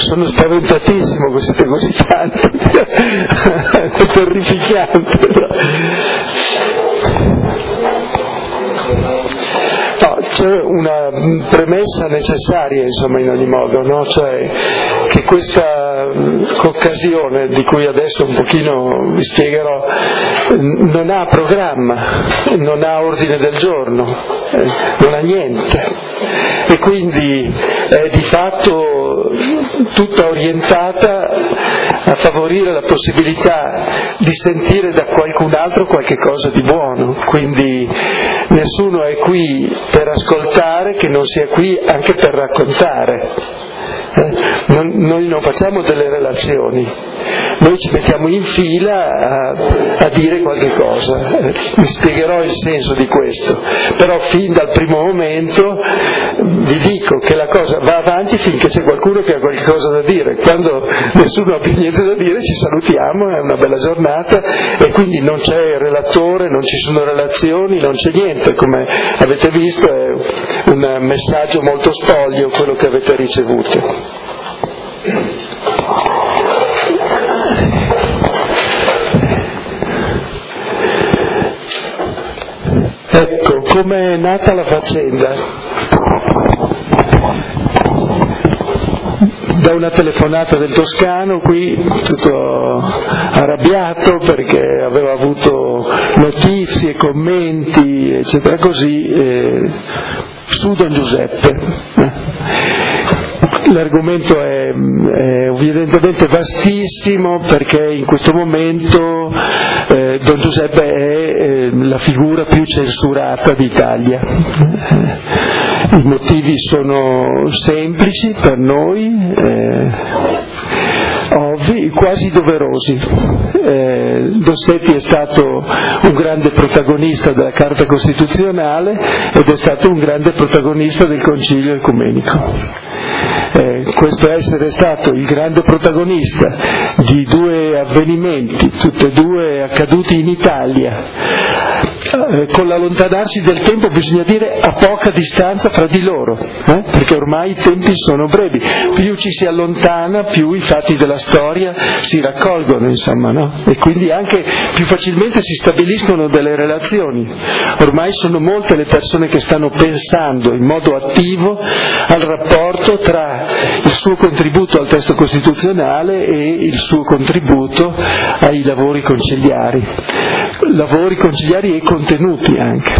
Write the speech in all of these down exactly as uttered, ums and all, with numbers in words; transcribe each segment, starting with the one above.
sono spaventatissimo che siete così tanti, è terrificante. No, c'è una premessa necessaria, insomma, in ogni modo, no? Cioè che questa occasione di cui adesso un pochino vi spiegherò non ha programma, non ha ordine del giorno, eh, non ha niente, e quindi è di fatto tutta orientata a favorire la possibilità di sentire da qualcun altro qualche cosa di buono. Quindi nessuno è qui per ascoltare che non sia qui anche per raccontare. Eh, non, noi non facciamo delle relazioni, noi ci mettiamo in fila a, a dire qualche cosa. Eh, vi spiegherò il senso di questo, però fin dal primo momento vi dico che la cosa va avanti finché c'è qualcuno che ha qualche cosa da dire. Quando nessuno ha più niente da dire ci salutiamo, è una bella giornata, e quindi non c'è relatore, non ci sono relazioni, non c'è niente. Come avete visto è un messaggio molto spoglio quello che avete ricevuto. Ecco, come è nata la faccenda? Da una telefonata del toscano qui, tutto arrabbiato perché aveva avuto notizie, commenti, eccetera così, eh, su Don Giuseppe. L'argomento è, è evidentemente vastissimo, perché in questo momento eh, Don Giuseppe è eh, la figura più censurata d'Italia. I motivi sono semplici per noi, eh, ovvi, quasi doverosi. Eh, Dossetti è stato un grande protagonista della Carta Costituzionale ed è stato un grande protagonista del Concilio Ecumenico. Eh, questo essere stato il grande protagonista di due avvenimenti, tutti e due accaduti in Italia, eh, con l'allontanarsi del tempo, bisogna dire a poca distanza fra di loro, eh? Perché ormai i tempi sono brevi, più ci si allontana più i fatti della storia si raccolgono, insomma, no? E quindi anche più facilmente si stabiliscono delle relazioni. Ormai sono molte le persone che stanno pensando in modo attivo al rapporto tra il suo contributo al testo costituzionale e il suo contributo ai lavori conciliari, lavori conciliari e contenuti anche.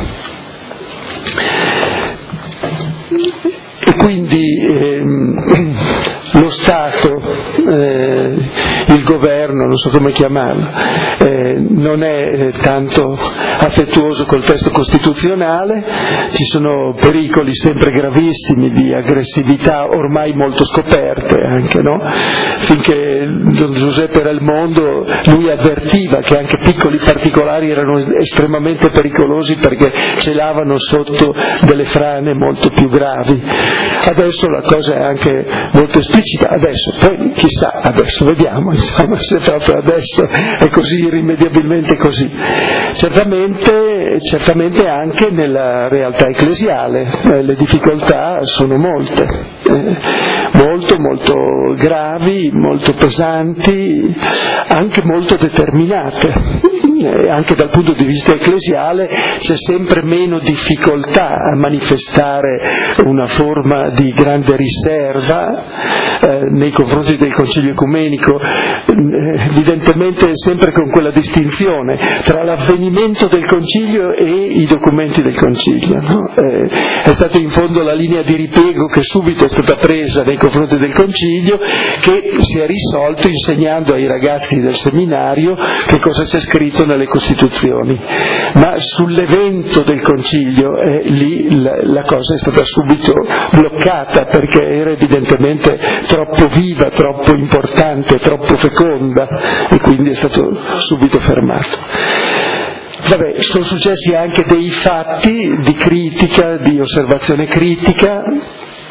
E quindi ehm, lo Stato, eh, il governo, non so come chiamarlo, eh, non è eh, tanto affettuoso col testo costituzionale, ci sono pericoli sempre gravissimi di aggressività ormai molto scoperte anche, no? Finché Don Giuseppe era al mondo lui avvertiva che anche piccoli particolari erano estremamente pericolosi perché celavano sotto delle frane molto più gravi. Adesso la cosa è anche molto esplicita, adesso, poi chissà, adesso vediamo, insomma, se proprio adesso è così irrimediabilmente così. Certamente, certamente anche nella realtà ecclesiale eh, le difficoltà sono molte, eh, molto molto gravi, molto pesanti, anche molto determinate. Anche dal punto di vista ecclesiale c'è sempre meno difficoltà a manifestare una forma di grande riserva eh, nei confronti del Concilio Ecumenico, eh, evidentemente sempre con quella distinzione tra l'avvenimento del Concilio e i documenti del Concilio, no? eh, è stata in fondo la linea di ripiego che subito è stata presa nei confronti del Concilio, che si è risolto insegnando ai ragazzi del seminario che cosa c'è scritto nelle Costituzioni, ma sull'evento del Concilio eh, lì la, la cosa è stata subito bloccata perché era evidentemente troppo viva, troppo importante, troppo feconda, e quindi è stato subito fermato. Vabbè, sono successi anche dei fatti di critica, di osservazione critica,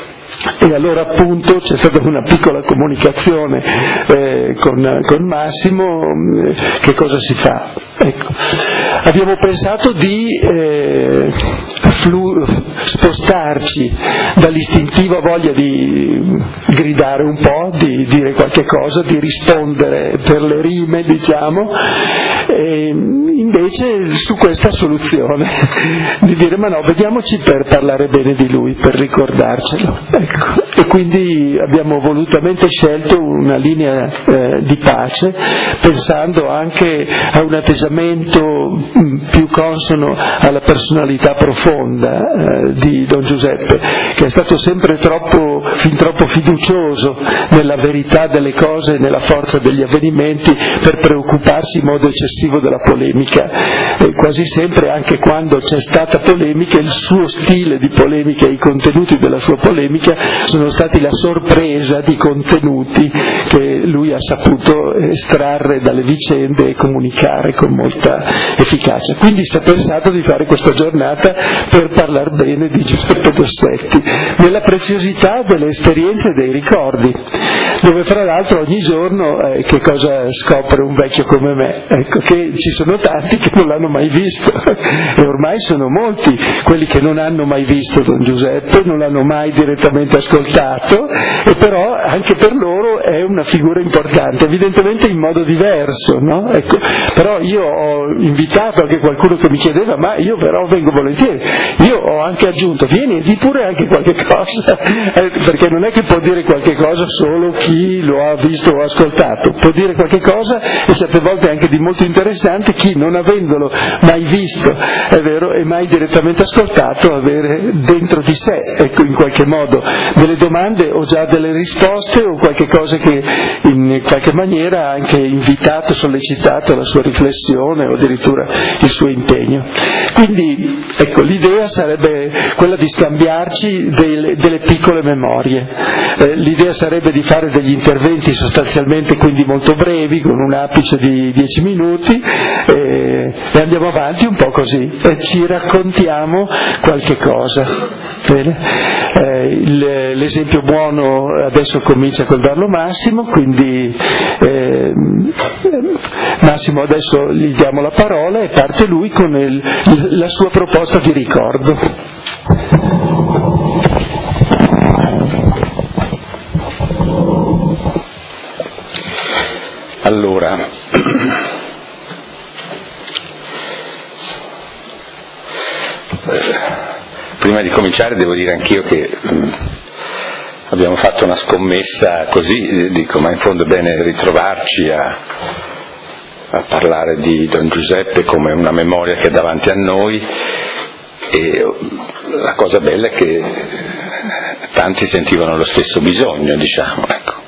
E allora appunto c'è stata una piccola comunicazione eh, con, con Massimo, eh, che cosa si fa? Ecco. Abbiamo pensato di eh, flu- spostarci dall'istintiva voglia di gridare un po', di dire qualche cosa, di rispondere per le rime, diciamo, e invece su questa soluzione di dire ma no, vediamoci per parlare bene di lui, per ricordarcelo. Ecco. E quindi abbiamo volutamente scelto una linea eh, di pace, pensando anche a un atteggiamento mh, più consono alla personalità profonda eh, di Don Giuseppe, che è stato sempre troppo, fin troppo fiducioso nella verità delle cose e nella forza degli avvenimenti per preoccuparsi in modo eccessivo della polemica. E quasi sempre, anche quando c'è stata polemica, il suo stile di polemica e i contenuti della sua polemica sono stati la sorpresa di contenuti che lui ha saputo estrarre dalle vicende e comunicare con molta efficacia. Quindi si è pensato di fare questa giornata per parlare bene di Giuseppe Dossetti, nella preziosità delle esperienze e dei ricordi, dove fra l'altro ogni giorno eh, che cosa scopre un vecchio come me? Ecco, che ci sono tanti che non l'hanno mai visto e ormai sono molti quelli che non hanno mai visto Don Giuseppe, non l'hanno mai direttamente ascoltato, e però anche per loro è una figura importante, evidentemente in modo diverso, no? Ecco, però io ho invitato anche qualcuno che mi chiedeva ma io però vengo volentieri, io ho anche aggiunto vieni e di pure anche qualche cosa, eh, perché non è che può dire qualche cosa solo chi lo ha visto o ascoltato, può dire qualche cosa e certe volte anche di molto interessante chi non avendolo mai visto, è vero, e mai direttamente ascoltato, avere dentro di sé, ecco, in qualche modo delle domande o già delle risposte o qualche cosa che in qualche maniera ha anche invitato, sollecitato la sua riflessione o addirittura il suo impegno. Quindi ecco, l'idea sarebbe quella di scambiarci delle, delle piccole memorie, eh, l'idea sarebbe di fare degli interventi sostanzialmente quindi molto brevi, con un apice di dieci minuti, eh, e andiamo avanti un po' così, e ci raccontiamo qualche cosa. Bene. Eh, il, l'esempio buono adesso comincia col darlo Massimo, quindi eh, Massimo adesso gli diamo la parola e parte lui con il, la sua proposta di ricordo. Allora, prima di cominciare devo dire anch'io che mh, abbiamo fatto una scommessa così, dico, ma in fondo è bene ritrovarci a, a parlare di Don Giuseppe come una memoria che è davanti a noi, e la cosa bella è che tanti sentivano lo stesso bisogno, diciamo, ecco.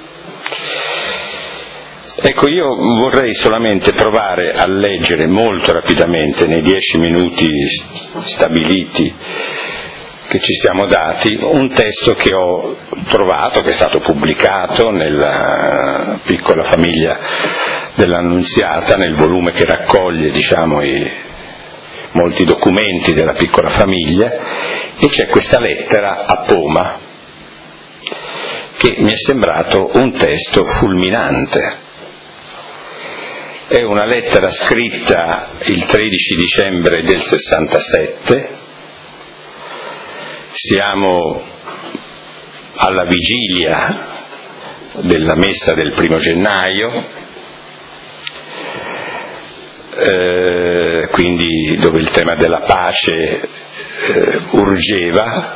Ecco, io vorrei solamente provare a leggere molto rapidamente, nei dieci minuti stabiliti che ci siamo dati, un testo che ho trovato, che è stato pubblicato nella piccola famiglia dell'Annunziata, nel volume che raccoglie, diciamo, i molti documenti della piccola famiglia, e c'è questa lettera a Poma, che mi è sembrato un testo fulminante. È una lettera scritta il tredici dicembre del sessantasette, siamo alla vigilia della messa del primo gennaio, eh, quindi dove il tema della pace eh, urgeva.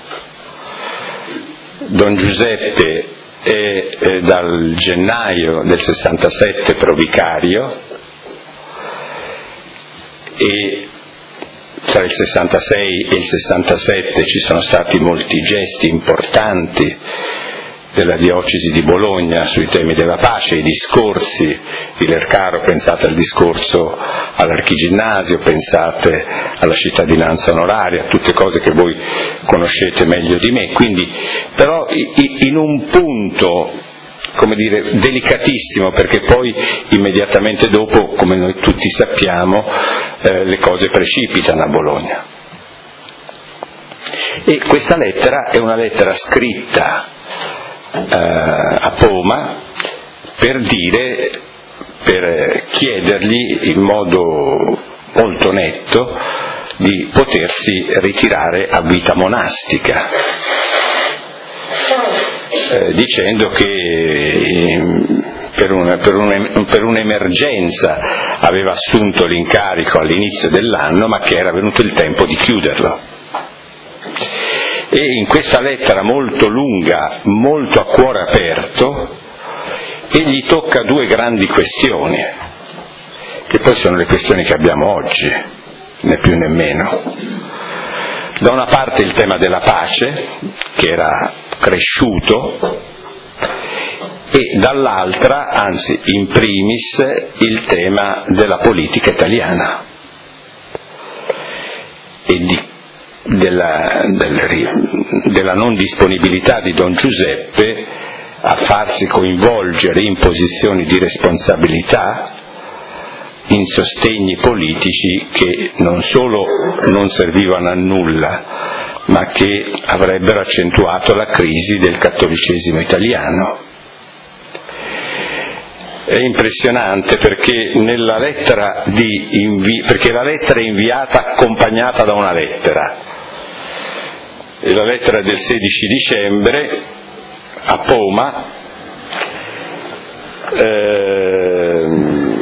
Don Giuseppe è eh, dal gennaio del sessantasette provicario, e tra il sessantasei e il sessantasette ci sono stati molti gesti importanti della diocesi di Bologna sui temi della pace, i discorsi di Lercaro, pensate al discorso all'Archiginnasio, pensate alla cittadinanza onoraria, tutte cose che voi conoscete meglio di me, quindi però in un punto, come dire, delicatissimo, perché poi immediatamente dopo, come noi tutti sappiamo, eh, le cose precipitano a Bologna. E questa lettera è una lettera scritta eh, a Poma per dire, per chiedergli in modo molto netto di potersi ritirare a vita monastica, eh, dicendo che eh, per, una, per, un, per un'emergenza aveva assunto l'incarico all'inizio dell'anno, ma che era venuto il tempo di chiuderlo. E in questa lettera molto lunga, molto a cuore aperto, egli tocca due grandi questioni, che poi sono le questioni che abbiamo oggi, né più né meno. Da una parte il tema della pace, che era cresciuto, e dall'altra, anzi in primis, il tema della politica italiana e di, della, del, della non disponibilità di Don Giuseppe a farsi coinvolgere in posizioni di responsabilità, in sostegni politici che non solo non servivano a nulla, ma che avrebbero accentuato la crisi del cattolicesimo italiano. È impressionante perché nella lettera di invi- perché la lettera è inviata accompagnata da una lettera. E la lettera del sedici dicembre a Poma eh,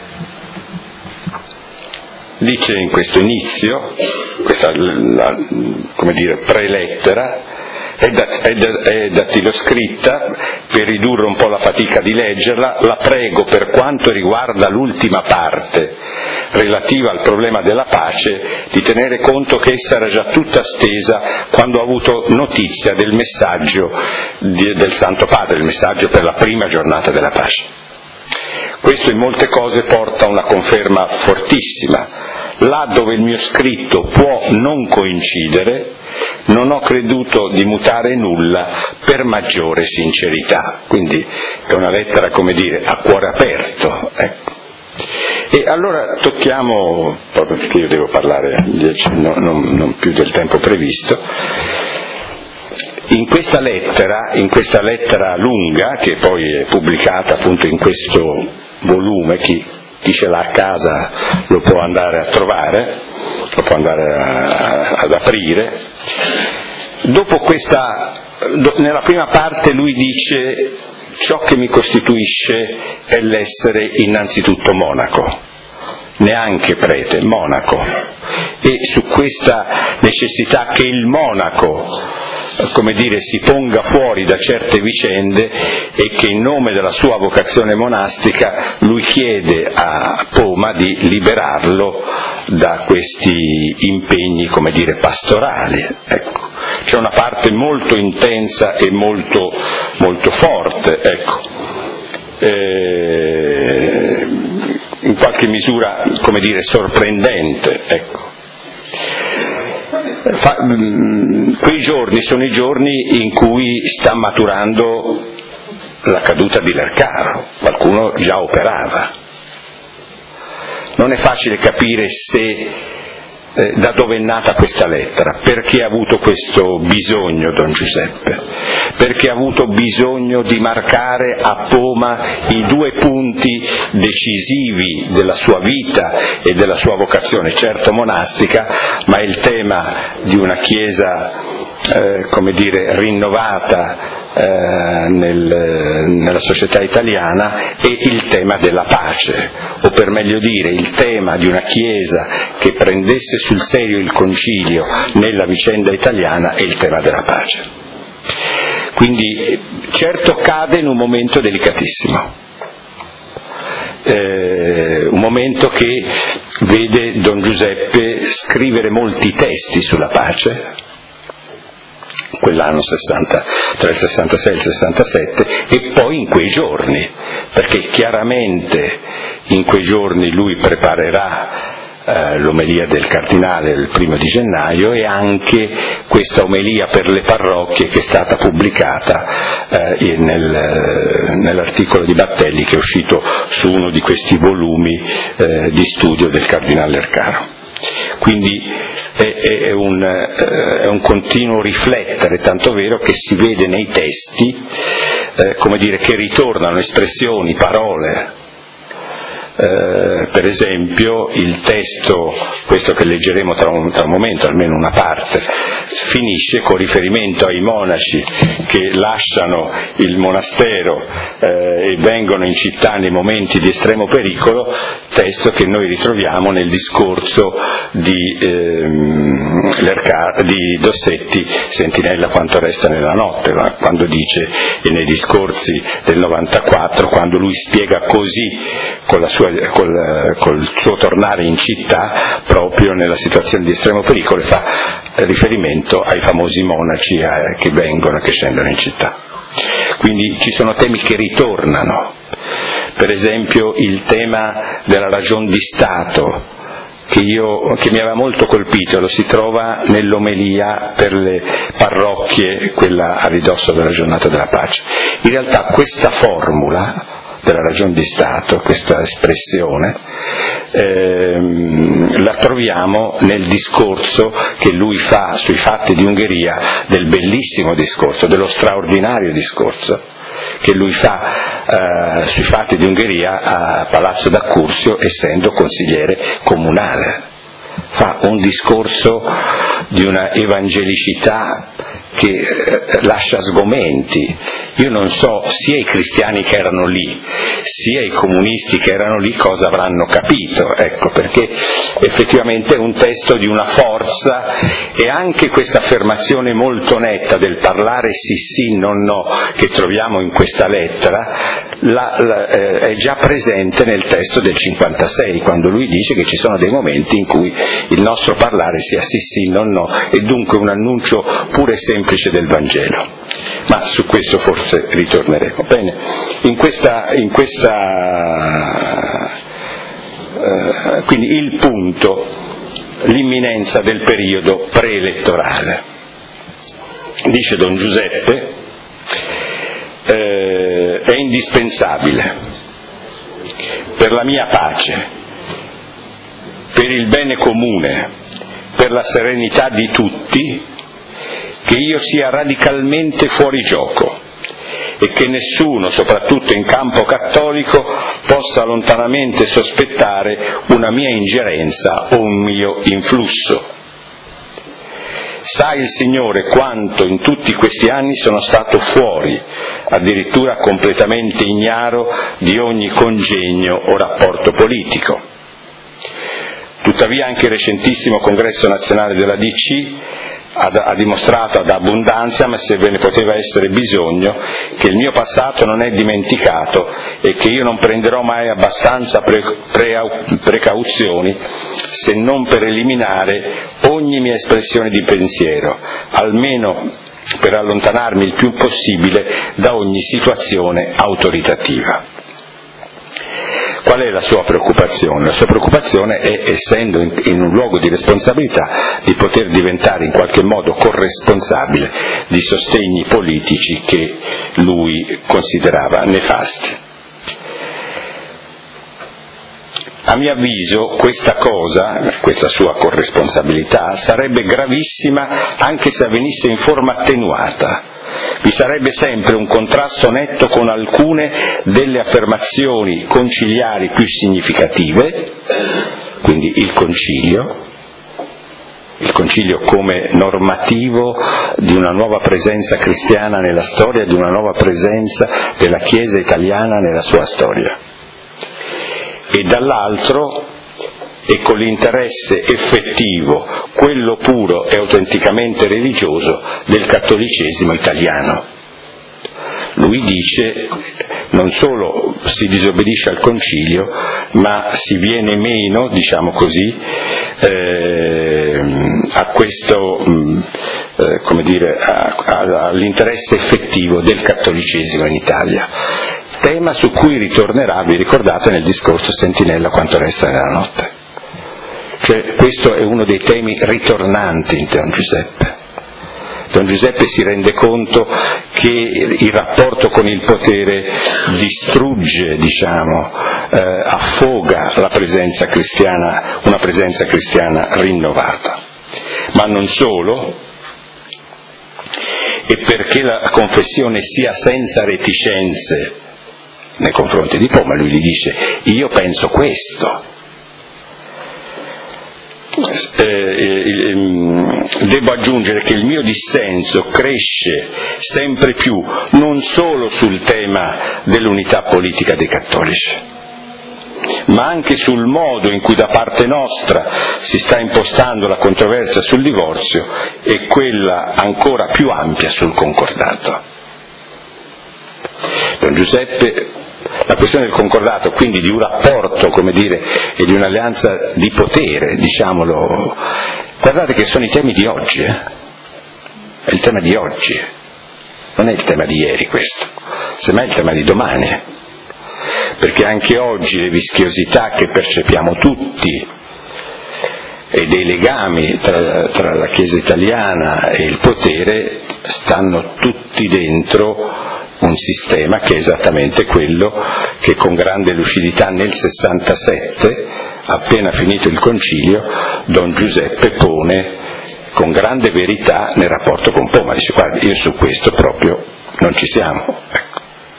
dice in questo inizio, questa la, come dire, prelettera, è, dat- è, da- è dattiloscritta per ridurre un po' la fatica di leggerla. La prego, per quanto riguarda l'ultima parte relativa al problema della pace, di tenere conto che essa era già tutta stesa quando ho avuto notizia del messaggio di, del Santo Padre, il messaggio per la prima giornata della pace. Questo in molte cose porta a una conferma fortissima. Là dove il mio scritto può non coincidere, non ho creduto di mutare nulla per maggiore sincerità. Quindi è una lettera, come dire, a cuore aperto. Ecco. E allora tocchiamo, proprio perché io devo parlare dieci, no, non, non più del tempo previsto, in questa lettera, in questa lettera lunga, che poi è pubblicata appunto in questo volume, chi chi ce l'ha a casa lo può andare a trovare, lo può andare a, ad aprire. Dopo questa, do, nella prima parte lui dice: ciò che mi costituisce è l'essere innanzitutto monaco, neanche prete, monaco, e su questa necessità che il monaco, come dire, si ponga fuori da certe vicende e che in nome della sua vocazione monastica lui chiede a Poma di liberarlo da questi impegni, come dire, pastorali. Ecco. C'è una parte molto intensa e molto, molto forte, ecco. E in qualche misura, come dire, sorprendente, ecco. Fa, mh, quei giorni sono i giorni in cui sta maturando la caduta di Lercaro, qualcuno già operava. Non è facile capire se eh, da dove è nata questa lettera, perché ha avuto questo bisogno Don Giuseppe, perché ha avuto bisogno di marcare a Poma i due punti decisivi della sua vita e della sua vocazione, certo monastica, ma il tema di una Chiesa eh, come dire, rinnovata eh, nel, nella società italiana, e il tema della pace, o per meglio dire il tema di una Chiesa che prendesse sul serio il concilio nella vicenda italiana, e il tema della pace. Quindi certo cade in un momento delicatissimo, eh, un momento che vede Don Giuseppe scrivere molti testi sulla pace, quell'anno sessanta, tra il sessantasei e il sessantasette, e poi in quei giorni, perché chiaramente in quei giorni lui preparerà eh, l'omelia del cardinale il primo di gennaio, e anche questa omelia per le parrocchie che è stata pubblicata eh, nel, nell'articolo di Battelli che è uscito su uno di questi volumi eh, di studio del cardinale Lercaro. Quindi è, è, un, è un continuo riflettere, tanto vero che si vede nei testi, eh, come dire, che ritornano espressioni, parole. Eh, per esempio il testo, questo che leggeremo tra un, tra un momento, almeno una parte, finisce con riferimento ai monaci che lasciano il monastero eh, e vengono in città nei momenti di estremo pericolo, testo che noi ritroviamo nel discorso di, ehm, di Dossetti, Sentinella quanto resta nella notte, quando dice, e nei discorsi del novantaquattro, quando lui spiega così con la sua Col, col suo tornare in città proprio nella situazione di estremo pericolo, fa riferimento ai famosi monaci eh, che vengono, che scendono in città. Quindi ci sono temi che ritornano, per esempio il tema della ragion di Stato, che, io, che mi aveva molto colpito, lo si trova nell'omelia per le parrocchie, quella a ridosso della giornata della pace. In realtà questa formula della ragion di Stato, questa espressione, ehm, la troviamo nel discorso che lui fa sui fatti di Ungheria, del bellissimo discorso, dello straordinario discorso che lui fa eh, sui fatti di Ungheria a Palazzo d'Accursio, essendo consigliere comunale. Fa un discorso di una evangelicità che eh, lascia sgomenti. Io non so sia i cristiani che erano lì, sia i comunisti che erano lì cosa avranno capito, ecco, perché effettivamente è un testo di una forza, e anche questa affermazione molto netta del parlare sì sì, non no, che troviamo in questa lettera, la, la, eh, è già presente nel testo del cinquantasei, quando lui dice che ci sono dei momenti in cui il nostro parlare sia sì sì, non no, e dunque un annuncio puro e semplice del Vangelo. Ma su questo forse ritorneremo. Bene, in questa, in questa eh, quindi il punto, l'imminenza del periodo preelettorale. Dice Don Giuseppe, eh, è indispensabile per la mia pace, per il bene comune, per la serenità di tutti, che io sia radicalmente fuori gioco e che nessuno, soprattutto in campo cattolico, possa lontanamente sospettare una mia ingerenza o un mio influsso. Sa il Signore quanto in tutti questi anni sono stato fuori, addirittura completamente ignaro di ogni congegno o rapporto politico. Tuttavia anche il recentissimo congresso nazionale della D C ha dimostrato ad abbondanza, ma se ve ne poteva essere bisogno, che il mio passato non è dimenticato e che io non prenderò mai abbastanza pre- pre- precauzioni se non per eliminare ogni mia espressione di pensiero, almeno per allontanarmi il più possibile da ogni situazione autoritativa. Qual è la sua preoccupazione? La sua preoccupazione è, essendo in, in un luogo di responsabilità, di poter diventare in qualche modo corresponsabile di sostegni politici che lui considerava nefasti. A mio avviso questa cosa, questa sua corresponsabilità, sarebbe gravissima anche se avvenisse in forma attenuata. Vi sarebbe sempre un contrasto netto con alcune delle affermazioni conciliari più significative, quindi il concilio, il concilio come normativo di una nuova presenza cristiana nella storia, di una nuova presenza della Chiesa italiana nella sua storia, e dall'altro e con l'interesse effettivo, quello puro e autenticamente religioso del cattolicesimo italiano. Lui dice non solo si disobbedisce al concilio, ma si viene meno, diciamo così, eh, a questo, eh, come dire, a, a, all'interesse effettivo del cattolicesimo in Italia. Tema su cui ritornerà, vi ricordate, nel discorso Sentinella quanto resta nella notte. Cioè, questo è uno dei temi ritornanti in Don Giuseppe, Don Giuseppe si rende conto che il rapporto con il potere distrugge, diciamo, eh, affoga la presenza cristiana, una presenza cristiana rinnovata. Ma non solo, e perché la confessione sia senza reticenze nei confronti di Poma, lui gli dice: io penso questo. Eh, eh, devo aggiungere che il mio dissenso cresce sempre più non solo sul tema dell'unità politica dei cattolici, ma anche sul modo in cui da parte nostra si sta impostando la controversia sul divorzio e quella ancora più ampia sul concordato. Don Giuseppe, la questione del concordato, quindi di un rapporto, come dire, e di un'alleanza di potere, diciamolo, guardate che sono i temi di oggi, eh? È il tema di oggi, non è il tema di ieri questo, semmai è il tema di domani, perché anche oggi le vischiosità che percepiamo tutti e dei legami tra, tra la Chiesa italiana e il potere stanno tutti dentro un sistema che è esattamente quello che con grande lucidità nel sessantasette, appena finito il concilio, Don Giuseppe pone con grande verità nel rapporto con Poma. Dice: guarda, io su questo proprio non ci siamo. Ecco.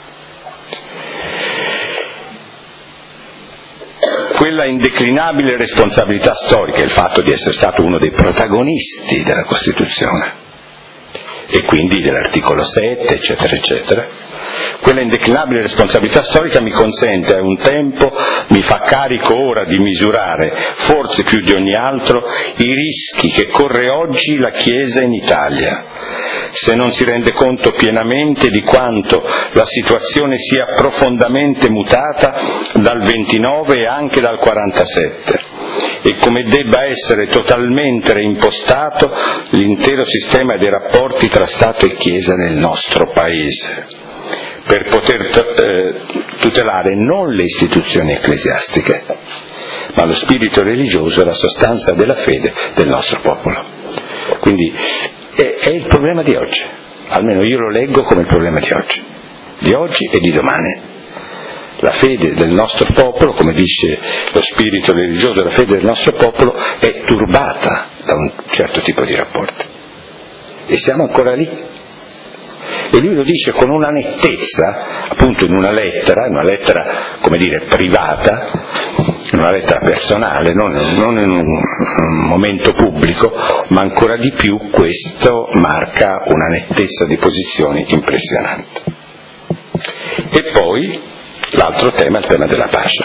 Quella indeclinabile responsabilità storica, il fatto di essere stato uno dei protagonisti della Costituzione e quindi dell'articolo sette, eccetera, eccetera, quella indeclinabile responsabilità storica mi consente a un tempo, mi fa carico ora di misurare, forse più di ogni altro, i rischi che corre oggi la Chiesa in Italia, se non si rende conto pienamente di quanto la situazione sia profondamente mutata dal ventinove e anche dal quarantasette, e come debba essere totalmente reimpostato l'intero sistema dei rapporti tra Stato e Chiesa nel nostro Paese, per poter eh, tutelare non le istituzioni ecclesiastiche, ma lo spirito religioso e la sostanza della fede del nostro popolo. Quindi è, è il problema di oggi, almeno io lo leggo come il problema di oggi, di oggi e di domani. La fede del nostro popolo, come dice lo spirito religioso, la fede del nostro popolo è turbata da un certo tipo di rapporti. E siamo ancora lì. E lui lo dice con una nettezza, appunto in una lettera, una lettera, come dire, privata, una lettera personale, non, non in un, un momento pubblico, ma ancora di più questo marca una nettezza di posizioni impressionante. E poi l'altro tema è il tema della pace,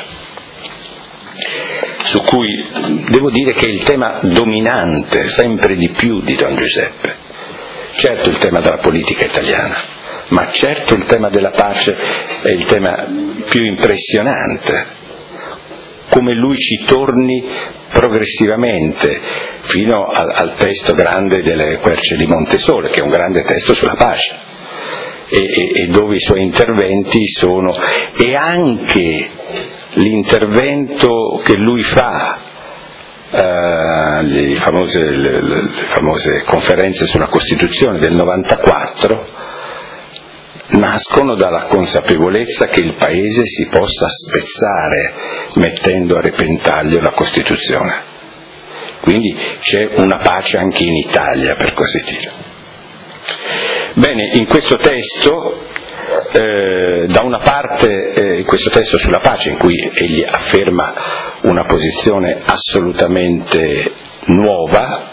su cui devo dire che è il tema dominante sempre di più di Don Giuseppe. Certo il tema della politica italiana, ma certo il tema della pace è il tema più impressionante, come lui ci torni progressivamente fino al, al testo grande delle Querce di Montesole, che è un grande testo sulla pace, e, e, e dove i suoi interventi sono, e anche l'intervento che lui fa, Uh, le, famose, le, le famose conferenze sulla Costituzione del novantaquattro, nascono dalla consapevolezza che il Paese si possa spezzare mettendo a repentaglio la Costituzione. Quindi c'è una pace anche in Italia, per così dire. Bene, in questo testo, eh, da una parte eh, questo testo sulla pace, in cui egli afferma una posizione assolutamente nuova,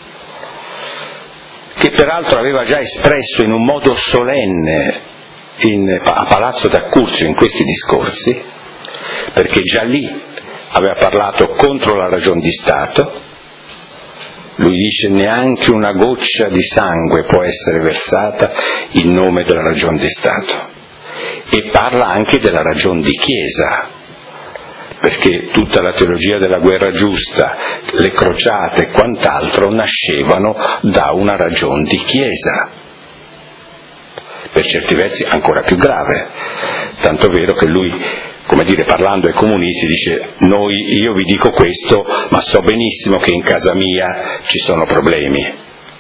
che peraltro aveva già espresso in un modo solenne in, a Palazzo d'Accurzio in questi discorsi, perché già lì aveva parlato contro la ragion di Stato. Lui dice: neanche una goccia di sangue può essere versata in nome della ragion di Stato, e parla anche della ragion di Chiesa, perché tutta la teologia della guerra giusta, le crociate e quant'altro nascevano da una ragion di Chiesa, per certi versi ancora più grave, tanto vero che lui, come dire, parlando ai comunisti, dice: noi, io vi dico questo, ma so benissimo che in casa mia ci sono problemi,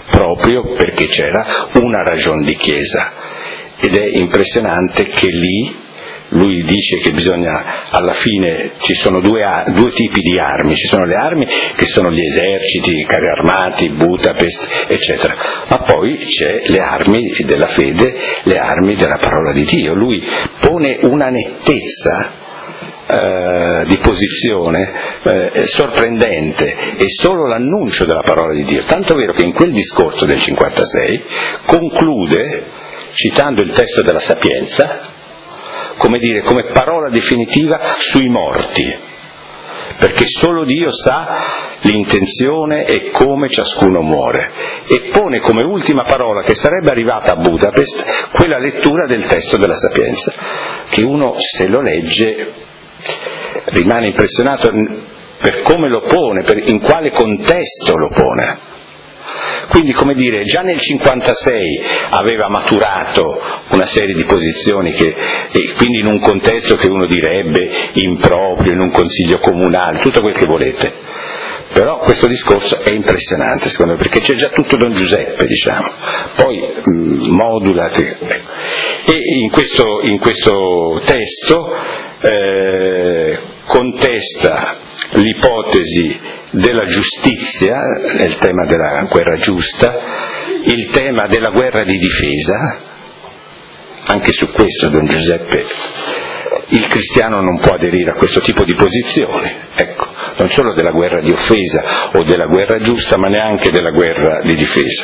proprio perché c'era una ragione di Chiesa. Ed è impressionante che lì lui dice che bisogna, alla fine ci sono due, due tipi di armi, ci sono le armi che sono gli eserciti, i carri armati, Budapest, eccetera, ma poi c'è le armi della fede, le armi della parola di Dio. Lui pone una nettezza eh, di posizione eh, sorprendente, e solo l'annuncio della parola di Dio, tanto vero che in quel discorso del cinquantasei conclude citando il testo della Sapienza, come dire, come parola definitiva sui morti, perché solo Dio sa l'intenzione e come ciascuno muore, e pone come ultima parola, che sarebbe arrivata a Budapest, quella lettura del testo della Sapienza, che uno, se lo legge, rimane impressionato per come lo pone, per in quale contesto lo pone. Quindi, come dire, già nel cinquantasei aveva maturato una serie di posizioni che, e quindi in un contesto che uno direbbe improprio, in un consiglio comunale, tutto quel che volete. Però questo discorso è impressionante, secondo me, perché c'è già tutto Don Giuseppe, diciamo, poi mh, modula. E in questo, in questo testo eh, contesta l'ipotesi della giustizia, il tema della guerra giusta, il tema della guerra di difesa. Anche su questo Don Giuseppe, il cristiano non può aderire a questo tipo di posizione, ecco, non solo della guerra di offesa o della guerra giusta, ma neanche della guerra di difesa.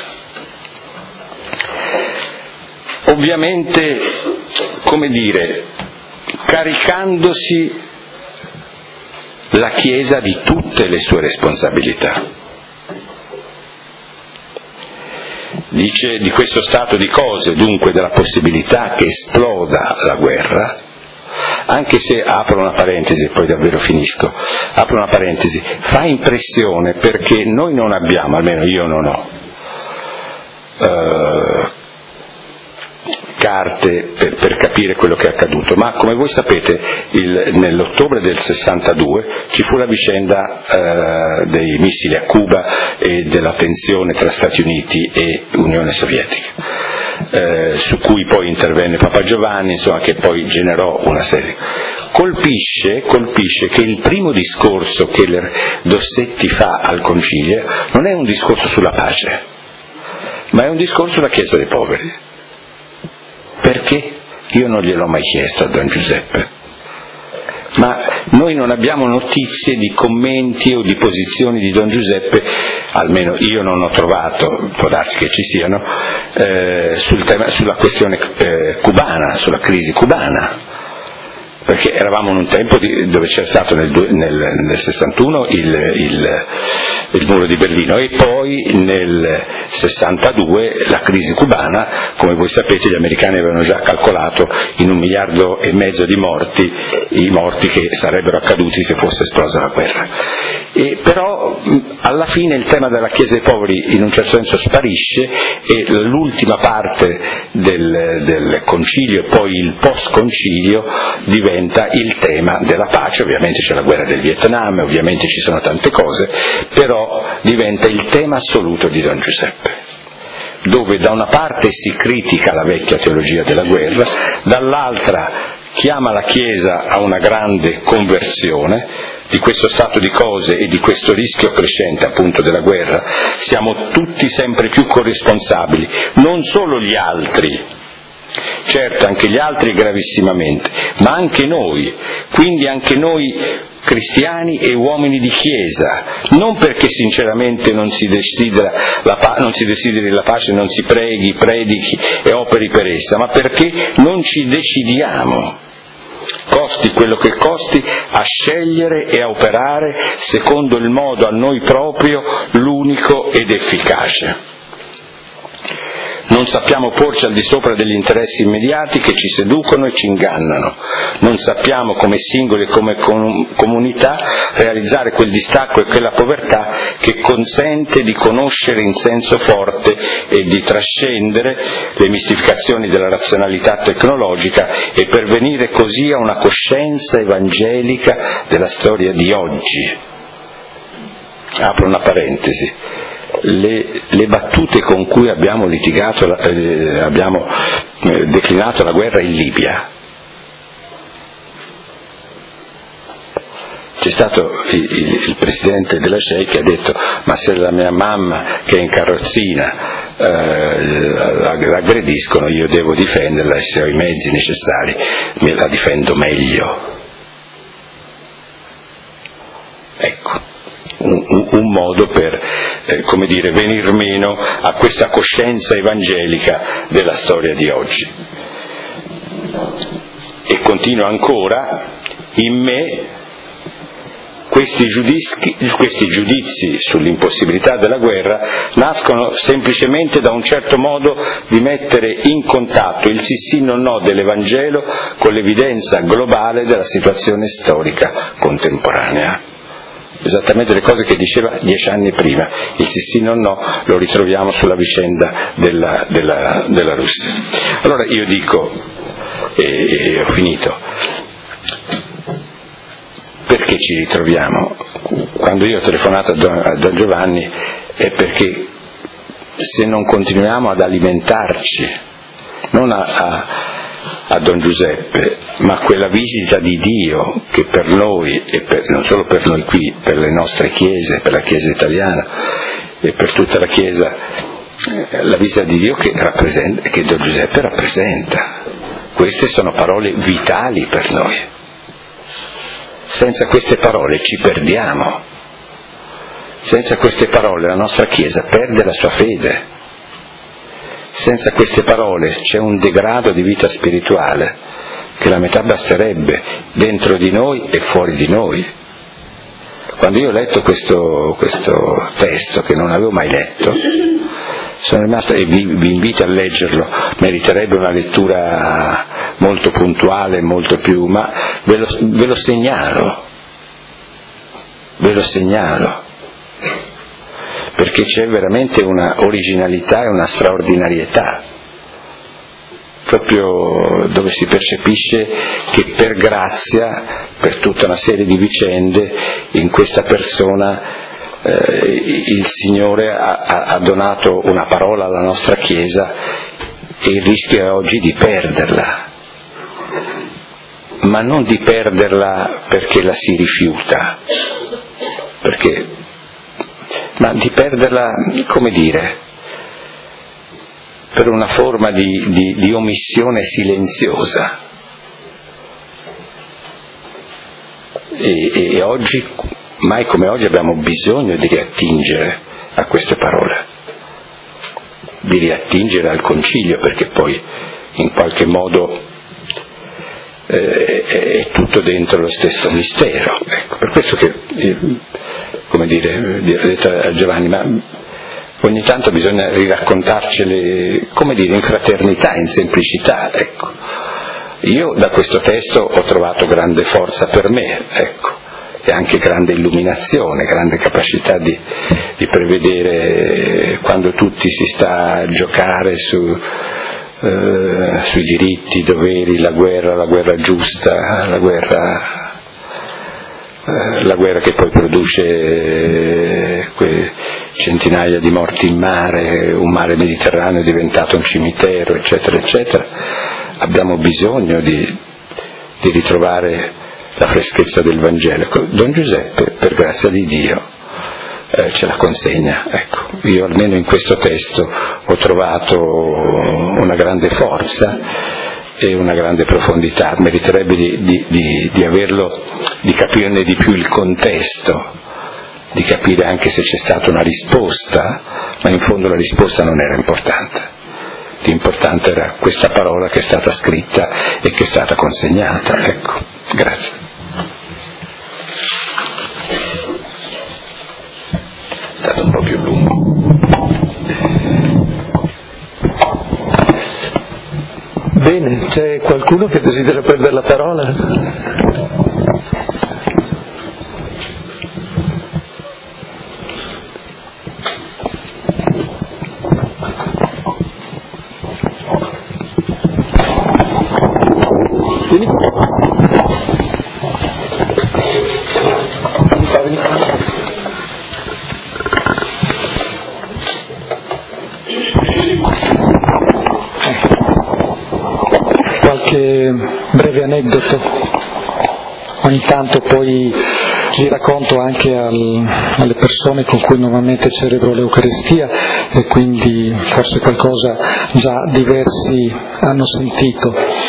Ovviamente, come dire, caricandosi la Chiesa di tutte le sue responsabilità. Dice di questo stato di cose, dunque della possibilità che esploda la guerra, anche se, apro una parentesi e poi davvero finisco, apro una parentesi, fa impressione perché noi non abbiamo, almeno io non ho, eh, carte per, per capire quello che è accaduto, ma come voi sapete il, nell'ottobre del sessantadue ci fu la vicenda eh, dei missili a Cuba e della tensione tra Stati Uniti e Unione Sovietica, eh, su cui poi intervenne Papa Giovanni, insomma, che poi generò una serie. Colpisce, colpisce che il primo discorso che Dossetti fa al Concilio non è un discorso sulla pace, ma è un discorso sulla Chiesa dei poveri. Perché? Io non gliel'ho mai chiesto a Don Giuseppe, ma noi non abbiamo notizie di commenti o di posizioni di Don Giuseppe, almeno io non ho trovato, può darsi che ci siano, eh, sul tema, sulla questione eh, cubana, sulla crisi cubana. Perché eravamo in un tempo di, dove c'era stato nel, nel, nel sessantuno il, il, il muro di Berlino e poi nel sessantadue la crisi cubana, come voi sapete gli americani avevano già calcolato in un miliardo e mezzo di morti, i morti che sarebbero accaduti se fosse esplosa la guerra. E però alla fine il tema della Chiesa dei poveri in un certo senso sparisce e l'ultima parte del, del concilio e poi il post concilio diventa il tema della pace. Ovviamente c'è la guerra del Vietnam, ovviamente ci sono tante cose, però diventa il tema assoluto di Don Giuseppe, dove da una parte si critica la vecchia teologia della guerra, dall'altra chiama la Chiesa a una grande conversione di questo stato di cose e di questo rischio crescente appunto della guerra. Siamo tutti sempre più corresponsabili, non solo gli altri, certo anche gli altri gravissimamente, ma anche noi, quindi anche noi cristiani e uomini di Chiesa, non perché sinceramente non si desidera la, pa- non si desideri la pace, non si preghi, predichi e operi per essa, ma perché non ci decidiamo, costi quello che costi, a scegliere e a operare secondo il modo a noi proprio l'unico ed efficace. Non sappiamo porci al di sopra degli interessi immediati che ci seducono e ci ingannano. Non sappiamo come singoli e come com- comunità realizzare quel distacco e quella povertà che consente di conoscere in senso forte e di trascendere le mistificazioni della razionalità tecnologica e pervenire così a una coscienza evangelica della storia di oggi. Apro una parentesi. le, le battute con cui abbiamo litigato, eh, abbiamo eh, declinato la guerra in Libia. C'è stato il, il, il presidente della C E I che ha detto: ma se la mia mamma che è in carrozzina eh, l'aggrediscono, io devo difenderla e se ho i mezzi necessari me la difendo meglio. Ecco, un, un, un modo per eh, come dire, venir meno a questa coscienza evangelica della storia di oggi. E continua ancora: in me Questi giudizi, questi giudizi sull'impossibilità della guerra nascono semplicemente da un certo modo di mettere in contatto il sì sì no no dell'Evangelo con l'evidenza globale della situazione storica contemporanea. Esattamente le cose che diceva dieci anni prima. Il sì sì no no lo ritroviamo sulla vicenda della, della, della Russia. Allora io dico, e, e ho finito, perché ci ritroviamo? Quando io ho telefonato a Don, a Don Giovanni è perché se non continuiamo ad alimentarci, non a, a, a Don Giuseppe, ma a quella visita di Dio che per noi, e per, non solo per noi qui, per le nostre chiese, per la Chiesa italiana e per tutta la Chiesa, la visita di Dio che, rappresenta, che Don Giuseppe rappresenta. Queste sono parole vitali per noi. Senza queste parole ci perdiamo, senza queste parole la nostra Chiesa perde la sua fede, senza queste parole c'è un degrado di vita spirituale che la metà basterebbe dentro di noi e fuori di noi. Quando io ho letto questo, questo testo, che non avevo mai letto, sono rimasto, e vi, vi invito a leggerlo, meriterebbe una lettura molto puntuale, molto più, ma ve lo, ve lo segnalo, ve lo segnalo, perché c'è veramente una originalità e una straordinarietà, proprio dove si percepisce che per grazia, per tutta una serie di vicende, in questa persona eh, il Signore ha, ha donato una parola alla nostra Chiesa e il rischio è oggi di perderla, ma non di perderla perché la si rifiuta, perché, ma di perderla, come dire, per una forma di, di, di omissione silenziosa. E, e oggi, mai come oggi, abbiamo bisogno di riattingere a queste parole, di riattingere al concilio, perché poi in qualche modo eh, è tutto dentro lo stesso mistero. Ecco, per questo che, eh, come dire, ho detto a Giovanni, ma ogni tanto bisogna riraccontarcele, come dire, in fraternità, in semplicità, ecco. Io da questo testo ho trovato grande forza per me, ecco, e anche grande illuminazione, grande capacità di, di prevedere quando tutti si sta a giocare su, eh, sui diritti, i doveri, la guerra, la guerra giusta, la guerra... la guerra che poi produce quelle centinaia di morti in mare, un mare Mediterraneo diventato un cimitero, eccetera, eccetera. Abbiamo bisogno di, di ritrovare la freschezza del Vangelo. Don Giuseppe, per grazia di Dio, eh, ce la consegna. Ecco, io almeno in questo testo ho trovato una grande forza e una grande profondità, meriterebbe di, di, di, di averlo, di capirne di più il contesto, di capire anche se c'è stata una risposta, ma in fondo la risposta non era importante, l'importante era questa parola che è stata scritta e che è stata consegnata. Ecco, grazie. È stato un po' più lungo. Bene, c'è qualcuno che desidera prendere la parola? Vieni. Vieni qua, vieni qua. qualche breve aneddoto, ogni tanto poi li racconto anche al, alle persone con cui normalmente celebro l'Eucaristia e quindi forse qualcosa già diversi hanno sentito.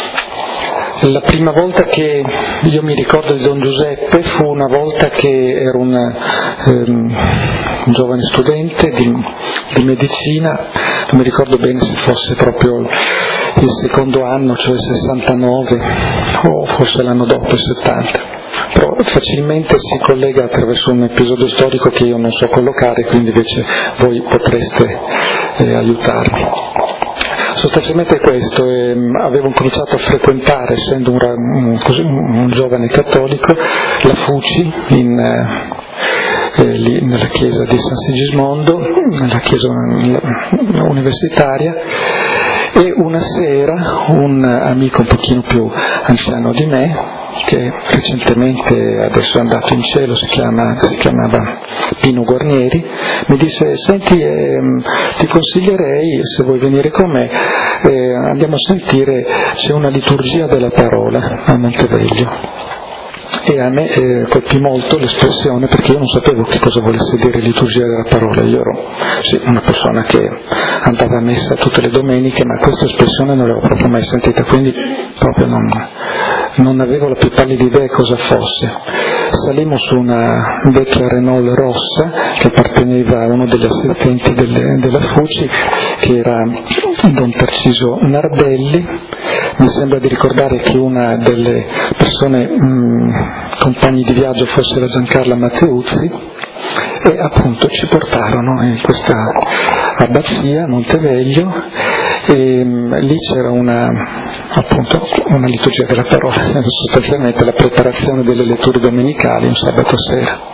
La prima volta che io mi ricordo di Don Giuseppe fu una volta che ero un, um, un giovane studente di, di medicina, non mi ricordo bene se fosse proprio il secondo anno, cioè sessantanove, o forse l'anno dopo, il settanta. Però facilmente si collega attraverso un episodio storico che io non so collocare, quindi invece voi potreste eh, aiutarmi. Sostanzialmente questo, eh, avevo cominciato a frequentare, essendo un, un, così, un giovane cattolico, la Fuci in, eh, lì nella chiesa di San Sigismondo, nella chiesa universitaria, e una sera un amico un pochino più anziano di me, che recentemente adesso è andato in cielo, si, chiama, si chiamava Pino Guarnieri, mi disse: senti, eh, ti consiglierei, se vuoi venire con me, eh, andiamo a sentire, c'è una liturgia della parola a Monteveglio. E a me eh, colpì molto l'espressione, perché io non sapevo che cosa volesse dire liturgia della parola. Io ero sì, una persona che andava a messa tutte le domeniche, ma questa espressione non l'avevo proprio mai sentita, quindi proprio non, non avevo la più pallida idea cosa fosse. Salimmo su una vecchia Renault rossa che apparteneva a uno degli assistenti delle, della Fuci, che era Don Tarcisio Nardelli. Mi sembra di ricordare che una delle persone mh, compagni di viaggio fosse la Giancarla Matteuzzi, e appunto ci portarono in questa abbazia a Monteveglio, e mh, lì c'era una, appunto, una liturgia della parola, sostanzialmente la preparazione delle letture domenicali un sabato sera.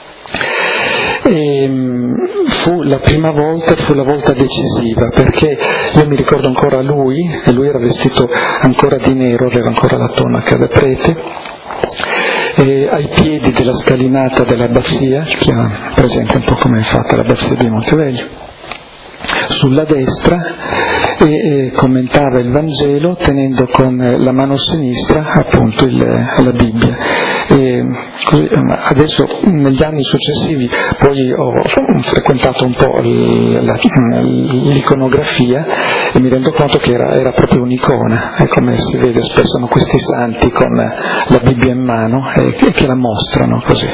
E fu la prima volta, fu la volta decisiva, perché io mi ricordo ancora lui, e lui era vestito ancora di nero, aveva ancora la tonaca da prete, e ai piedi della scalinata dell'abbazia, che ha presente un po' come è fatta l'abbazia di Monteveglio, sulla destra, e, e commentava il Vangelo tenendo con la mano sinistra appunto il, la Bibbia. E adesso negli anni successivi poi ho frequentato un po' l'iconografia e mi rendo conto che era, era proprio un'icona, e come si vede spesso sono questi santi con la Bibbia in mano e che la mostrano così,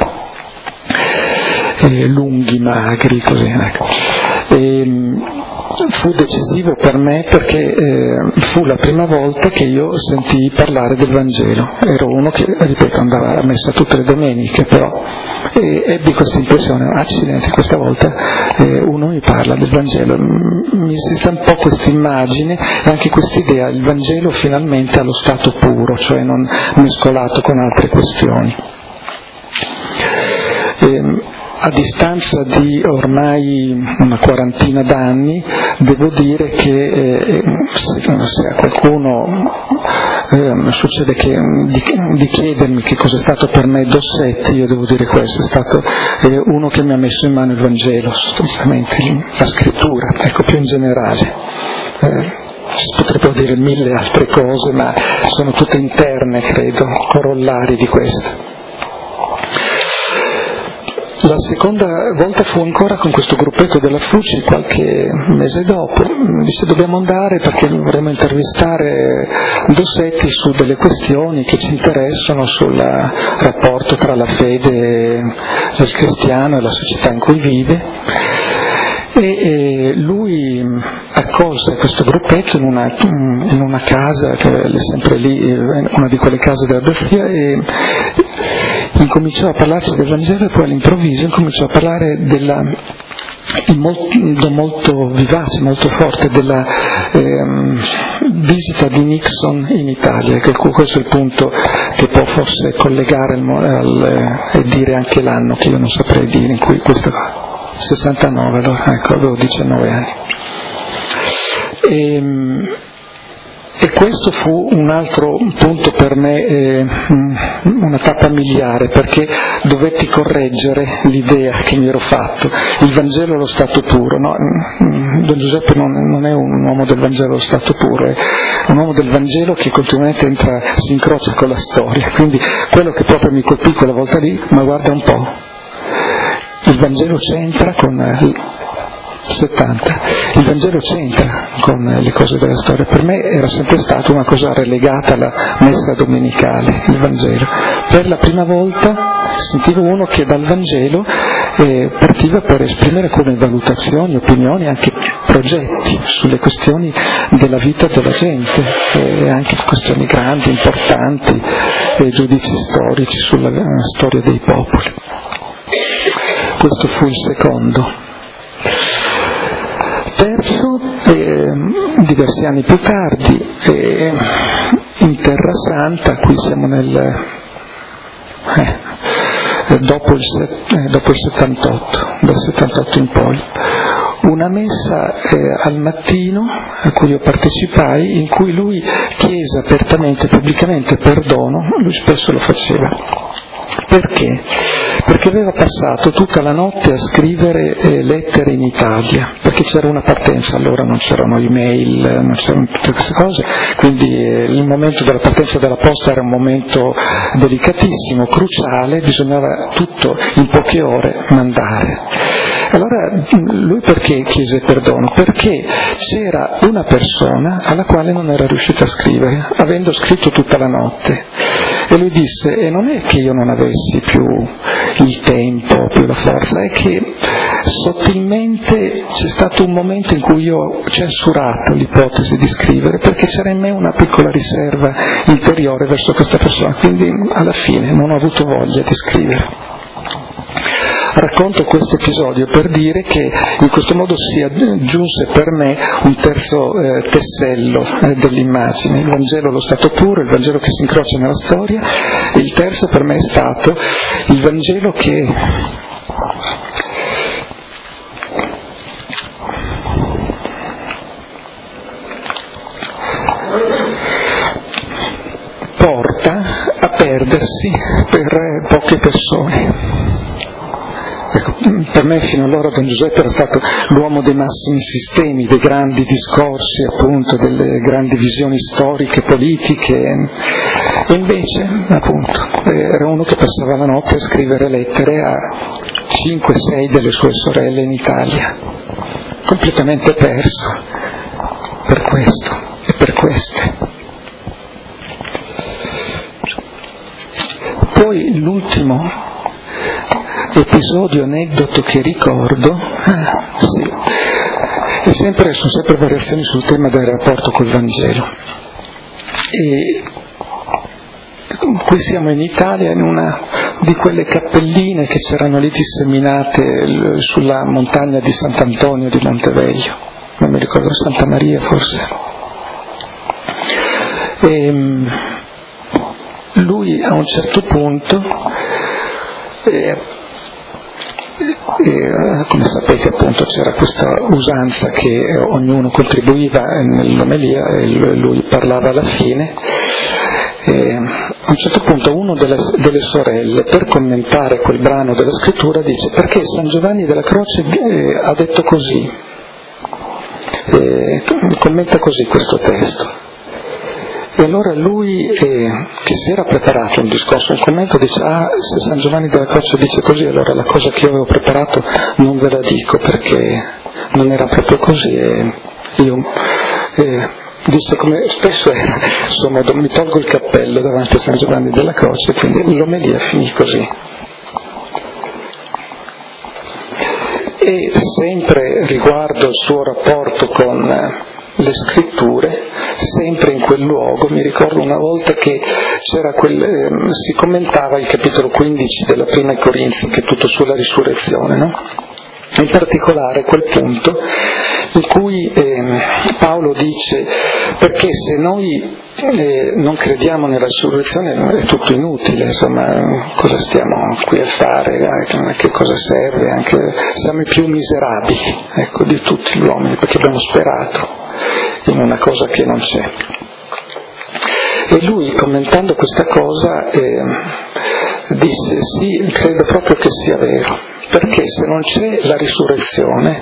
e lunghi, magri, così, ecco. E, fu decisivo per me perché eh, fu la prima volta che io sentii parlare del Vangelo. Ero uno che, ripeto, andava a messa tutte le domeniche, però e, ebbi questa impressione: accidenti, questa volta eh, uno mi parla del Vangelo. Mi esiste un po' questa immagine e anche questa idea, il Vangelo finalmente allo stato puro, cioè non mescolato con altre questioni. E, a distanza di ormai una quarantina d'anni, devo dire che eh, se, se a qualcuno eh, succede che, di, di chiedermi che cosa è stato per me Dossetti, io devo dire questo: è stato eh, uno che mi ha messo in mano il Vangelo, sostanzialmente la scrittura, ecco, più in generale. Eh, si potrebbero dire mille altre cose, ma sono tutte interne, credo, corollari di questo. La seconda volta fu ancora con questo gruppetto della Fuci, qualche mese dopo. Mi disse: dobbiamo andare perché vorremmo intervistare Dossetti su delle questioni che ci interessano sul rapporto tra la fede del cristiano e la società in cui vive. E, e lui accolse questo gruppetto in una, in una casa che è sempre lì, una di quelle case dell'abbazia, e incominciò a parlarci del Vangelo, e poi all'improvviso incominciò a parlare della, in modo molto vivace, molto forte, della ehm, visita di Nixon in Italia, che questo è il punto che può forse collegare al, al, e dire anche l'anno, che io non saprei dire, in cui questa cosa. sessantanove, allora, ecco, avevo diciannove anni. E, e questo fu un altro punto per me, eh, una tappa miliare, perché dovetti correggere l'idea che mi ero fatto. Il Vangelo è lo stato puro, no? Don Giuseppe non, non è un uomo del Vangelo lo stato puro, è un uomo del Vangelo che continuamente entra, si incrocia con la storia, quindi quello che proprio mi colpì quella volta lì, ma guarda un po', il Vangelo c'entra con settanta, il Vangelo c'entra con le cose della storia. Per me era sempre stata una cosa relegata alla messa domenicale, il Vangelo. Per la prima volta sentivo uno che dal Vangelo eh, partiva per esprimere come valutazioni, opinioni, anche progetti sulle questioni della vita della gente, eh, anche questioni grandi, importanti, eh, giudizi storici sulla eh, storia dei popoli. Questo fu il secondo. Terzo, eh, diversi anni più tardi, eh, in Terra Santa, qui siamo nel eh, dopo, il, eh, dopo il settantotto, dal settantotto in poi, una messa eh, al mattino a cui io partecipai, in cui lui chiese apertamente, pubblicamente perdono. Lui spesso lo faceva. Perché? Perché aveva passato tutta la notte a scrivere eh, lettere in Italia, perché c'era una partenza, allora non c'erano email, non c'erano tutte queste cose, quindi eh, il momento della partenza della posta era un momento delicatissimo, cruciale, bisognava tutto in poche ore mandare. Allora lui perché chiese perdono? Perché c'era una persona alla quale non era riuscito a scrivere, avendo scritto tutta la notte. E lui disse, e non è che io non avessi più il tempo, più la forza, è che sottilmente c'è stato un momento in cui io ho censurato l'ipotesi di scrivere, perché c'era in me una piccola riserva interiore verso questa persona, quindi alla fine non ho avuto voglia di scrivere. Racconto questo episodio per dire che in questo modo si aggiunse per me un terzo eh, tassello eh, dell'immagine, il Vangelo lo stato puro, il Vangelo che si incrocia nella storia, e il terzo per me è stato il Vangelo che porta a perdersi per poche persone. Ecco, per me fino allora Don Giuseppe era stato l'uomo dei massimi sistemi, dei grandi discorsi, appunto, delle grandi visioni storiche, politiche, e invece, appunto, era uno che passava la notte a scrivere lettere a cinque sei delle sue sorelle in Italia, completamente perso per questo e per queste. Poi l'ultimo episodio, aneddoto che ricordo, ah, sì, è sempre, sono sempre variazioni sul tema del rapporto col Vangelo. E qui siamo in Italia, in una di quelle cappelline che c'erano lì disseminate sulla montagna di Sant'Antonio di Monteveglio, non mi ricordo, Santa Maria forse. E lui a un certo punto eh, E, come sapete, appunto, c'era questa usanza che ognuno contribuiva nell'omelia e lui parlava alla fine. E a un certo punto uno delle, delle sorelle, per commentare quel brano della scrittura, dice: perché San Giovanni della Croce eh, ha detto così, eh, commenta così questo testo. E allora lui, eh, che si era preparato un discorso, un commento, dice: ah, se San Giovanni della Croce dice così, allora la cosa che io avevo preparato non ve la dico, perché non era proprio così. E io eh, disse, come spesso era, insomma, mi tolgo il cappello davanti a San Giovanni della Croce, quindi l'omelia finì così. E sempre riguardo il suo rapporto con le scritture, sempre in quel luogo, mi ricordo una volta che c'era quel, eh, si commentava il capitolo quindici della prima ai Corinzi, che è tutto sulla risurrezione, no? In particolare quel punto in cui eh, Paolo dice: perché se noi eh, non crediamo nella risurrezione è tutto inutile, insomma, cosa stiamo qui a fare, a che cosa serve, anche siamo i più miserabili, ecco, di tutti gli uomini, perché abbiamo sperato in una cosa che non c'è. E lui, commentando questa cosa, eh, disse: sì, credo proprio che sia vero, perché se non c'è la risurrezione,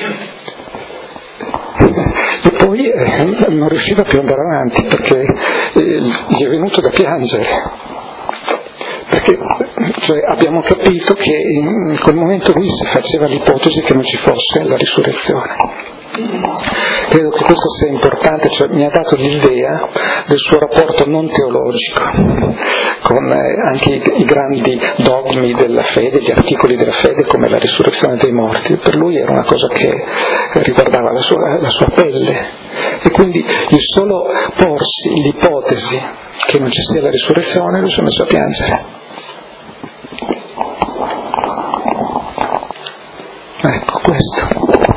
e poi eh, non riusciva più ad andare avanti, perché eh, gli è venuto da piangere. Perché cioè, abbiamo capito che in quel momento lui si faceva l'ipotesi che non ci fosse la risurrezione. Credo che questo sia importante, cioè mi ha dato l'idea del suo rapporto non teologico con eh, anche i, i grandi dogmi della fede, gli articoli della fede come la risurrezione dei morti. Per lui era una cosa che riguardava la sua, la sua pelle, e quindi il solo porsi l'ipotesi che non ci sia la risurrezione lui si è messo a piangere. Ecco questo.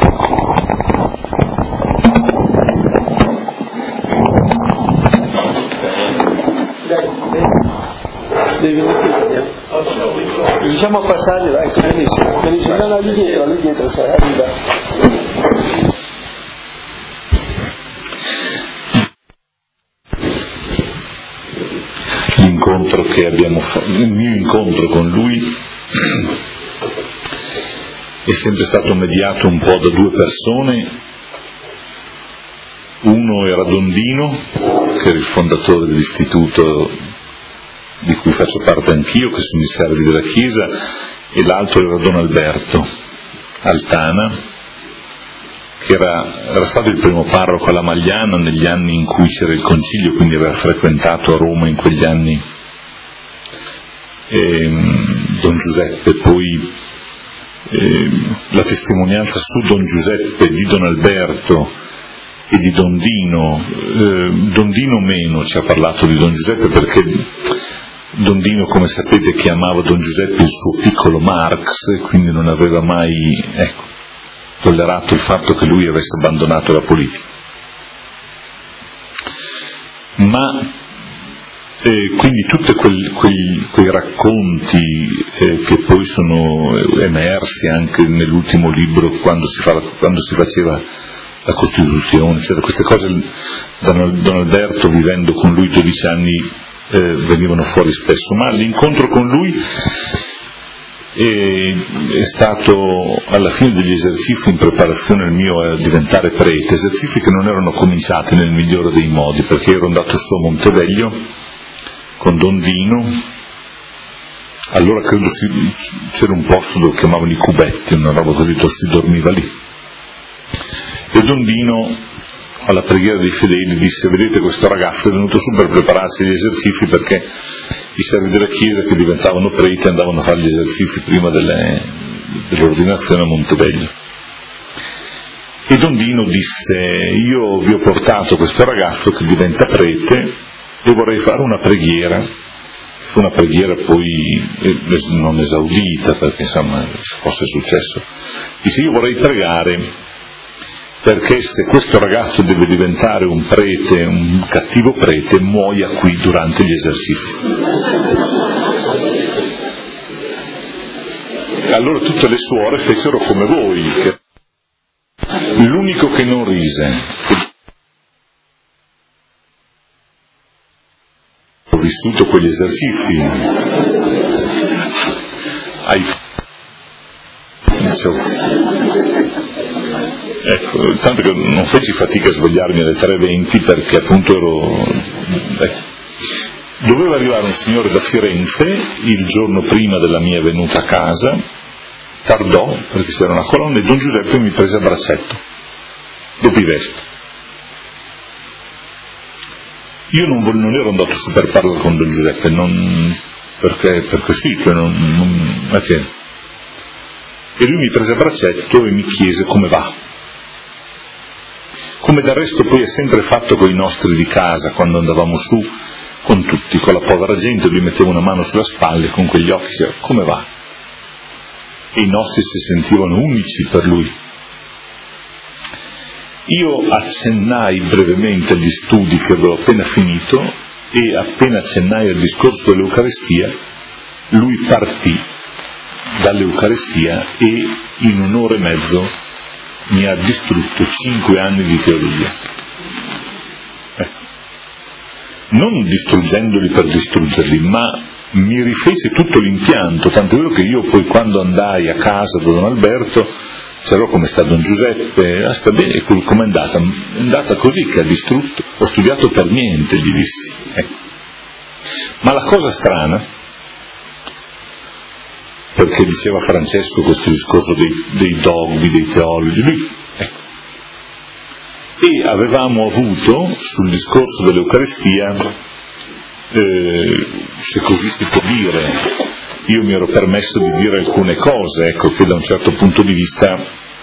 Devi venire qui, diciamo a passaggi, vai, benissimo, benissimo, no, no, lì dietro, lì dietro, cioè, arriva. L'incontro che abbiamo fatto, il mio incontro con lui è sempre stato mediato un po' da due persone. Uno era Dondino, che era il fondatore dell'istituto di cui faccio parte anch'io, che sono i servi della Chiesa, e l'altro era Don Alberto Altana, che era, era stato il primo parroco alla Magliana negli anni in cui c'era il concilio, quindi aveva frequentato a Roma in quegli anni e, Don Giuseppe. Poi eh, la testimonianza su Don Giuseppe di Don Alberto e di Dondino, eh, Dondino meno ci ha parlato di Don Giuseppe, perché Dondino, come sapete, chiamava Don Giuseppe il suo piccolo Marx, e quindi non aveva mai ecco, tollerato il fatto che lui avesse abbandonato la politica. Ma eh, quindi tutti quei, quei, quei racconti eh, che poi sono emersi anche nell'ultimo libro, quando si, fa, quando si faceva la Costituzione, eccetera, queste cose Don Alberto, vivendo con lui dodici anni, Eh, venivano fuori spesso, ma l'incontro con lui è, è stato alla fine degli esercizi in preparazione al mio a diventare prete, esercizi che non erano cominciati nel migliore dei modi, perché ero andato su a Monteveglio con Dondino. Allora credo si, c'era un posto dove chiamavano i cubetti, una roba così, dove si dormiva lì, e Dondino alla preghiera dei fedeli disse: vedete, questo ragazzo è venuto su per prepararsi agli esercizi, perché i servi della Chiesa che diventavano preti andavano a fare gli esercizi prima delle, dell'ordinazione a Monteveglio. E Dondino disse: io vi ho portato questo ragazzo che diventa prete e vorrei fare una preghiera. Fu una preghiera poi non esaudita, perché insomma se fosse successo, dice: io vorrei pregare perché se questo ragazzo deve diventare un prete, un cattivo prete, muoia qui durante gli esercizi. Allora tutte le suore fecero come voi. L'unico che non rise, ho vissuto quegli esercizi, ai ecco, tanto che non feci fatica a svegliarmi alle tre e venti, perché appunto ero ecco. Doveva arrivare un signore da Firenze il giorno prima della mia venuta a casa, tardò perché c'era una colonna, e Don Giuseppe mi prese a braccetto dopo i Vespi. Io non, vo- non ero andato su per parlare con Don Giuseppe, non, perché, perché sì, cioè non, non, perché. E lui mi prese a braccetto e mi chiese come va. Come del resto poi è sempre fatto con i nostri di casa, quando andavamo su con tutti, con la povera gente, lui metteva una mano sulla spalla e con quegli occhi diceva: come va? E i nostri si sentivano unici per lui. Io accennai brevemente agli studi che avevo appena finito, e appena accennai al discorso dell'Eucaristia, lui partì dall'Eucaristia e in un'ora e mezzo mi ha distrutto cinque anni di teologia. Ecco. non distruggendoli per distruggerli, ma mi rifece tutto l'impianto, tanto è vero che io poi quando andai a casa da Don Alberto c'ero come sta Don Giuseppe, ah, sta bene, come è andata? È andata così che ha distrutto, ho studiato per niente, gli dissi. Ecco. Ma la cosa strana, perché diceva Francesco questo discorso dei, dei dogmi, dei teologi, lui, ecco. E avevamo avuto sul discorso dell'Eucaristia, eh, se così si può dire, io mi ero permesso di dire alcune cose, ecco, che da un certo punto di vista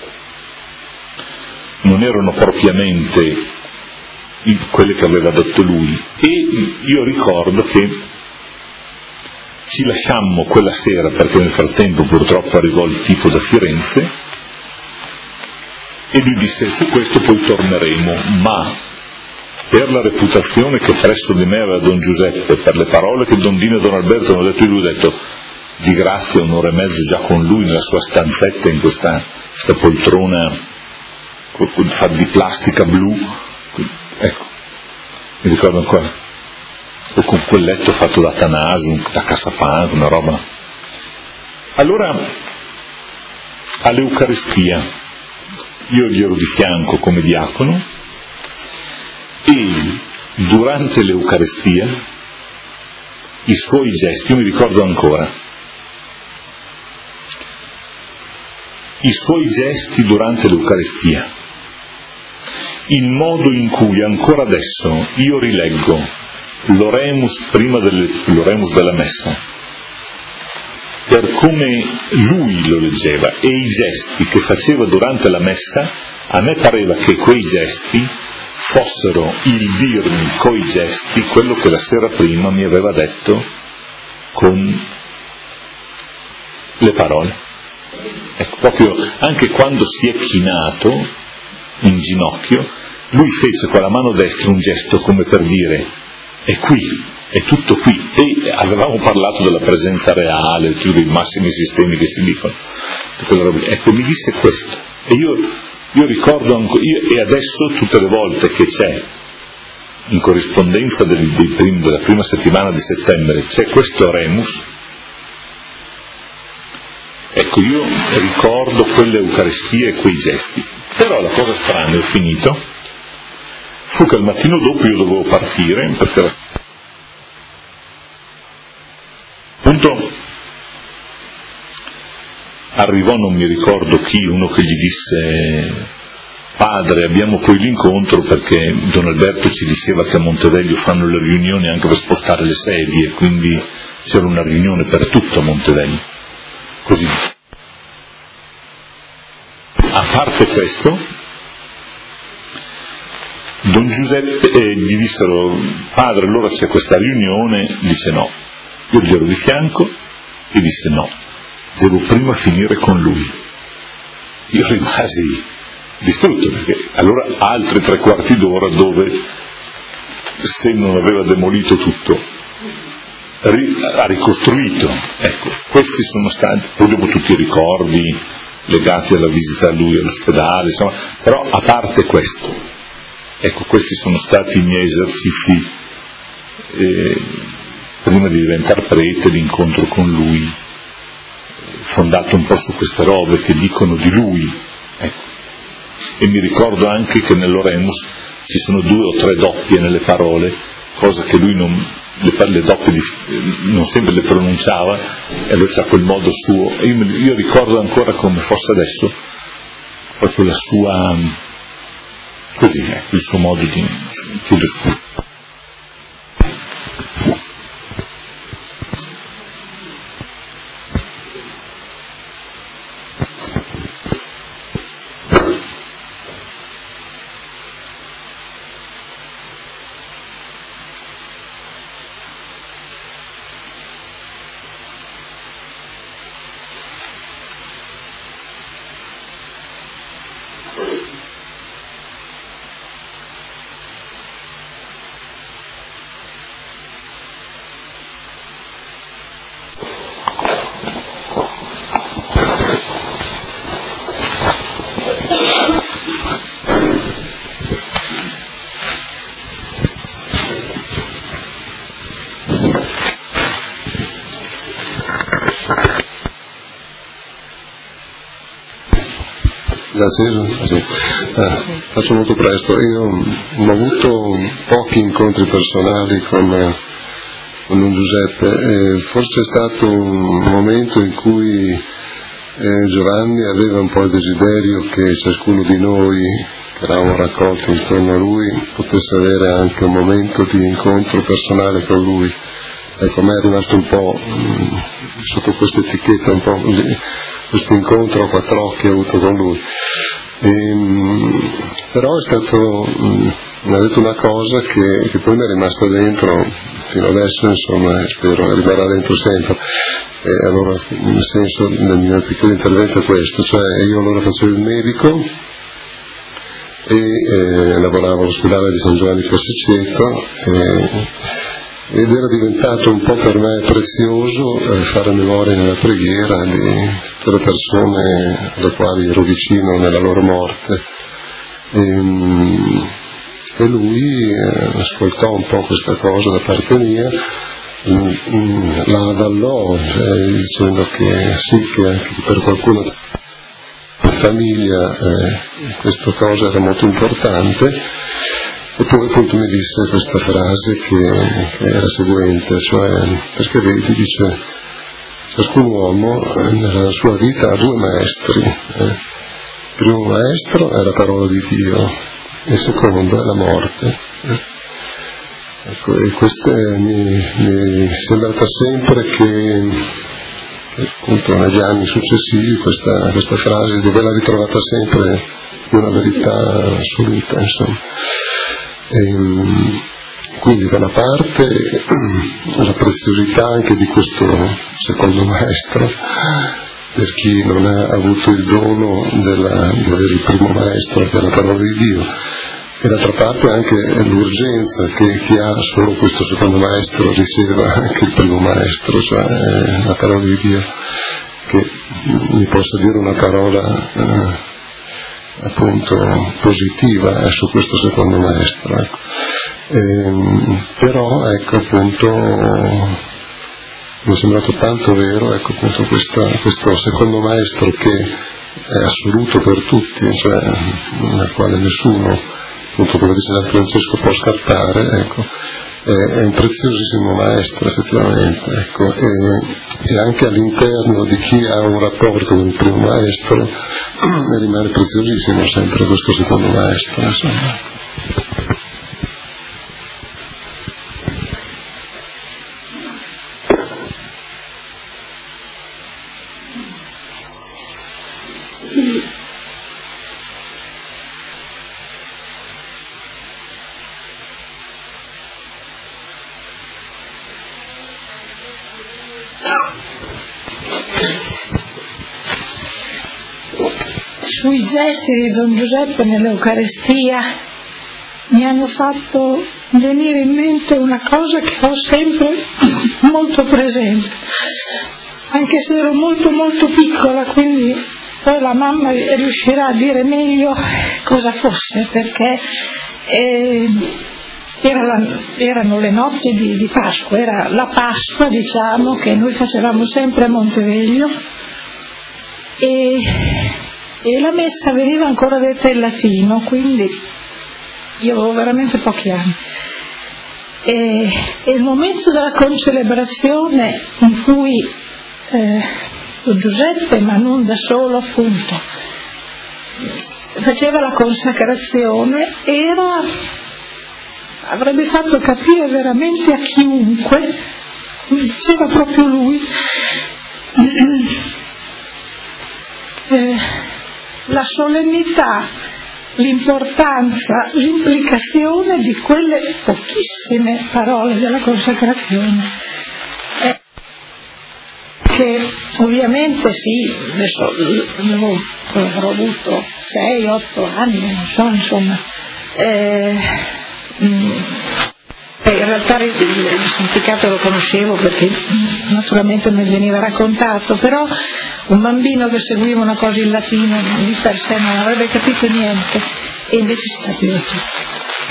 non erano propriamente quelle che aveva detto lui, e io ricordo che ci lasciammo quella sera perché nel frattempo purtroppo arrivò il tipo da Firenze e lui disse: su questo poi torneremo, ma per la reputazione che presso di me aveva Don Giuseppe, per le parole che Don Dino e Don Alberto hanno detto, lui ha detto di grazia un'ora e mezzo già con lui nella sua stanzetta in questa, questa poltrona di plastica blu, ecco, mi ricordo ancora, o con quel letto fatto da Tanasu, da Cassapanca, una roba. Allora all'Eucaristia io gli ero di fianco come diacono e durante l'Eucaristia i suoi gesti, io mi ricordo ancora i suoi gesti durante l'Eucaristia, il modo in cui ancora adesso io rileggo l'oremus prima delle, l'oremus della messa, per come lui lo leggeva e i gesti che faceva durante la messa, a me pareva che quei gesti fossero il dirmi coi gesti quello che la sera prima mi aveva detto con le parole. Ecco, proprio anche quando si è chinato in ginocchio, lui fece con la mano destra un gesto come per dire: è qui, è tutto qui. E avevamo parlato della presenza reale, tutti dei massimi sistemi che si dicono, ecco, mi disse questo e io, io ricordo ancora, io, e adesso tutte le volte che c'è in corrispondenza dei, dei prim, della prima settimana di settembre c'è questo Remus, ecco, io ricordo quelle Eucaristie e quei gesti. Però la cosa strana, ho finito, fu che il mattino dopo io dovevo partire, perché appunto arrivò, non mi ricordo chi, uno che gli disse: padre, abbiamo poi l'incontro perché Don Alberto ci diceva che a Monteveglio fanno le riunioni anche per spostare le sedie, quindi c'era una riunione per tutto a Monteveglio. Così. A parte questo, Don Giuseppe eh, gli dissero: padre, allora c'è questa riunione? Dice no. Io gli ero di fianco e disse no, devo prima finire con lui. Io rimasi distrutto, perché allora altri tre quarti d'ora dove, se non aveva demolito tutto, ri- ha ricostruito. Ecco, questi sono stati, poi dopo tutti i ricordi legati alla visita a lui all'ospedale, insomma, però a parte questo, ecco, questi sono stati i miei esercizi eh, prima di diventare prete, l'incontro con lui, fondato un po' su queste robe che dicono di lui, ecco. E mi ricordo anche che nell'Oremus ci sono due o tre doppie nelle parole, cosa che lui non, le, le doppie di, non sempre le pronunciava, e allora c'ha quel modo suo. E io, io ricordo ancora come fosse adesso proprio la sua, così, ecco, il suo modo di chiudere. acceso? Sì. Eh, faccio molto presto. Io ho avuto pochi incontri personali con, con Don Giuseppe, e forse c'è stato un momento in cui eh, Giovanni aveva un po' il desiderio che ciascuno di noi che eravamo raccolti intorno a lui potesse avere anche un momento di incontro personale con lui. Ecco, a me è rimasto un po' mh, sotto questa etichetta, un po' così, questo incontro a quattro occhi avuto con lui. E, mh, però è stato, mh, mi ha detto una cosa che, che poi mi è rimasta dentro fino adesso, insomma, e spero rimarrà dentro sempre. E allora il senso del mio piccolo intervento è questo, cioè io allora facevo il medico e eh, lavoravo all'ospedale di San Giovanni Persiceto e, ed era diventato un po' per me prezioso eh, fare memoria nella preghiera di tutte le persone alle quali ero vicino nella loro morte. E, e lui eh, ascoltò un po' questa cosa da parte mia, mh, mh, la avallò, cioè, dicendo che sì, che anche per qualcuno in famiglia eh, questa cosa era molto importante. E poi appunto mi disse questa frase che, che era seguente, cioè, perché vedi, dice, ciascun uomo nella sua vita ha due maestri, eh. Il primo maestro è la parola di Dio, e il secondo è la morte. Eh. Ecco, e questa mi, mi è sembrata sempre che, che appunto negli anni successivi questa, questa frase di averla ritrovata sempre una verità assoluta, insomma. E, quindi da una parte la preziosità anche di questo secondo maestro per chi non ha avuto il dono della, di avere il primo maestro che è la parola di Dio, e d'altra parte anche l'urgenza che chi ha solo questo secondo maestro riceva anche il primo maestro, cioè la parola di Dio, che mi possa dire una parola eh, appunto positiva eh, su questo secondo maestro, ecco. E, però ecco appunto mi è sembrato tanto vero, ecco appunto questa, questo secondo maestro che è assoluto per tutti, cioè nel quale nessuno, appunto come dice San Francesco, può scappare, ecco. È un preziosissimo maestro effettivamente, ecco, e, e anche all'interno di chi ha un rapporto con il primo maestro rimane preziosissimo sempre questo secondo maestro, insomma. Sui gesti di Don Giuseppe nell'Eucarestia mi hanno fatto venire in mente una cosa che ho sempre molto presente, anche se ero molto molto piccola, quindi poi la mamma riuscirà a dire meglio cosa fosse, perché eh, era la, erano le notti di, di Pasqua, era la Pasqua, diciamo, che noi facevamo sempre a Monteveglio, e e la messa veniva ancora detta in latino, quindi io avevo veramente pochi anni, e, e il momento della concelebrazione in cui eh, Don Giuseppe, ma non da solo appunto, faceva la consacrazione, era, avrebbe fatto capire veramente a chiunque, diceva proprio lui, eh, la solennità, l'importanza, l'implicazione di quelle pochissime parole della consacrazione, eh, che ovviamente sì, adesso avevo, avrò avuto sei otto anni, non so, insomma, eh, mh, in realtà il significato lo conoscevo perché naturalmente mi veniva raccontato, però un bambino che seguiva una cosa in latino di per sé non avrebbe capito niente, e invece si capiva tutto.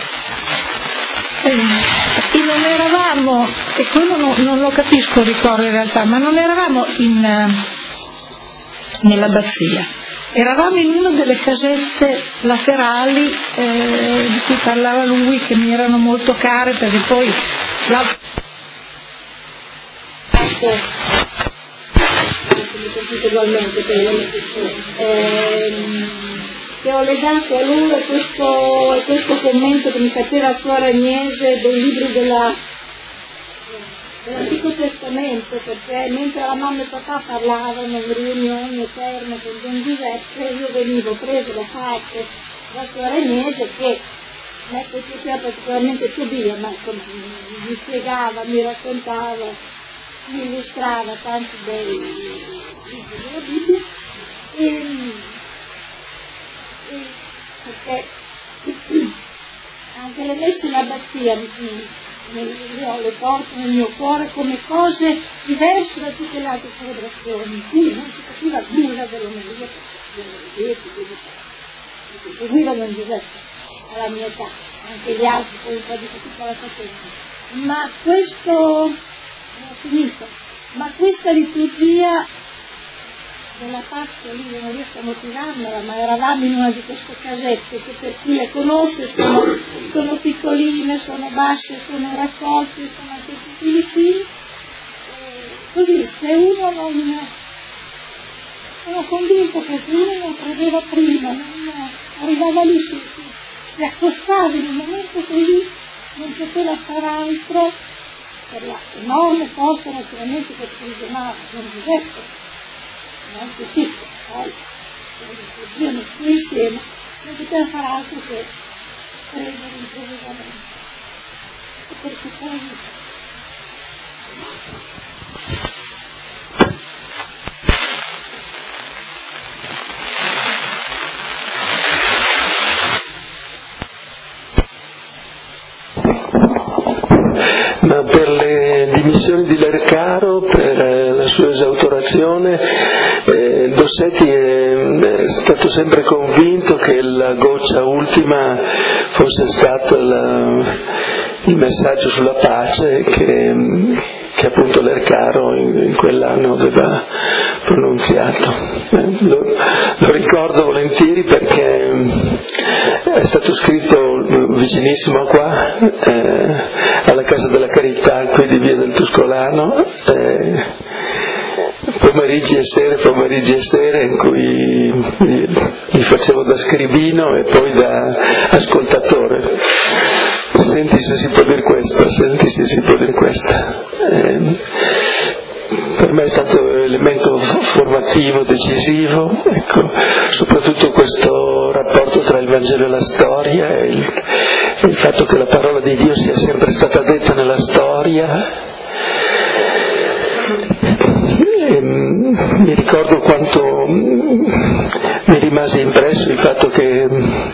E non eravamo, e quello non, non lo capisco, ricordo in realtà, ma non eravamo in, nell'abbazia, eravamo in una delle casette laterali eh, di cui parlava lui, che mi erano molto care, perché poi l'altro ehm, che ho legato a lui e questo, questo commento che mi faceva suora Agnese dei libri della, dell'Antico Testamento, perché mentre la mamma e papà parlavano in riunioni eterne con Don Giuseppe, io venivo preso da parte da suora Agnese, che a me piaceva particolarmente Tobia, ma insomma, mi spiegava, mi raccontava, mi illustrava tanti bei libri della Bibbia, e, e perché anche le messe in abbazia le ho le porto nel mio cuore come cose diverse da tutte le altre celebrazioni, quindi non si capiva nulla dell'omelia, si seguiva Don Giuseppe alla mia età, anche gli altri poi un po' di fatica la facevano, ma questo ho finito, ma questa liturgia della Pasqua lì non riesco a motivarmela, ma eravamo in una di queste casette che per chi le conosce sono, sono piccoline, sono basse, sono raccolte, sono sempre più vicini, così se uno non, sono convinto che se uno non credeva prima, non arrivava lì, si, si accostava in un momento così, non poteva far altro per l'enorme forza naturalmente che funzionava Don Giuseppe, anche piccolo, poi Dio messo insieme, non poteva fare altro che prendere improvvisamente. E perché poi ma per le dimissioni di Lercaro, per la sua esautorazione, eh, Dossetti è, è stato sempre convinto che la goccia ultima fosse stato la, il messaggio sulla pace che, che appunto Lercaro in, in quell'anno aveva pronunziato. Eh, lo, lo ricordo volentieri perché è stato scritto vicinissimo a qua, eh, alla Casa della Carità, qui di Via del Tuscolano, eh, pomeriggi e sere, pomeriggi e sere, in cui li facevo da scribino e poi da ascoltatore. Senti se si può dire questo, senti se si può dire questa. Eh, per me è stato un elemento formativo, decisivo, ecco, soprattutto questo rapporto tra il Vangelo e la storia, e il, il fatto che la parola di Dio sia sempre stata detta nella storia. E, mi ricordo quanto mi rimase impresso il fatto che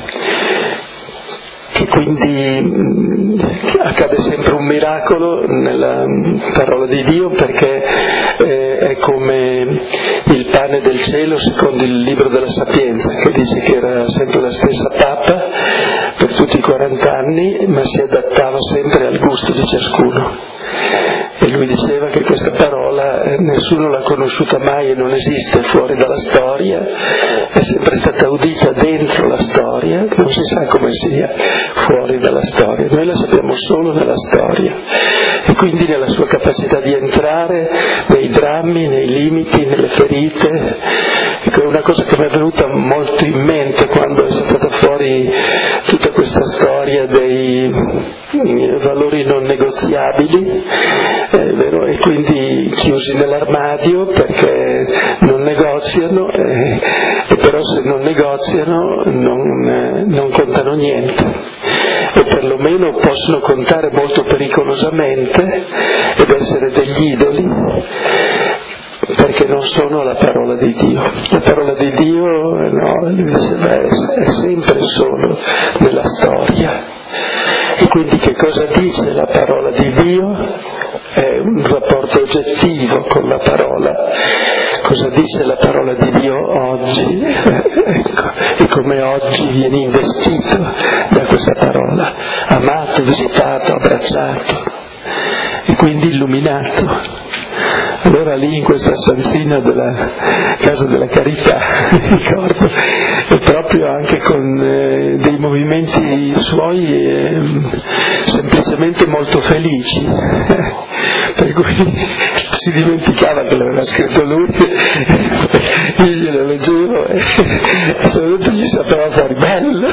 che quindi accade sempre un miracolo nella parola di Dio, perché eh, è come il pane del cielo secondo il libro della Sapienza, che dice che era sempre la stessa pappa per tutti i quaranta anni, ma si adattava sempre al gusto di ciascuno. E lui diceva che questa parola eh, nessuno l'ha conosciuta mai e non esiste fuori dalla storia, è sempre stata udita dentro la storia, non si sa come sia fuori dalla storia, noi la sappiamo solo nella storia, e quindi nella sua capacità di entrare nei drammi, nei limiti, nelle ferite. Ecco, è una cosa che mi è venuta molto in mente quando è stata fuori tutta questa storia dei valori non negoziabili, è vero? E quindi chiusi nell'armadio perché non negoziano, e, e però se non negoziano non, eh, non contano niente, o perlomeno possono contare molto pericolosamente ed essere degli idoli, perché non sono la parola di Dio. La parola di Dio, no, lui diceva, è sempre solo nella storia. E quindi che cosa dice la parola di Dio? È un rapporto oggettivo con la parola. Cosa dice la parola di Dio oggi? Ecco, e come oggi vieni investito da questa parola, amato, visitato, abbracciato e quindi illuminato. Allora lì in questa stanzina della Casa della Carità, mi ricordo, e proprio anche con eh, dei movimenti suoi eh, semplicemente molto felici, per cui si dimenticava che l'aveva scritto lui, io glielo leggevo e soprattutto gli sapeva fuori bello.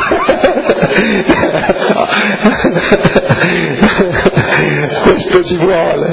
Questo ci vuole.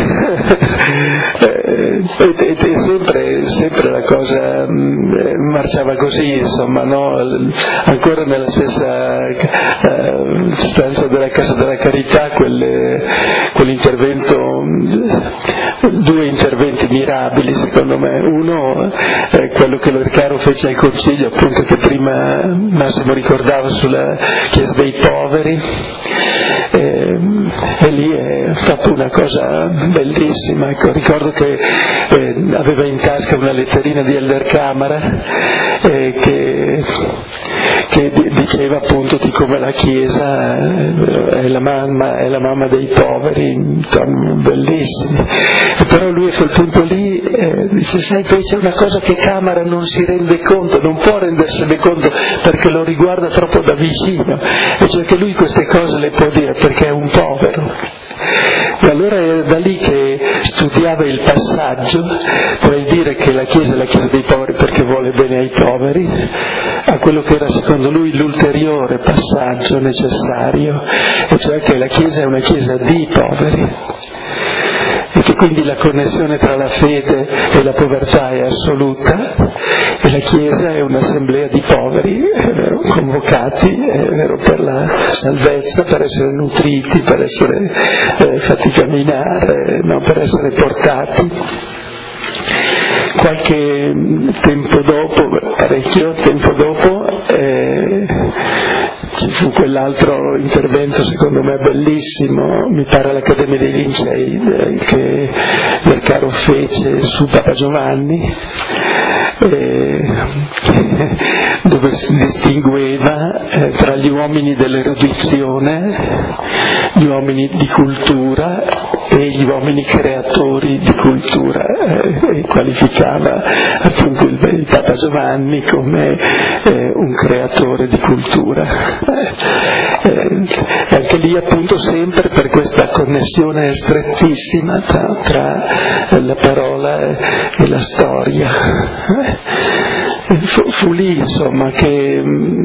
E, e, e sempre, sempre la cosa mh, marciava così, insomma, no? Ancora nella stessa uh, stanza della Casa della Carità, quelle, quell'intervento, due interventi mirabili secondo me. Uno è quello che Lercaro fece al Concilio, appunto, che prima Massimo ricordava, sulla Chiesa dei poveri, e, e lì è proprio una cosa bellissima. Ecco, ricordo che eh, aveva in tasca una letterina di Elder Camara eh, che, che diceva appunto di come la Chiesa è la mamma, è la mamma dei poveri, bellissimi. E però lui a quel punto lì eh, dice: sai, poi c'è una cosa che Camara non si rende conto, non può rendersene conto perché lo riguarda troppo da vicino, e cioè che lui queste cose le può dire perché è un povero. E allora era da lì che studiava il passaggio tra il dire che la Chiesa è la Chiesa dei poveri perché vuole bene ai poveri, a quello che era secondo lui l'ulteriore passaggio necessario, e cioè che la Chiesa è una Chiesa di poveri, e che quindi la connessione tra la fede e la povertà è assoluta, e la Chiesa è un'assemblea di poveri eh, convocati eh, per la salvezza, per essere nutriti, per essere eh, fatti camminare, no, per essere portati. Qualche tempo dopo, parecchio tempo dopo, eh, ci fu quell'altro intervento secondo me bellissimo, mi pare all'Accademia dei Lincei, eh, che Lercaro fece su Papa Giovanni, eh, dove si distingueva eh, tra gli uomini dell'erudizione, gli uomini di cultura e gli uomini creatori di cultura, eh, e qualificava appunto il, il Papa Giovanni come eh, un creatore di cultura. Eh, eh, anche lì appunto sempre per questa connessione strettissima tra, tra la parola e la storia. Eh, fu, fu lì insomma che,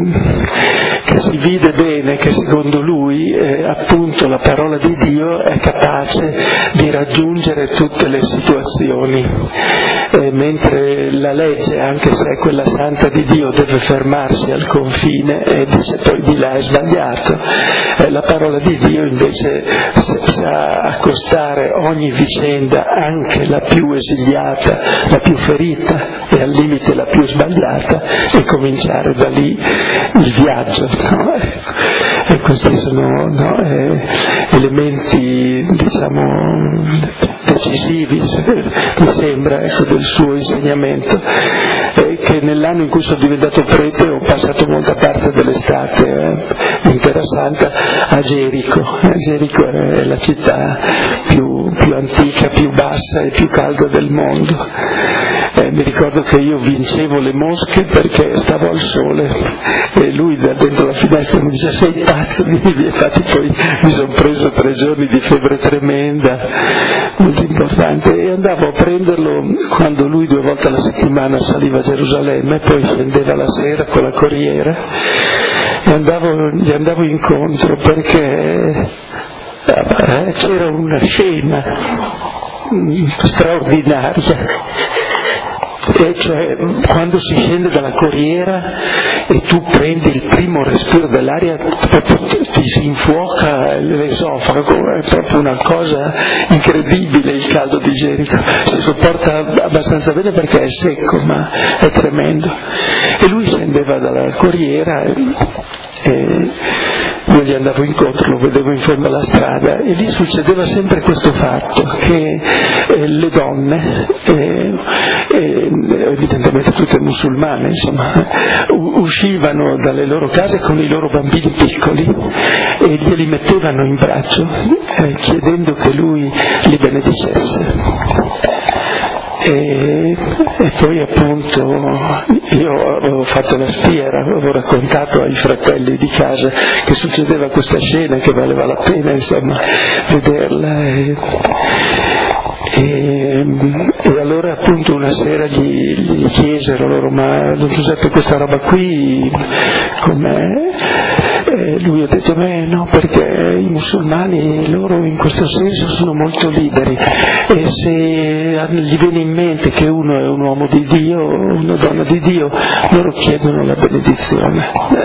che si vide bene che secondo lui eh, appunto la parola di Dio è capace di raggiungere tutte le situazioni, eh, mentre la legge, anche se è quella santa di Dio, deve fermarsi al confine e dice poi di là è sbagliato. Eh, la parola di Dio invece sa accostare ogni vicenda, anche la più esiliata, la più ferita e al limite la più sbagliata, e cominciare da lì il viaggio, no? E questi sono no, eh, elementi diciamo decisivi, mi sembra, ecco, del suo insegnamento, eh, che nell'anno in cui sono diventato prete ho passato molta parte dell'estate eh, in Terra Santa a Gerico. Gerico è la città più, più antica, più bassa e più calda del mondo. Eh, mi ricordo che io vincevo le mosche perché stavo al sole, e lui da dentro la finestra mi dice: sei pazzo? Infatti poi mi sono preso tre giorni di febbre tremenda, molto importante, e andavo a prenderlo quando lui due volte alla settimana saliva a Gerusalemme, poi scendeva la sera con la corriera, e andavo, gli andavo incontro perché eh, c'era una scena straordinaria. E cioè quando si scende dalla corriera e tu prendi il primo respiro dell'aria, ti si infuoca l'esofago, è proprio una cosa incredibile il caldo di Gerico. Si sopporta abbastanza bene perché è secco, ma è tremendo. E lui scendeva dalla corriera e, e io gli andavo incontro, lo vedevo in fondo alla strada, e lì succedeva sempre questo fatto, che eh, le donne, eh, eh, evidentemente tutte musulmane, insomma, uscivano dalle loro case con i loro bambini piccoli e glieli mettevano in braccio eh, chiedendo che lui li benedicesse. E, e poi appunto io avevo fatto la spiera, avevo raccontato ai fratelli di casa che succedeva questa scena, che valeva la pena insomma vederla, e, e, e allora appunto una sera gli, gli chiesero loro: ma Don Giuseppe, questa roba qui com'è? E lui ha detto: beh no, perché i musulmani loro in questo senso sono molto liberi, e se gli viene in mente che uno è un uomo di Dio, una donna di Dio, loro chiedono la benedizione.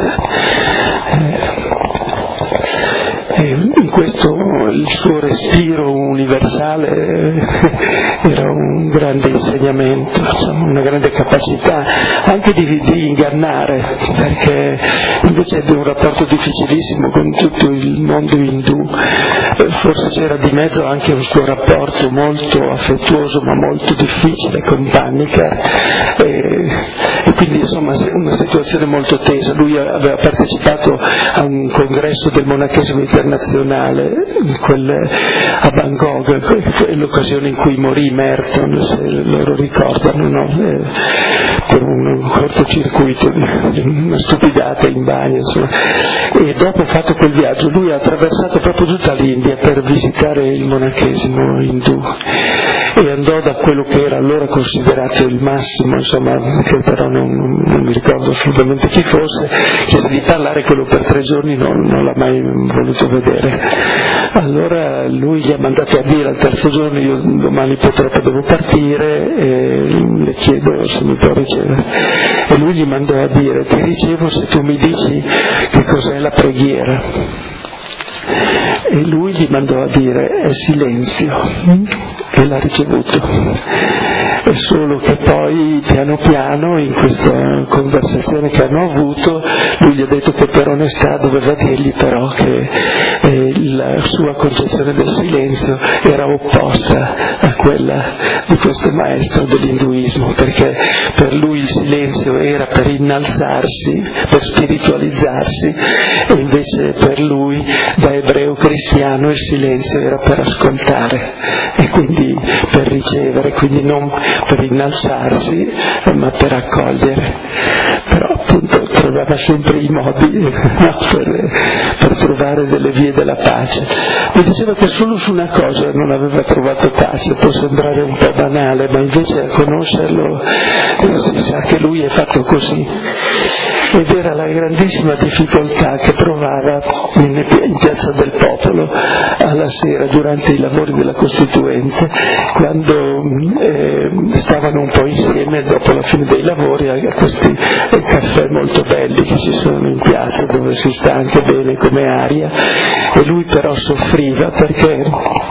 E in questo il suo respiro universale era un grande insegnamento, insomma, una grande capacità anche di, di ingannare, perché invece di un rapporto difficilissimo con tutto il mondo indù, forse c'era di mezzo anche un suo rapporto molto affettuoso ma molto difficile con Panikkar, e, e quindi insomma una situazione molto tesa. Lui aveva partecipato a un congresso del monachesimo internazionale quel, a Bangkok, l'occasione in cui morì Merton, se loro ricordano, no? eh, per un cortocircuito, una stupidata in bagno, insomma. E dopo ha fatto quel viaggio lui ha attraversato proprio tutta l'India per visitare il monachesimo indù, e andò da quello che era allora considerato il massimo, insomma, che però non, non mi ricordo assolutamente chi fosse, chiese di parlare, quello per tre giorni non, non l'ha mai voluto vedere. Allora lui gli ha mandato a dire al terzo giorno: io domani purtroppo devo partire e le chiedo se mi può ricevere. E lui gli mandò a dire: ti ricevo se tu mi dici che cos'è la preghiera. E lui gli mandò a dire: è silenzio, e l'ha ricevuto. È solo che poi piano piano in questa conversazione che hanno avuto lui gli ha detto che per onestà doveva dirgli però che eh, la sua concezione del silenzio era opposta a quella di questo maestro dell'induismo, perché per lui il silenzio era per innalzarsi, per spiritualizzarsi, e invece per lui da ebreo cristiano il silenzio era per ascoltare e quindi per ricevere, quindi non per innalzarsi ma per accogliere. Però appunto trovava sempre i modi no, per, per trovare delle vie della pace. Mi diceva che solo su una cosa non aveva trovato pace, può sembrare un po' banale, ma invece a conoscerlo si sa che lui è fatto così, ed era la grandissima difficoltà che provava in, in Piazza del Popolo alla sera durante i lavori della Costituente, quando eh, stavano un po' insieme dopo la fine dei lavori a questi eh, caffè molto belli che ci sono in piazza, dove si sta anche bene come aria, e lui però soffriva perché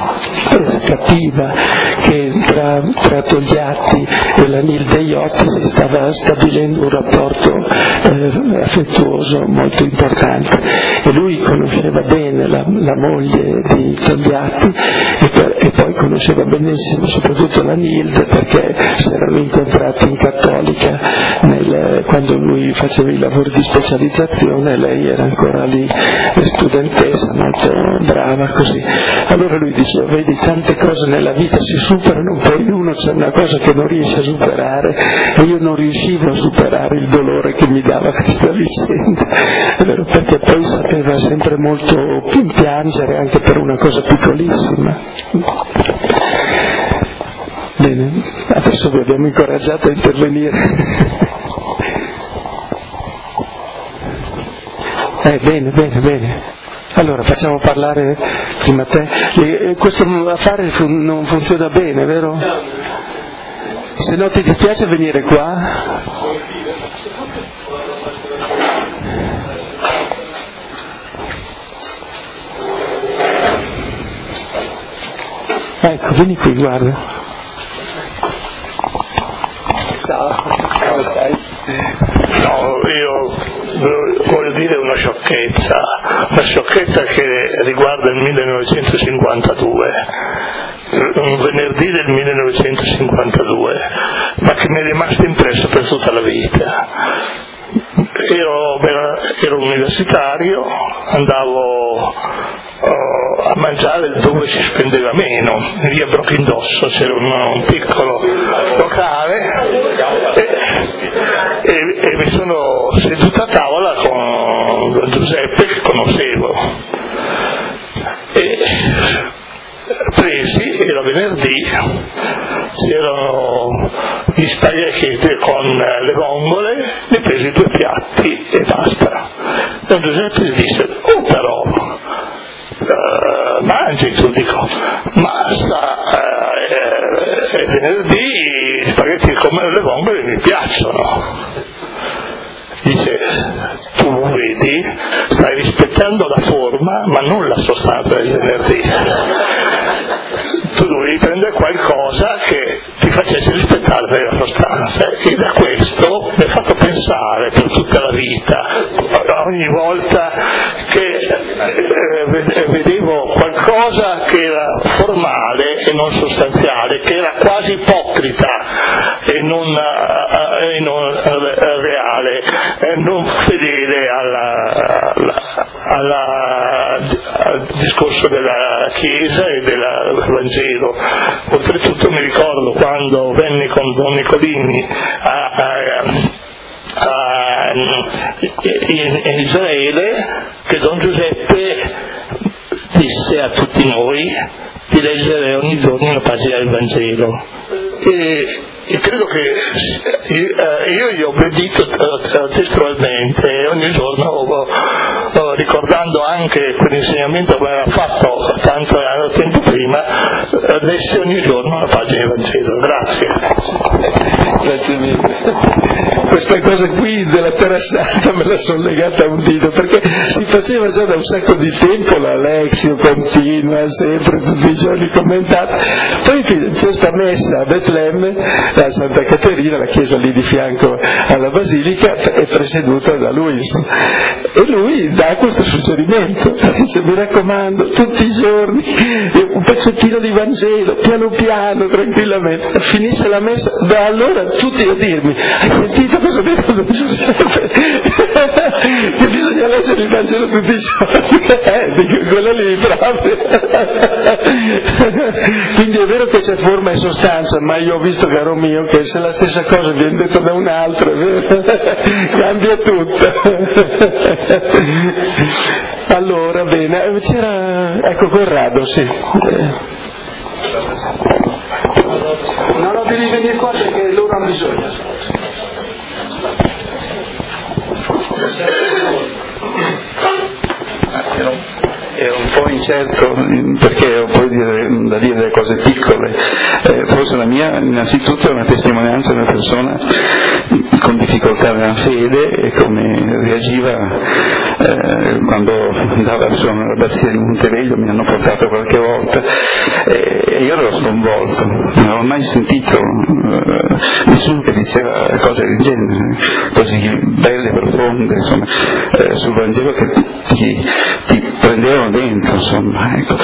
capiva che tra, tra Togliatti e la Nil Deiotti si stava stabilendo un rapporto eh, affettuoso molto importante, e lui conosceva bene la, la moglie di Togliatti e, per, e poi conosceva benissimo soprattutto la Nilde, perché si erano incontrati in Cattolica nel, quando lui faceva i lavori di specializzazione, lei era ancora lì studentessa, molto brava così. Allora lui diceva: vedi, tante cose nella vita si superano, poi uno c'è una cosa che non riesce a superare, e io non riuscivo a superare il dolore che mi dava questa vicenda, è vero, perché poi sapeva sempre molto piangere anche per una cosa piccolissima. Bene, adesso vi abbiamo incoraggiato a intervenire. Eh, bene, bene, bene. Allora facciamo parlare prima te. E questo affare fun- non funziona bene, vero? Se no ti dispiace venire qua? Ecco, vieni qui, guarda. Ciao, come stai? No, io voglio dire una sciocchezza, una sciocchezza che riguarda il millenovecentocinquantadue, un venerdì del millenovecentocinquantadue, ma che mi è rimasto impresso per tutta la vita. Ero, ero universitario, andavo uh, a mangiare dove si spendeva meno, in via Brochindosso c'era un, un piccolo locale e, e, e mi sono seduto a tavola con Don Giuseppe che conoscevo e presi, era venerdì, c'erano gli spaghetti con le vongole, ne presi due piatti e basta. Don Giuseppe gli disse: oh però uh, mangi, tu, dico, ma sa, uh, è venerdì, gli spaghetti come le vongole mi piacciono. Dice: tu vedi, stai rispettando la forma ma non la sostanza del venerdì. Tu dovevi prendere qualcosa che ti facesse rispettare la sostanza, e da questo mi ha fatto pensare per tutta la vita, ogni volta che eh, vedevo qualcosa che era formale e non sostanziale, che era quasi ipocrita e non, eh, e non eh, reale, eh, non fedele alla, alla, alla, al discorso della Chiesa e del Vangelo. Oltretutto mi ricordo quando venni con Don Nicolini a, a, a, in, in Israele, che Don Giuseppe disse a tutti noi di leggere ogni giorno una pagina del Vangelo. E, e credo che io gli ho obbedito testualmente, e ogni giorno, ricordando anche quell'insegnamento che aveva fatto tanto tempo prima, lessi ogni giorno una pagina del Vangelo. Grazie. Grazie mille. Questa cosa qui della Terra Santa me la sono legata a un dito, perché si faceva già da un sacco di tempo la Lexio continua, sempre, tutti i giorni commentata. Poi c'è questa messa a Betlemme, a Santa Caterina, la chiesa lì di fianco alla Basilica, è presieduta da lui. E lui dà questo suggerimento, dice: mi raccomando, tutti i giorni un pezzettino di Vangelo, piano piano, tranquillamente. Finisce la messa, da allora tutti a dirmi: hai sentito cosa ha detto Don Giuseppe? Che bisogna leggere il Vangelo tutti i giorni. Eh, dico, quello lì proprio. Quindi è vero che c'è forma e sostanza, ma io ho visto, caro mio, che se la stessa cosa viene detta da un altro, è vero? Cambia tutto. Allora, bene, c'era, ecco, Corrado, sì. No, no, devi venire qua perché loro hanno bisogno. È un po' incerto perché ho poi da dire delle cose piccole. Eh, forse la mia innanzitutto è una testimonianza di una persona con difficoltà nella fede e come reagiva eh, quando andava insomma, alla Battista di Monteveglio. Mi hanno portato qualche volta e io ero sconvolto, non avevo mai sentito eh, nessuno che diceva cose del genere, così belle, profonde, insomma, eh, sul Vangelo, che ti, ti prendevano dentro, insomma, ecco.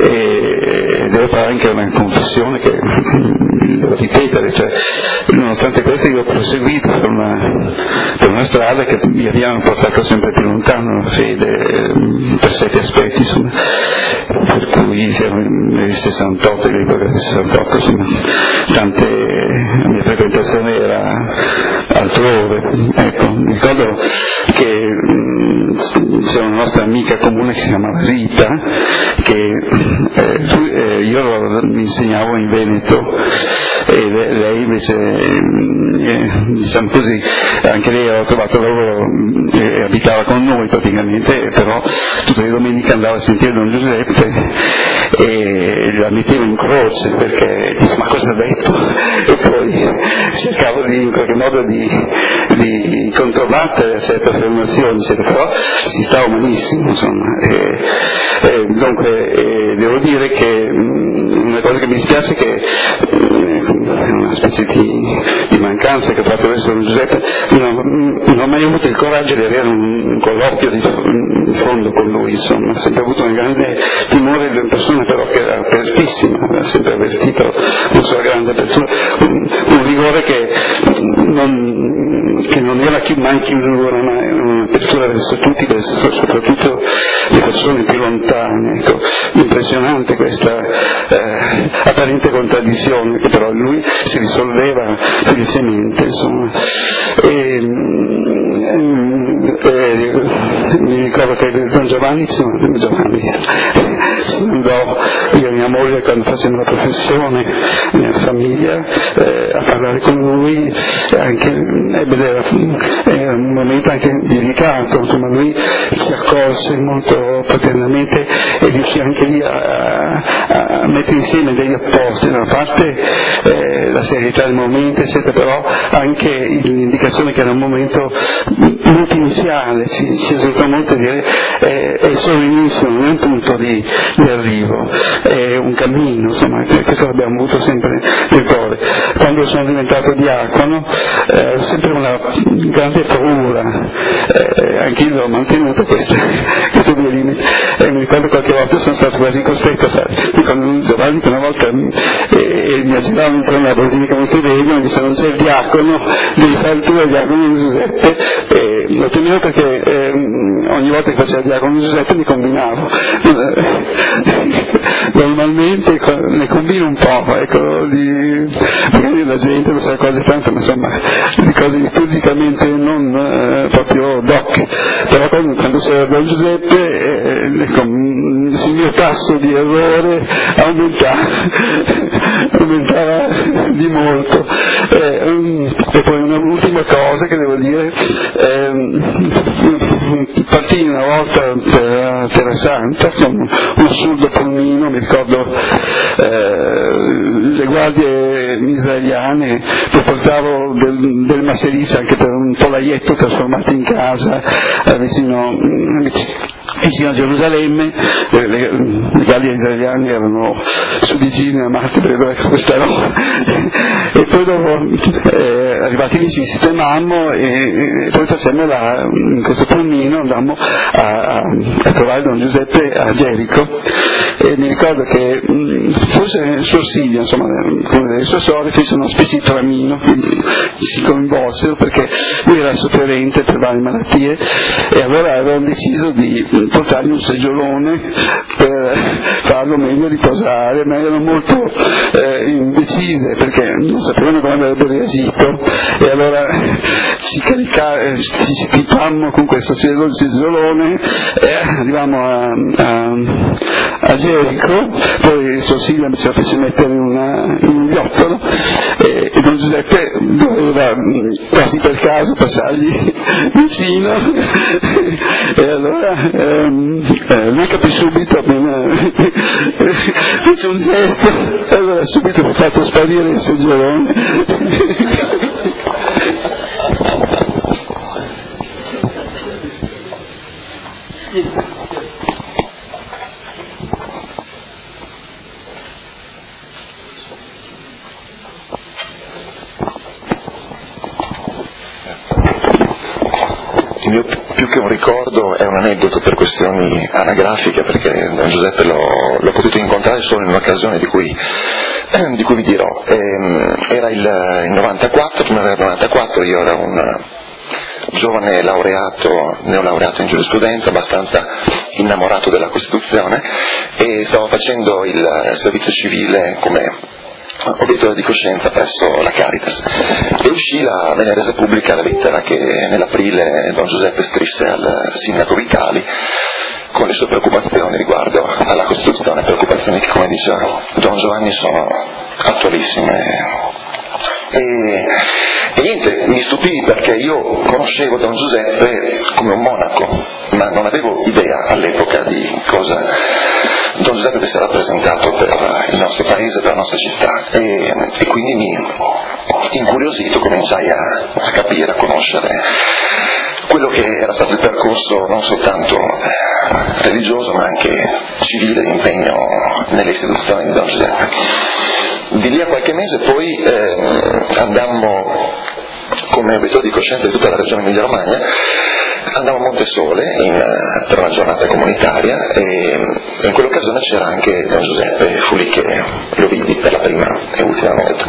E devo fare anche una confessione che devo ripetere, cioè, nonostante questo io ho proseguito per una, per una strada che mi aveva portato sempre più lontano la fede, per certi aspetti, insomma, per cui siamo nel sessantotto, l'epoca del sessantotto, insomma, tante, la mia frequentazione era altrove, ecco. Mi ricordo che mh, c'era una nostra amica comune che si chiamava Rita, che eh, lui, eh, io mi insegnavo in Veneto e lei invece, eh, diciamo così, anche lei aveva trovato lavoro e abitava con noi praticamente, però tutte le domeniche andava a sentire Don Giuseppe e la mettevo in croce perché disse: ma cosa ha detto? E poi cercavo di, in qualche modo di, di controbattere certe affermazioni, però si stava malissimo, insomma. E, e dunque e devo dire che mh, una cosa che mi dispiace è che mh, è una specie di, di mancanza che ho fatto verso Don Giuseppe, non, non ho mai avuto il coraggio di avere un, un colloquio di, di fondo con lui, insomma. Ho sempre avuto un grande timore di una persona però che era apertissima, aveva sempre avvertito una sua grande apertura, un, un rigore che non, che non era mai chiusura, ma un'apertura verso tutti, verso soprattutto le persone più lontane, ecco. impressionante questa eh, apparente contraddizione, che però lui si risolveva felicemente, insomma. E, e, mi ricordo che Don Giovanni, Giovanni si andò, io e mia moglie, quando facevamo la professione, mia famiglia, eh, a parlare con lui, anche, ed era, era un momento anche delicato, insomma, lui ci accolse molto paternamente e riuscì anche lì a, a, a mettere insieme degli opposti, da una parte eh, la serietà del momento, eccetera, però anche l'indicazione che era un momento molto iniziale, ci, ci esultò molto a dire eh, è solo l'inizio, non è un punto di, di arrivo, è un cammino, insomma, questo l'abbiamo avuto sempre nel cuore. Quando sono diventato diacono eh, ho sempre una grande paura, eh, anche io ho mantenuto queste, queste due linee e mi ricordo qualche volta sono stato quasi costretto a fare, con Giovanni che una volta eh, mi aggiravano intorno alla Basilica Montevideo, mi diceva non c'è il diacono, devi fare il tuo diacono Giuseppe, e lo tenevo perché eh, ogni volta che facevo il diacono Giuseppe mi combinavo, normalmente ne combino un po', ecco, di, magari la gente non sa cose tanto, ma insomma di cose liturgicamente non eh, proprio doc, però quando, quando c'era Don Giuseppe eh, ecco, il mio tasso di errore aumentava, aumentava di molto. Eh, um, e poi un'ultima cosa che devo dire, eh, partii una volta per Terra Santa con un assurdo pulmino, mi ricordo eh, le guardie israeliane che portavo del, del masserificio anche per un polaietto trasformato in casa eh, vicino, vicino a Gerusalemme, le, le, le guardie israeliane erano su di Gini a Marte per questa roba e poi dopo eh, arrivati lì ci sistemammo e, e poi facemmo la, in questo pulmino andammo a, a, a trovare Don Giuseppe a Gerico e mi ricordo che mh, forse Suor Silvia, insomma, come delle sue sorelle, fece una specie di tramino, quindi si coinvolsero perché lui era sofferente per varie malattie e allora avevano deciso di portargli un seggiolone per farlo meglio riposare, ma erano molto eh, indecise perché non sapevano come avrebbe reagito e allora ci, carica, ci stipammo con questo seggiolone e arrivavamo a, a, a Gerico, poi Suor Silvia ce la fece mettere in, una, in un ghiottolo e, e Don Giuseppe doveva quasi per caso passargli vicino e allora ehm, eh, lui capì subito appena fece un gesto e allora subito ho fatto sparire il seggiolone. Il mio più che un ricordo è un aneddoto per questioni anagrafiche, perché Don Giuseppe l'ho, l'ho potuto incontrare solo in un'occasione di cui, eh, di cui vi dirò. E, era il, il novantaquattro, primavera del novantaquattro, io ero un giovane laureato, neolaureato in giurisprudenza, abbastanza innamorato della Costituzione e stavo facendo il servizio civile come obiettivo di coscienza presso la Caritas e uscì la, venne resa pubblica la lettera che nell'aprile Don Giuseppe scrisse al sindaco Vitali con le sue preoccupazioni riguardo alla Costituzione, preoccupazioni che, come diceva Don Giovanni, sono attualissime. E, e niente, mi stupì perché io conoscevo Don Giuseppe come un monaco, ma non avevo idea all'epoca di cosa Don Giuseppe avesse rappresentato per il nostro paese, per la nostra città e, e quindi mi incuriosito, cominciai a, a capire, a conoscere quello che era stato il percorso non soltanto eh, religioso ma anche civile di impegno nelle istituzioni di Don Giuseppe. Di lì a qualche mese poi eh, andammo come obiettivo di coscienza di tutta la regione Emilia-Romagna, andammo a Montesole in, per una giornata comunitaria e in quell'occasione c'era anche Don Giuseppe, fu lì che lo vidi per la prima e ultima volta.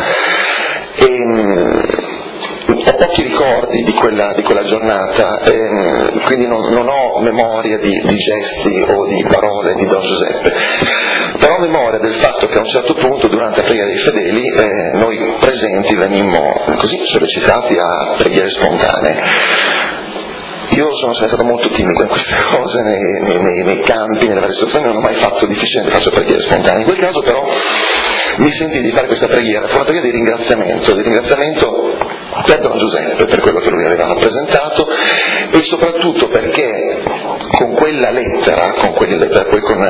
E, ho pochi ricordi di quella, di quella giornata, ehm, quindi non, non ho memoria di, di gesti o di parole di Don Giuseppe. però ho memoria del fatto che a un certo punto durante la preghiera dei fedeli eh, noi presenti venimmo così sollecitati a preghiere spontanee. Io sono sempre stato molto timido in queste cose, nei, nei, nei, nei campi, nelle varie situazioni, non ho mai fatto difficilmente faccio preghiere spontanee. In quel caso però mi sentii di fare questa preghiera, fu una preghiera di ringraziamento, di ringraziamento per Don Giuseppe, per quello che lui aveva rappresentato e soprattutto perché con quella lettera, con quella lettera poi con,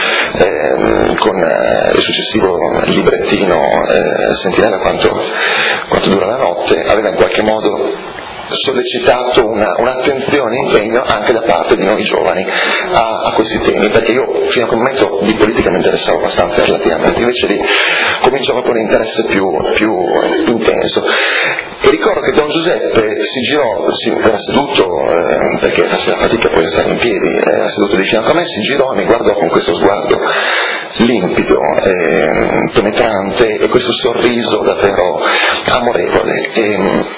eh, con eh, il successivo librettino eh, Sentinella quanto, quanto dura la notte, aveva in qualche modo sollecitato una, un'attenzione e un impegno anche da parte di noi giovani a, a questi temi, perché io fino a quel momento di politica mi interessavo abbastanza relativamente, invece lì cominciava con un interesse più, più intenso. E ricordo che Don Giuseppe si girò, si, era seduto, eh, perché faceva fatica poi a stare in piedi, era seduto di fianco a me, si girò e mi guardò con questo sguardo limpido, eh, penetrante e questo sorriso davvero amorevole. E,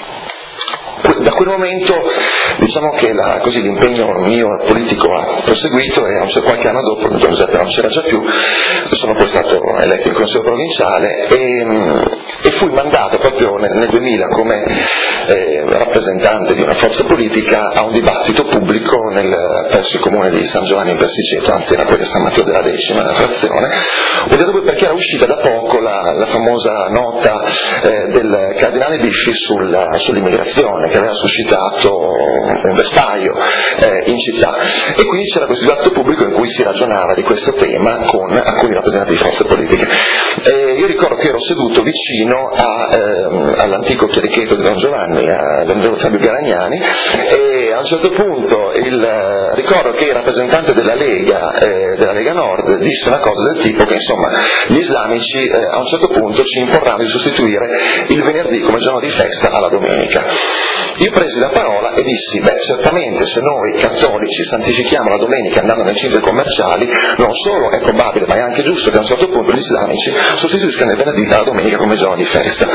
da quel momento diciamo che la, così, l'impegno mio politico ha proseguito e qualche anno dopo Don Giuseppe non c'era già più, sono poi stato eletto in Consiglio provinciale e, e fui mandato proprio nel, nel duemila come eh, rappresentante di una forza politica a un dibattito pubblico nel, presso il comune di San Giovanni in Persiceto, anzi era poi a San Matteo della Decima, la frazione, perché era uscita da poco la, la famosa nota eh, del cardinale Bisci sul, sull'immigrazione, che aveva suscitato un vestaglio eh, in città, e quindi c'era questo dibattito pubblico in cui si ragionava di questo tema con alcuni rappresentanti di forze politiche. E io ricordo che ero seduto vicino a, ehm, all'antico chierichetto di Don Giovanni, a Don Fabio Garagnani, e a un certo punto il, ricordo che il rappresentante della Lega, eh, della Lega Nord disse una cosa del tipo che insomma gli islamici eh, a un certo punto ci imporranno di sostituire il venerdì come giorno di festa alla domenica. Io presi la parola e dissi, beh certamente se noi cattolici santifichiamo la domenica andando nei centri commerciali, non solo è probabile ma è anche giusto che a un certo punto gli islamici sostituiscano il venerdì alla domenica come giorno di festa.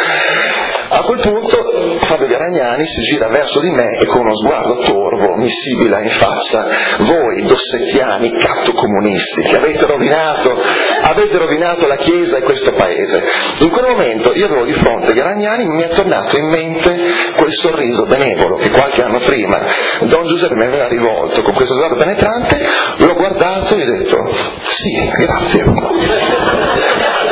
A quel punto Fabio Garagnani si gira verso di me e con uno sguardo torvo mi sibila in faccia: voi dossettiani cattocomunisti che avete rovinato, avete rovinato la Chiesa e questo paese. In quel momento io avevo di fronte Garagnani, mi è tornato in mente quel sorriso benevolo che qualche anno prima Don Giuseppe mi aveva rivolto con questo sguardo penetrante, l'ho guardato e ho detto sì, grazie.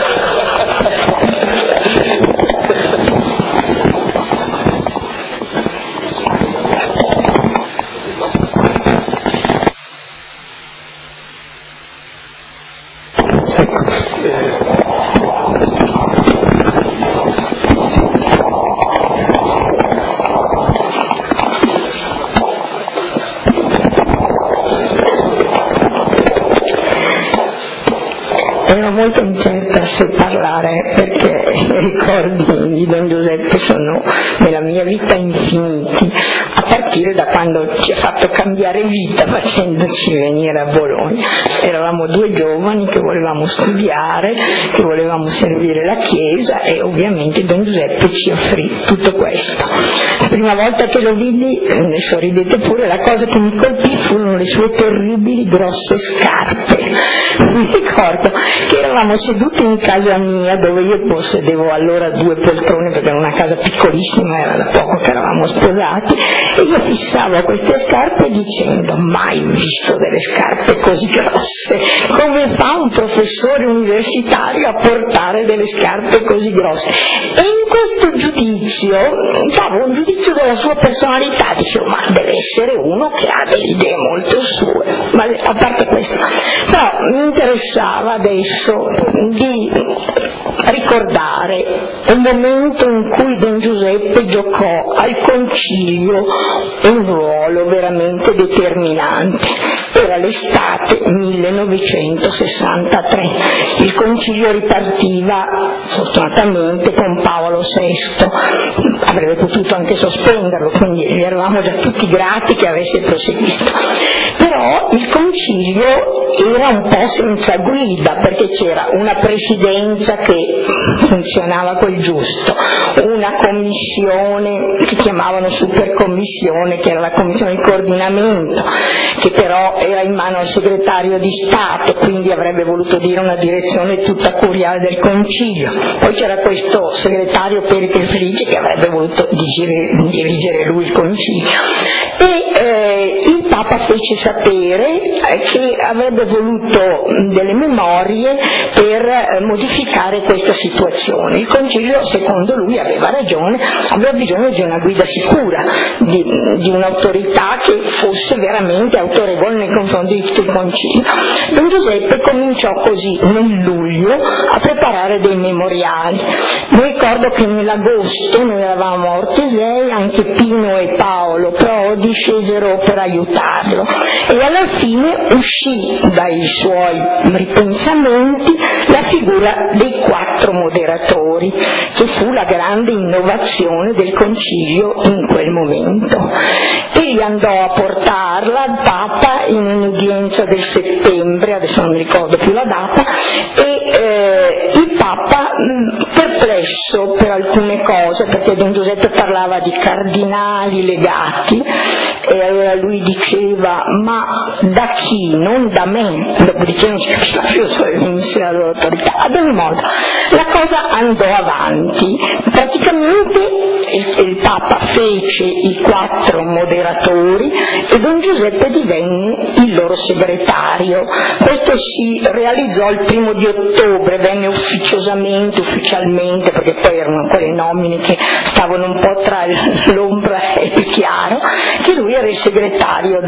Ero molto incerta se parlare perché i ricordi di Don Giuseppe sono nella mia vita infiniti, a partire da quando ci ha fatto cambiare vita facendoci venire a Bologna. Eravamo due giovani che volevamo studiare, che volevamo servire la Chiesa e ovviamente Don Giuseppe ci offrì tutto questo. La prima volta che lo vidi, ne sorridete pure, la cosa che mi colpì furono le sue terribili grosse scarpe. Mi ricordo che eravamo seduti in casa mia dove io possedevo allora due poltrone perché era una casa piccolissima, era da poco che eravamo sposati, e io fissavo queste scarpe dicendo mai visto delle scarpe così grosse, come fa un professore universitario a portare delle scarpe così grosse? E in questo giudizio davo un giudizio della sua personalità, dicevo ma deve essere uno che ha delle idee molto sue, ma a parte questo, però mi interessava adesso di ricordare un momento in cui Don Giuseppe giocò al concilio un ruolo veramente determinante. Era l'estate millenovecentosessantatré, il concilio ripartiva fortunatamente con Paolo sesto, avrebbe potuto anche sospenderlo, quindi gli eravamo già tutti grati che avesse proseguito, però il concilio era un po' senza guida perché c'era una presidenza che funzionava quel giusto, una commissione che chiamavano supercommissione, che era la commissione di coordinamento, che però era in mano al segretario di Stato, quindi avrebbe voluto dire una direzione tutta curiale del concilio. Poi c'era questo segretario Pericle Felice che avrebbe voluto dirigere, dirigere lui il concilio, e eh, il Papa fece sapere eh, che avrebbe voluto mh, delle memorie per eh, modificare questa situazione. Il concilio, secondo lui, aveva ragione, aveva bisogno di una guida sicura, di, di un'autorità che fosse veramente autorevole nei confronti di tutto il concilio. Don Giuseppe cominciò così nel luglio a preparare dei memoriali. Mi ricordo che nell'agosto noi eravamo a Ortesei, anche Pino e Paolo Prodi scesero per aiutarlo, e alla fine uscì dai suoi ripensamenti la figura dei quattro moderatori, che fu la grande innovazione del concilio in quel momento. Egli andò a portarla al Papa in un'udienza del settembre, adesso non mi ricordo più la data, e eh, il Papa mh, perplesso per alcune cose, perché Don Giuseppe parlava di cardinali legati, e allora lui diceva: ma da chi? Non da me. Dopodiché non si capiva più se la loro autorità. Ad ogni modo la cosa andò avanti, praticamente il, il Papa fece i quattro moderatori e Don Giuseppe divenne il loro segretario. Questo si realizzò il primo di ottobre, venne ufficiosamente, ufficialmente, perché poi erano quelle nomine che stavano un po' tra l'ombra e il chiaro, che lui era il segretario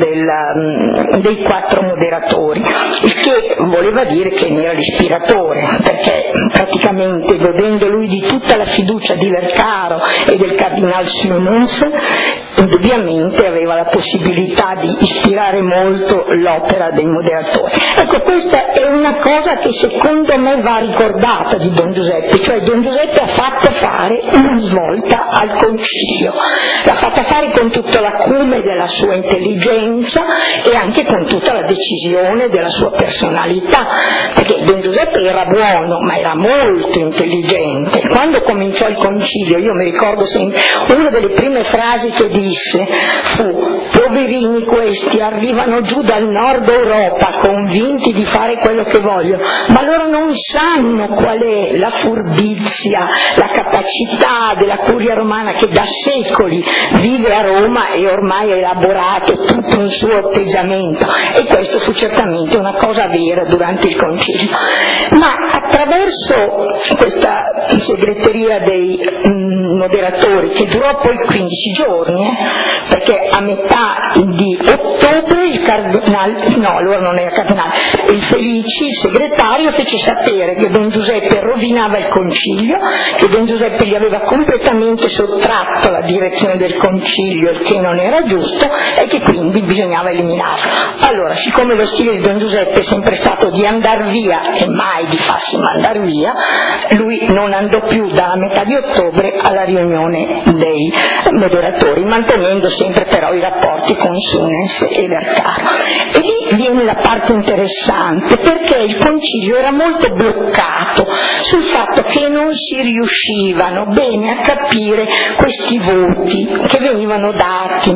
del, dei quattro moderatori, il che voleva dire che ne era l'ispiratore, perché praticamente, godendo lui di tutta la fiducia di Lercaro e del cardinal Simonens, indubbiamente aveva la possibilità di ispirare molto l'opera dei moderatori. Ecco, questa è una cosa che secondo me va ricordata di Don Giuseppe, cioè Don Giuseppe ha fatto fare una svolta al concilio, l'ha fatta fare con tutto l'acume della sua intelligenza e anche con tutta la decisione della sua personalità, perché Don Giuseppe era buono ma era molto intelligente. Quando cominciò il concilio, io mi ricordo sempre, una delle prime frasi che disse fu: poverini questi, arrivano giù dal nord Europa convinti di fare quello che vogliono, ma loro non sanno qual è la furbizia, la capacità della curia romana che da secoli vive a Roma e ormai ha elaborato tutto un suo atteggiamento, e questo fu certamente una cosa vera durante il concilio. Ma attraverso questa segreteria dei mh, moderatori, che durò poi quindici giorni, eh, perché a metà di ottobre il cardinale, no, allora non era cardinale, il Felici, il segretario, fece sapere che Don Giuseppe rovinava il concilio, che Don Giuseppe gli aveva completamente sottratto la direzione del concilio, il che non era giusto, e che quindi bisognava eliminarlo. Allora, siccome lo stile di Don Giuseppe è sempre stato di andar via e mai di farsi mandar via, lui non andò più dalla metà di ottobre alla riunione dei moderatori, mantenendo sempre però i rapporti con Sunens e Lercaro. E lì viene la parte interessante, perché il concilio era molto bloccato sul fatto che non si riuscivano bene a capire questi voti che venivano dati,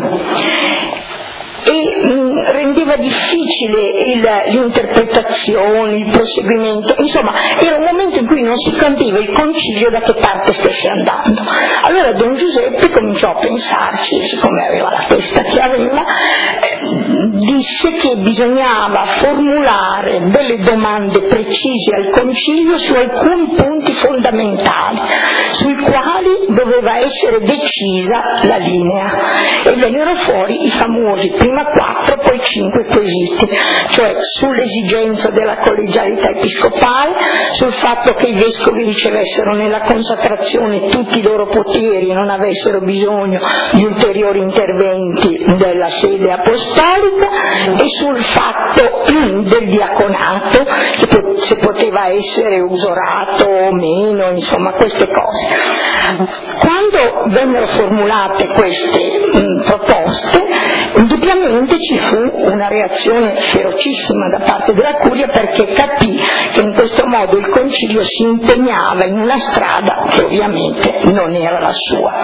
e mh, rendeva difficile il, l'interpretazione, il proseguimento, insomma era un momento in cui non si capiva il concilio da che parte stesse andando. Allora Don Giuseppe cominciò a pensarci, siccome aveva la testa che aveva, eh, disse che bisognava formulare delle domande precise al concilio su alcuni punti fondamentali, sui quali doveva essere decisa la linea, e vennero fuori i famosi prima quattro, poi cinque quesiti, cioè sull'esigenza della collegialità episcopale, sul fatto che i vescovi ricevessero nella consacrazione tutti i loro poteri e non avessero bisogno di ulteriori interventi della sede apostolica, e sul fatto del diaconato, che se poteva essere usorato o meno, insomma queste cose. Quando vennero formulate queste mh, proposte, imposte, indubbiamente ci fu una reazione ferocissima da parte della Curia, perché capì che in questo modo il Concilio si impegnava in una strada che ovviamente non era la sua.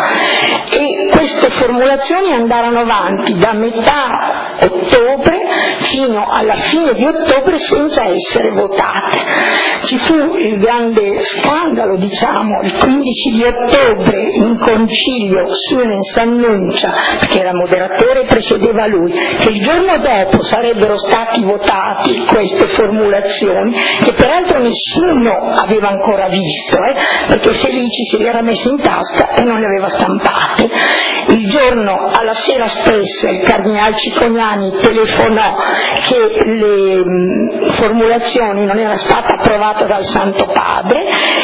E queste formulazioni andarono avanti da metà ottobre fino alla fine di ottobre senza essere votate. Ci fu il grande scandalo, diciamo, il quindici di ottobre in Concilio Sunens annuncia, perché era moderatore e presiedeva lui, che il giorno dopo sarebbero stati votati queste formulazioni, che peraltro nessuno aveva ancora visto, eh, perché Felici se li era messi in tasca e non le aveva stampate. Il giorno, alla sera stessa, il cardinale Cicognani telefonò che le mh, formulazioni non era stata approvata dal Santo Padre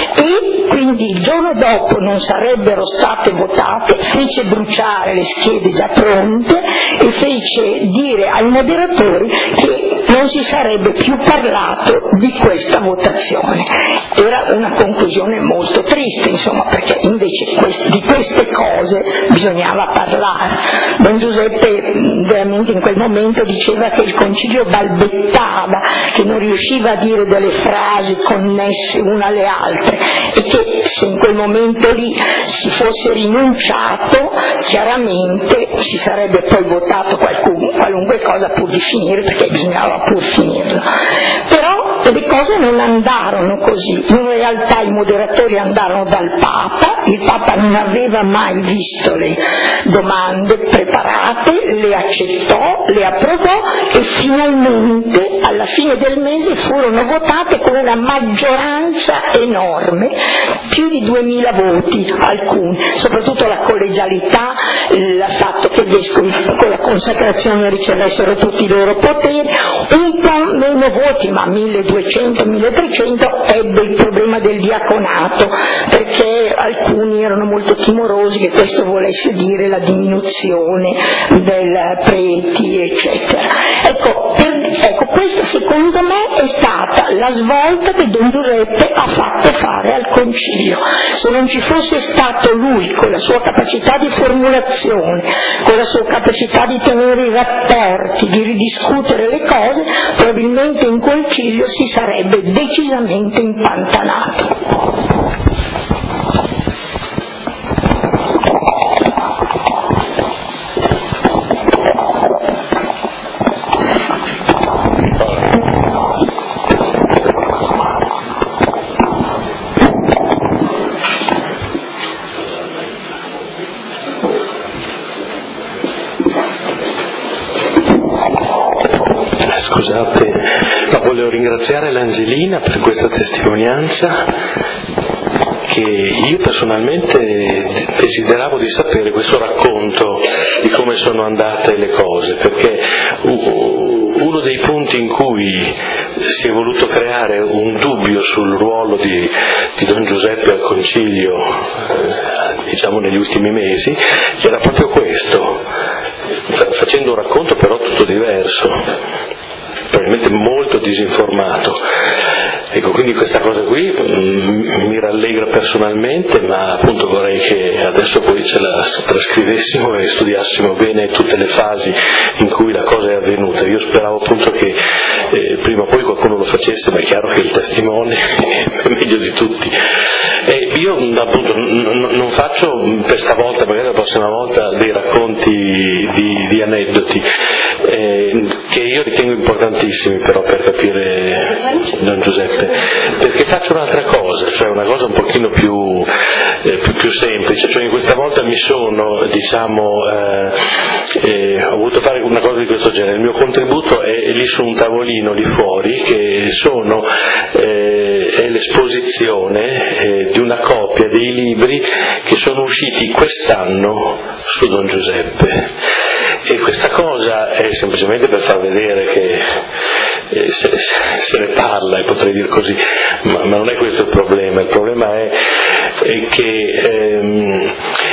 e quindi il giorno dopo non sarebbero state votate, fece bruciare le schede già pronte e fece dire ai moderatori che non si sarebbe più parlato di questa votazione. Era una conclusione molto triste, insomma, perché invece quest- di queste cose bisognava parlare. Don Giuseppe veramente in quel momento diceva che il Concilio balbettava, che non riusciva a dire delle frasi connesse una alle altre e che se in quel momento lì si fosse rinunciato chiaramente si sarebbe poi votato qualcun, qualunque cosa pur di finire, perché bisognava pur finirla. Però le cose non andarono così, in realtà i moderatori andarono dal Papa, il Papa non aveva mai visto le domande preparate, le accettò, le approvò e finalmente alla fine del mese furono votate con una maggioranza enorme, più di duemila voti alcuni, soprattutto la collegialità, il fatto che i vescovi con la consacrazione ricevessero tutti i loro poteri, un po' meno voti, ma milleduecento milletrecento ebbe il problema del diaconato, perché alcuni erano molto timorosi che questo volesse dire la diminuzione del preti, eccetera. Ecco, per, ecco, questa secondo me è stata la svolta che Don Giuseppe ha fatto fare al Concilio. Se non ci fosse stato lui con la sua capacità di formulazione, con la sua capacità di tenere i rapporti, di ridiscutere le cose, probabilmente in Concilio si sarebbe decisamente impantanato. Scusate, ma volevo ringraziare l'Angelina per questa testimonianza, che io personalmente desideravo di sapere questo racconto di come sono andate le cose, perché uno dei punti in cui si è voluto creare un dubbio sul ruolo di, di Don Giuseppe al Concilio, diciamo negli ultimi mesi, era proprio questo, facendo un racconto però tutto diverso, probabilmente molto disinformato. Ecco, quindi questa cosa qui mm, mi rallegra personalmente, ma appunto vorrei che adesso poi ce la trascrivessimo e studiassimo bene tutte le fasi in cui la cosa è avvenuta. Io speravo appunto che eh, prima o poi qualcuno lo facesse, ma è chiaro che il testimone è meglio di tutti. E io appunto n- non faccio per stavolta, magari la prossima volta, dei racconti di, di aneddoti, eh, che io ritengo importantissimi però per capire Don Giuseppe, perché faccio un'altra cosa, cioè una cosa un pochino più, eh, più, più semplice, cioè questa volta mi sono, diciamo, eh, eh, ho voluto fare una cosa di questo genere. Il mio contributo è lì su un tavolino lì fuori, che sono eh, è l'esposizione eh, di una copia dei libri che sono usciti quest'anno su Don Giuseppe, e questa cosa è semplicemente per far vedere che eh, se, se ne parla, e potrei dire così, ma, ma non è questo il problema. Il problema è, è che, ehm,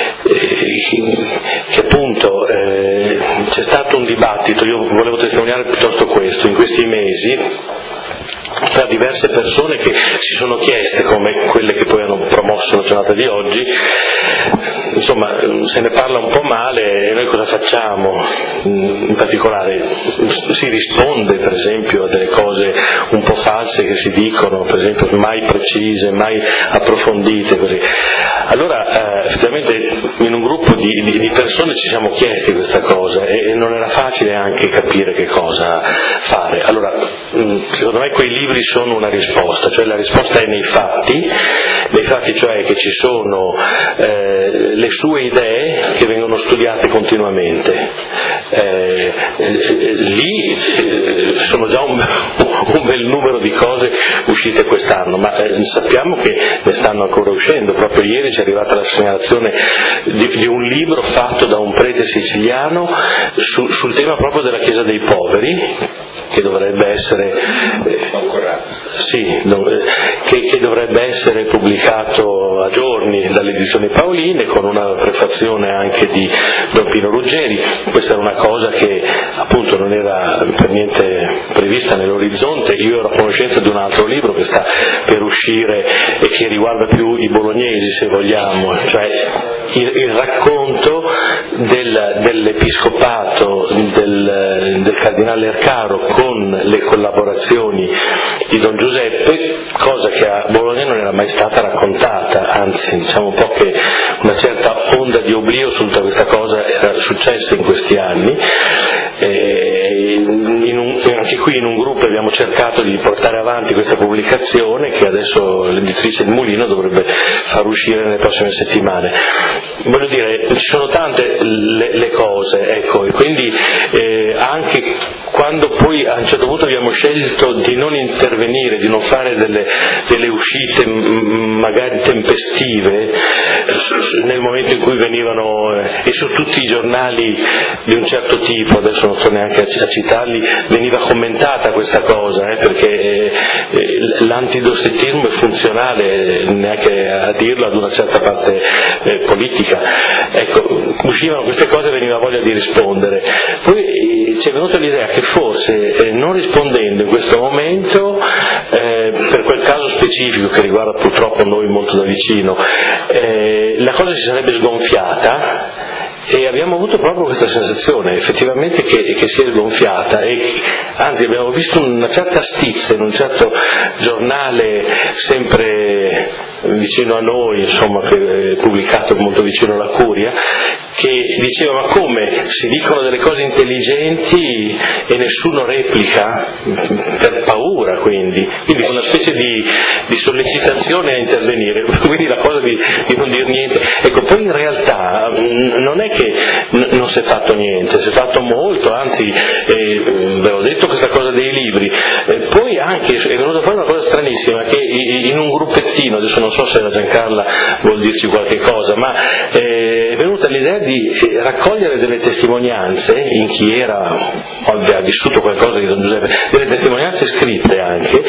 eh, che appunto eh, c'è stato un dibattito, io volevo testimoniare piuttosto questo, in questi mesi, tra diverse persone che si sono chieste, come quelle che poi hanno promosso la giornata di oggi, insomma se ne parla un po' male e noi cosa facciamo? In particolare si risponde per esempio a delle cose un po' false che si dicono, per esempio mai precise, mai approfondite, così. Allora eh, effettivamente in un gruppo di, di, di persone ci siamo chiesti questa cosa e, e non era facile anche capire che cosa fare. Allora secondo me quei libri sono una risposta, cioè la risposta è nei fatti, nei fatti cioè che ci sono eh, le sue idee che vengono studiate continuamente. Eh, eh, lì eh, sono già un, un bel numero di cose uscite quest'anno, ma eh, sappiamo che ne stanno ancora uscendo. Proprio ieri ci è arrivata la segnalazione di, di un libro fatto da un prete siciliano su, sul tema proprio della Chiesa dei poveri, che dovrebbe essere eh, sì, che, che dovrebbe essere pubblicato a giorni dalle edizioni Paoline, con una prefazione anche di Don Pino Ruggeri. Questa era una cosa che appunto non era per niente prevista nell'orizzonte. Io ero a conoscenza di un altro libro che sta per uscire e che riguarda più i bolognesi, se vogliamo, cioè il, il racconto del, dell'episcopato del, del cardinale Ercaro con le collaborazioni di Don Giuseppe, cosa che a Bologna non era mai stata raccontata, anzi diciamo un po' che una certa onda di oblio su tutta questa cosa era successa in questi anni. E in un, anche qui in un gruppo abbiamo cercato di portare avanti questa pubblicazione che adesso l'editrice Il Mulino dovrebbe far uscire nelle prossime settimane. Voglio dire, ci sono tante le, le cose, ecco, e quindi eh, anche quando poi a un certo punto abbiamo scelto di non intervenire, di non fare delle, delle uscite m- magari tempestive nel momento in cui venivano eh, e su tutti i giornali di un certo tipo, adesso non sto neanche a, a citarli, veniva commentata questa cosa, eh, perché eh, l'antidossettismo è funzionale, neanche a dirlo, ad una certa parte eh, politica. Ecco, uscivano queste cose e veniva voglia di rispondere. Poi eh, ci è venuta l'idea che forse eh, non rispondendo in questo momento eh, per quel caso specifico che riguarda purtroppo noi molto da vicino, eh, la cosa si sarebbe sgonfiata. E abbiamo avuto proprio questa sensazione effettivamente che, che si è sgonfiata, e anzi abbiamo visto una certa stizza in un certo giornale sempre vicino a noi, insomma, che è pubblicato molto vicino alla Curia, che diceva: ma come si dicono delle cose intelligenti e nessuno replica per paura, quindi quindi una specie di, di sollecitazione a intervenire, quindi la cosa di, di non dire niente. Ecco, poi in realtà non è che non si è fatto niente, si è fatto molto, anzi eh, ve l'ho detto questa cosa dei libri, eh, poi anche è venuta fuori una cosa stranissima, che in un gruppettino, adesso non so se la Giancarla vuol dirci qualche cosa, ma eh, è venuta l'idea di raccogliere delle testimonianze in chi era ha vissuto qualcosa di Don Giuseppe, delle testimonianze scritte anche,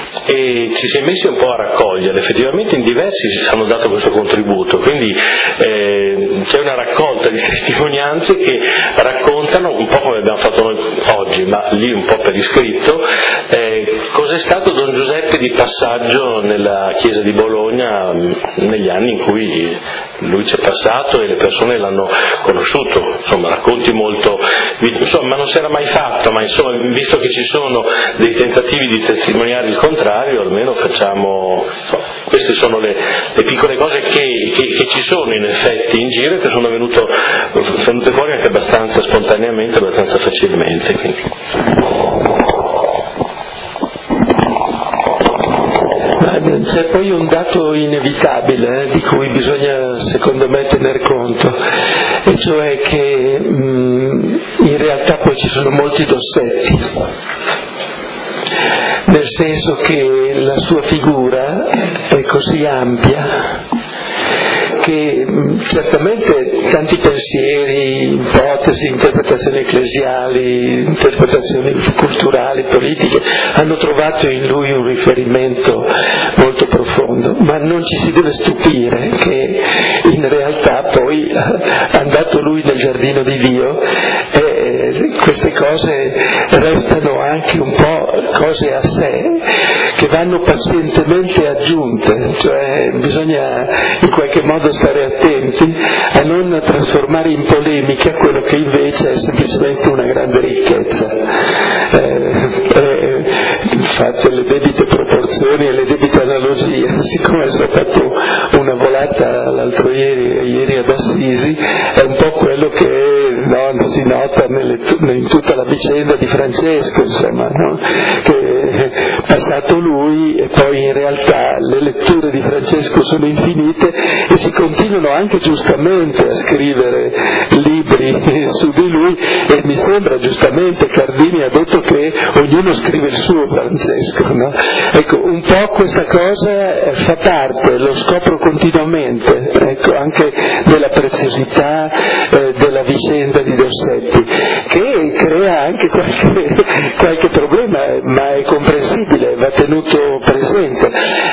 e ci si è messi un po' a raccogliere. Effettivamente in diversi hanno dato questo contributo, quindi eh, c'è una raccolta di testimonianze che raccontano un po' come abbiamo fatto noi oggi, ma lì un po' per iscritto, eh, cos'è stato Don Giuseppe di passaggio nella chiesa di Bologna negli anni in cui lui c'è passato e le persone l'hanno conosciuto. Insomma, racconti molto, insomma, ma non si era mai fatto, ma insomma, visto che ci sono dei tentativi di testimoniare il contrario, almeno facciamo, insomma, queste sono le, le piccole cose che, che, che ci sono in effetti in giro e che sono venuto, venute fuori anche abbastanza spontaneamente, abbastanza facilmente. Quindi. C'è poi un dato inevitabile eh, di cui bisogna secondo me tener conto, e cioè che mh, in realtà poi ci sono molti dossetti, nel senso che la sua figura è così ampia che certamente tanti pensieri, ipotesi, interpretazioni ecclesiali, interpretazioni culturali, politiche hanno trovato in lui un riferimento molto profondo, ma non ci si deve stupire che in realtà poi, andato lui nel giardino di Dio, eh, queste cose restano anche un po' cose a sé, che vanno pazientemente aggiunte, cioè bisogna in qualche modo stare attenti a non trasformare in polemica quello che invece è semplicemente una grande ricchezza. Eh, eh, fatte le debite proporzioni e le debite analogie, siccome sono fatto una volata l'altro ieri, ieri ad Assisi, è un po' quello che no, si nota nelle, in tutta la vicenda di Francesco, insomma, no? Che è passato lui e poi in realtà le letture di Francesco sono infinite e si continuano anche giustamente a scrivere libri su di lui, e mi sembra giustamente Cardini ha detto che ognuno scrive il suo Francesco, no? Ecco, un po' questa cosa fa parte, lo scopro continuamente, ecco, anche della preziosità eh, della vicenda di Dossetti, che crea anche qualche, qualche problema, ma è comprensibile, va tenuto presente.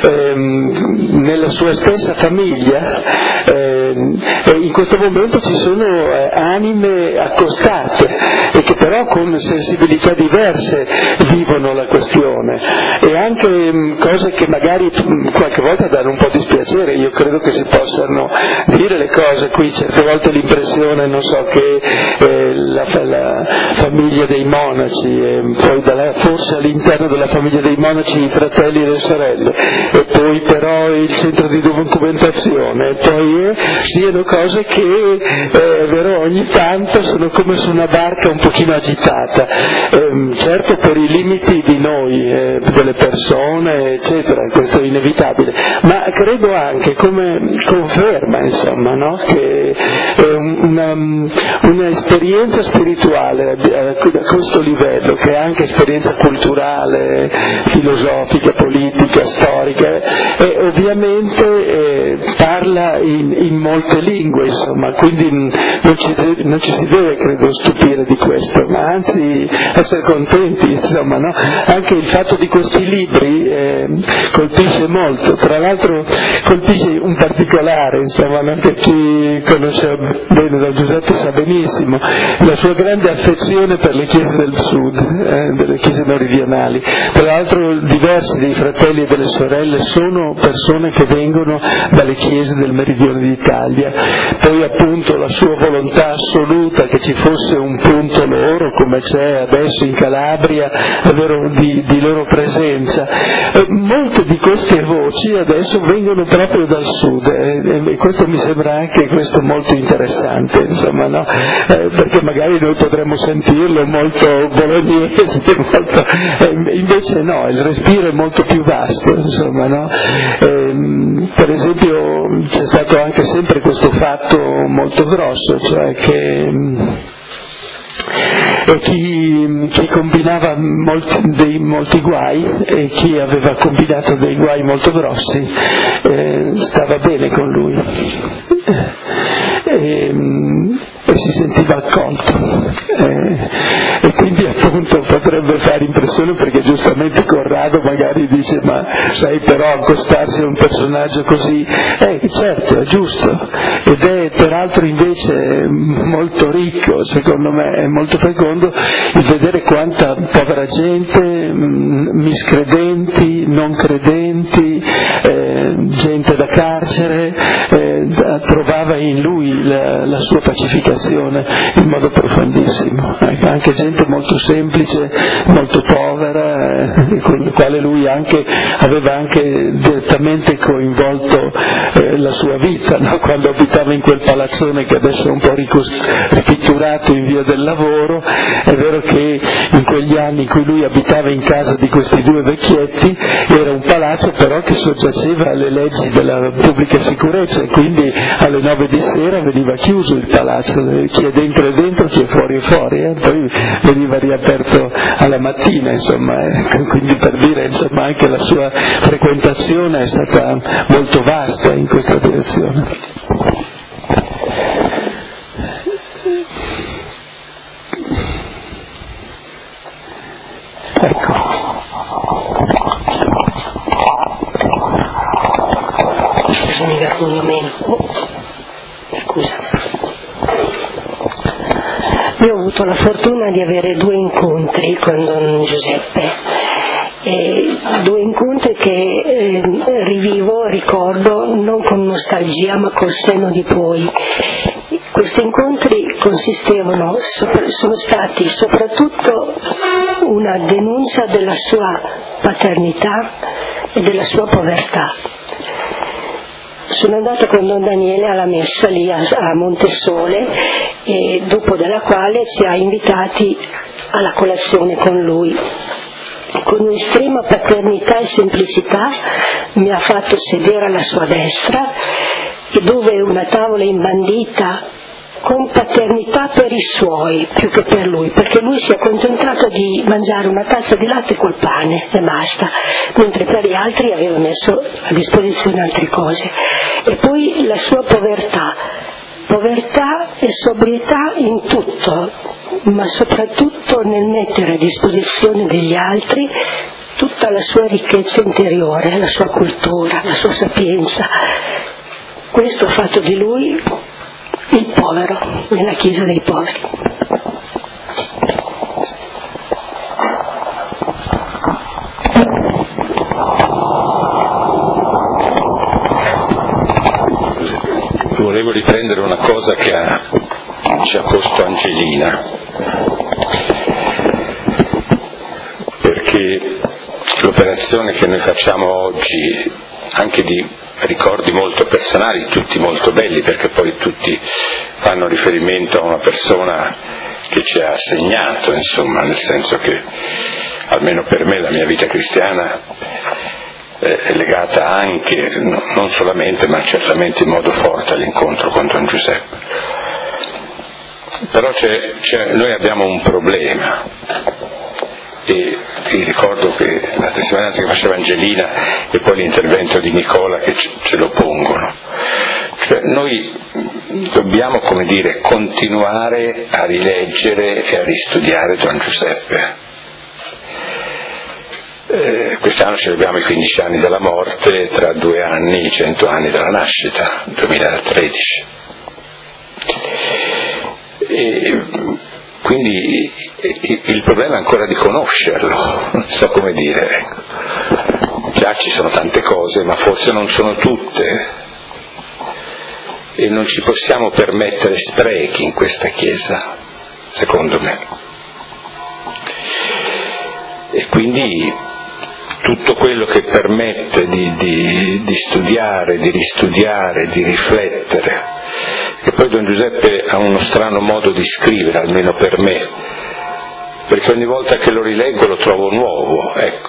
Ehm, nella sua stessa famiglia ehm, in questo momento ci sono eh, anime accostate e che però con sensibilità diverse vivono la questione, e anche mh, cose che magari mh, qualche volta danno un po' dispiacere. Io credo che si possano dire le cose qui, certe volte l'impressione, non so, che eh, la, la famiglia dei monaci e poi dalla, forse all'interno della famiglia dei monaci i fratelli e le sorelle, e poi però il centro di documentazione, e poi eh, siano cose che eh, è vero, ogni tanto sono come su una barca un pochino agitata, eh, certo per i limiti di noi, eh, delle persone eccetera, questo è inevitabile, ma credo anche come conferma, insomma, no? Che è una, un'esperienza spirituale a questo livello, che è anche esperienza culturale, filosofica, politica, storica, e ovviamente eh, parla in, in molte lingue, insomma, quindi non ci, deve, non ci si deve, credo, stupire di questo, ma anzi essere contenti, insomma, no? Anche il fatto di questi libri eh, colpisce molto, tra l'altro colpisce un particolare, insomma, no? Che chi conosce bene Don Giuseppe sa benissimo la sua grande affezione per le chiese del sud, eh, delle chiese meridionali. Tra l'altro diversi dei fratelli e delle sorelle sono persone che vengono dalle chiese del meridione d'Italia, poi appunto la sua volontà assoluta che ci fosse un punto loro, come c'è adesso in Calabria, davvero di, di loro presenza. E molte di queste voci adesso vengono proprio dal sud, e, e questo mi sembra anche questo molto interessante, insomma, no? Eh, perché magari noi potremmo sentirlo molto bolognese, molto, eh, invece no, il respiro è molto più vasto, insomma, no? Eh, per esempio c'è stato anche sempre questo fatto molto grosso, cioè che e chi, chi combinava molti, dei, molti guai e chi aveva combinato dei guai molto grossi eh, stava bene con lui e, e si sentiva accolto eh, e quindi appunto potrebbe fare impressione, perché giustamente Corrado magari dice: ma sai, però accostarsi a un personaggio così, eh, certo, è giusto, ed è peraltro invece molto ricco, secondo me è molto fecondo il vedere quanta povera gente, miscredenti, non credenti, eh, gente da carcere, eh, trovava in lui la, la sua pacificazione in modo profondissimo, ecco, anche gente molto semplice, molto povera, eh, con la quale lui anche aveva anche direttamente coinvolto eh, la sua vita, no? Quando abitava in quel palazzone che adesso è un po' ricost- ripitturato in via del Lavoro, è vero che in quegli anni in cui lui abitava in casa di questi due vecchietti era un palazzo però che soggiaceva alle leggi della pubblica sicurezza, e quindi alle nove di sera veniva chiuso il palazzo, chi è dentro è dentro, chi è fuori è fuori, eh? Poi veniva riaperto alla mattina, insomma, eh? Quindi per dire, insomma, anche la sua frequentazione è stata molto vasta in questa direzione. Ecco. così mi vergogno meno. Oh, scusa. Io ho avuto la fortuna di avere due incontri con Don Giuseppe. E due incontri che eh, rivivo, ricordo non con nostalgia ma col senno di poi. Questi incontri consistevano, sono stati soprattutto una denuncia della sua paternità e della sua povertà. Sono andata con Don Daniele alla messa lì a, a Montesole, e dopo della quale ci ha invitati alla colazione con lui. Con un'estrema paternità e semplicità mi ha fatto sedere alla sua destra, e dove una tavola imbandita con paternità per i suoi più che per lui, perché lui si è accontentato di mangiare una tazza di latte col pane e basta, mentre per gli altri aveva messo a disposizione altre cose. E poi la sua povertà, povertà e sobrietà in tutto, ma soprattutto nel mettere a disposizione degli altri tutta la sua ricchezza interiore, la sua cultura, la sua sapienza. Questo ha fatto di lui il povero nella Chiesa dei poveri. Volevo riprendere una cosa che ha, ci ha posto Angelina, perché l'operazione che noi facciamo oggi, anche di ricordi molto personali, tutti molto belli, perché poi tutti fanno riferimento a una persona che ci ha segnato, insomma, nel senso che almeno per me la mia vita cristiana è legata anche, non solamente ma certamente in modo forte, all'incontro con Don Giuseppe. Però c'è, c'è, noi abbiamo un problema, e vi ricordo che la testimonianza che faceva Angelina e poi l'intervento di Nicola che ce lo pongono. Cioè noi dobbiamo, come dire, continuare a rileggere e a ristudiare Don Giuseppe. Eh, quest'anno celebriamo i quindici anni della morte, tra due anni i cento anni della nascita, duemilatredici. E quindi il problema è ancora di conoscerlo, non so come dire. Già ci sono tante cose, ma forse non sono tutte, e non ci possiamo permettere sprechi in questa Chiesa, secondo me. E quindi tutto quello che permette di, di, di studiare, di ristudiare, di riflettere. E poi Don Giuseppe ha uno strano modo di scrivere, almeno per me, perché ogni volta che lo rileggo lo trovo nuovo, ecco.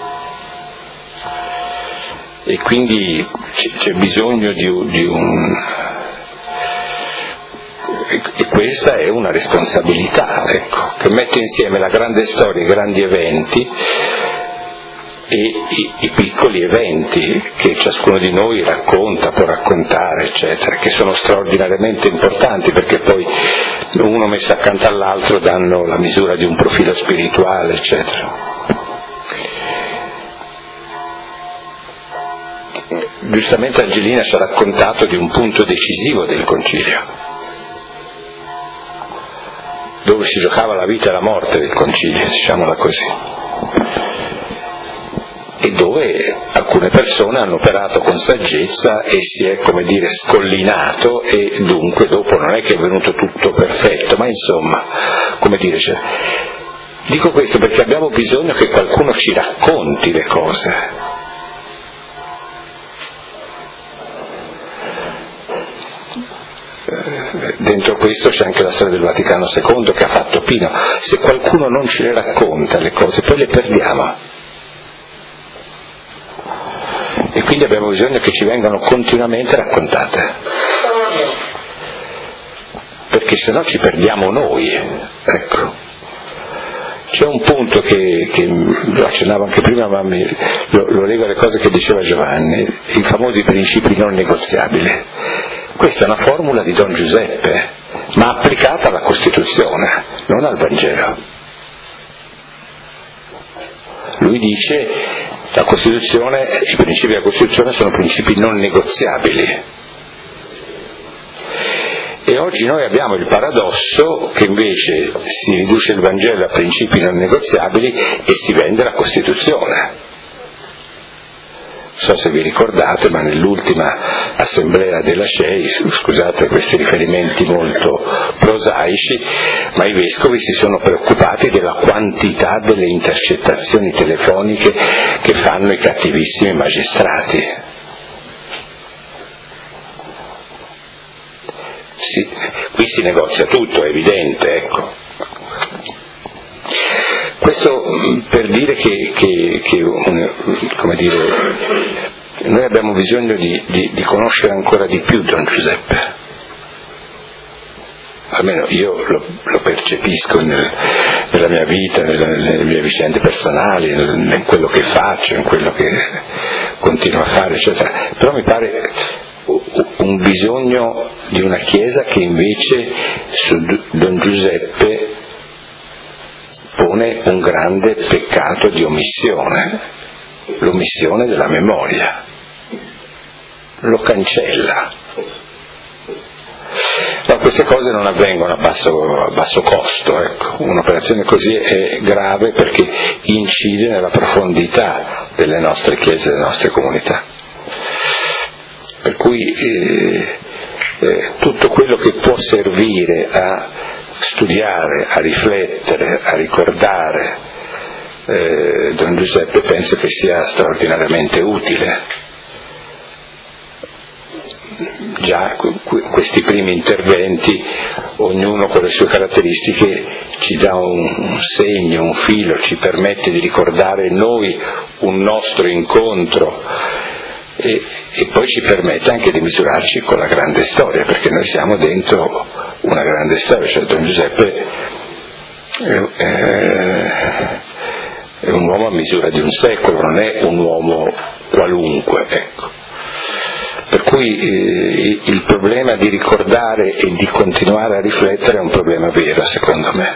E quindi c'è bisogno di, di un... E questa è una responsabilità, ecco, che mette insieme la grande storia, i grandi eventi e i, i piccoli eventi che ciascuno di noi racconta, può raccontare, eccetera, che sono straordinariamente importanti, perché poi uno messo accanto all'altro danno la misura di un profilo spirituale, eccetera. Giustamente Angelina ci ha raccontato di un punto decisivo del concilio, dove si giocava la vita e la morte del concilio, diciamola così, e dove alcune persone hanno operato con saggezza e si è, come dire, scollinato, e dunque dopo non è che è venuto tutto perfetto, ma insomma, come dire, cioè, dico questo perché abbiamo bisogno che qualcuno ci racconti le cose. Dentro questo c'è anche la storia del Vaticano secondo che ha fatto Pino. Se qualcuno non ce le racconta le cose, poi le perdiamo. E quindi abbiamo bisogno che ci vengano continuamente raccontate, perché se no ci perdiamo noi, ecco. C'è un punto che, che lo accennavo anche prima, ma mi, lo, lo lega alle cose che diceva Giovanni, i famosi principi non negoziabili. Questa è una formula di Don Giuseppe, ma applicata alla Costituzione, non al Vangelo. Lui dice La Costituzione, i principi della Costituzione sono principi non negoziabili. E oggi noi abbiamo il paradosso che invece si riduce il Vangelo a principi non negoziabili e si vende la Costituzione. Non so se vi ricordate, ma nell'ultima assemblea della C E I, scusate questi riferimenti molto prosaici, ma i vescovi si sono preoccupati della quantità delle intercettazioni telefoniche che fanno i cattivissimi magistrati. Sì, qui si negozia tutto, è evidente, ecco. Questo per dire che, che, che come dire, noi abbiamo bisogno di, di, di conoscere ancora di più Don Giuseppe. Almeno io lo, lo percepisco nel, nella mia vita, nella, nelle mie vicende personali, nel, in quello che faccio, in quello che continuo a fare, eccetera. Però mi pare un bisogno di una Chiesa che invece su Don Giuseppe pone un grande peccato di omissione, l'omissione della memoria, lo cancella. No, queste cose non avvengono a basso, a basso costo, ecco. Un'operazione così è grave perché incide nella profondità delle nostre chiese, delle nostre comunità. Per cui eh, eh, tutto quello che può servire a studiare, a riflettere, a ricordare eh, Don Giuseppe penso che sia straordinariamente utile. Già questi primi interventi, ognuno con le sue caratteristiche, ci dà un segno, un filo, ci permette di ricordare noi un nostro incontro e, e poi ci permette anche di misurarci con la grande storia, perché noi siamo dentro una grande storia, cioè Don Giuseppe è, è, è un uomo a misura di un secolo, non è un uomo qualunque, ecco. Per cui eh, il problema di ricordare e di continuare a riflettere è un problema vero, secondo me.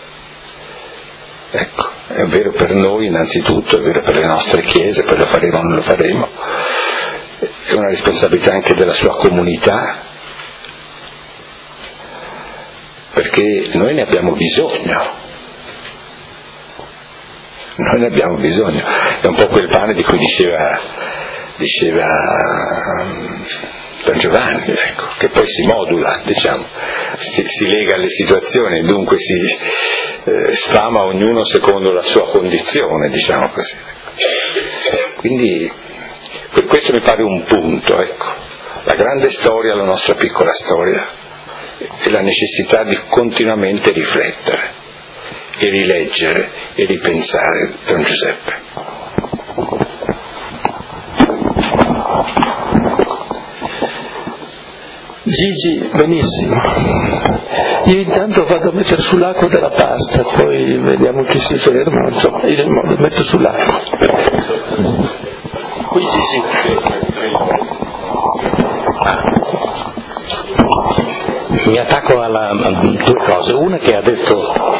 Ecco, è vero per noi innanzitutto, è vero per le nostre chiese, poi lo faremo o non lo faremo, è una responsabilità anche della sua comunità, perché noi ne abbiamo bisogno. Noi ne abbiamo bisogno. È un po' quel pane di cui diceva diceva Don Giovanni, ecco, che poi si modula, diciamo, si, si lega alle situazioni, dunque si eh, sfama ognuno secondo la sua condizione, diciamo così. Quindi questo mi pare un punto, ecco, la grande storia, la nostra piccola storia, e la necessità di continuamente riflettere e rileggere e ripensare Don Giuseppe. Gigi, benissimo. Io intanto vado a mettere sull'acqua della pasta, poi vediamo chi si ferma, insomma, io nel modo metto sull'acqua. Qui sì sì. Mi attacco alla, a due cose. Una che ha detto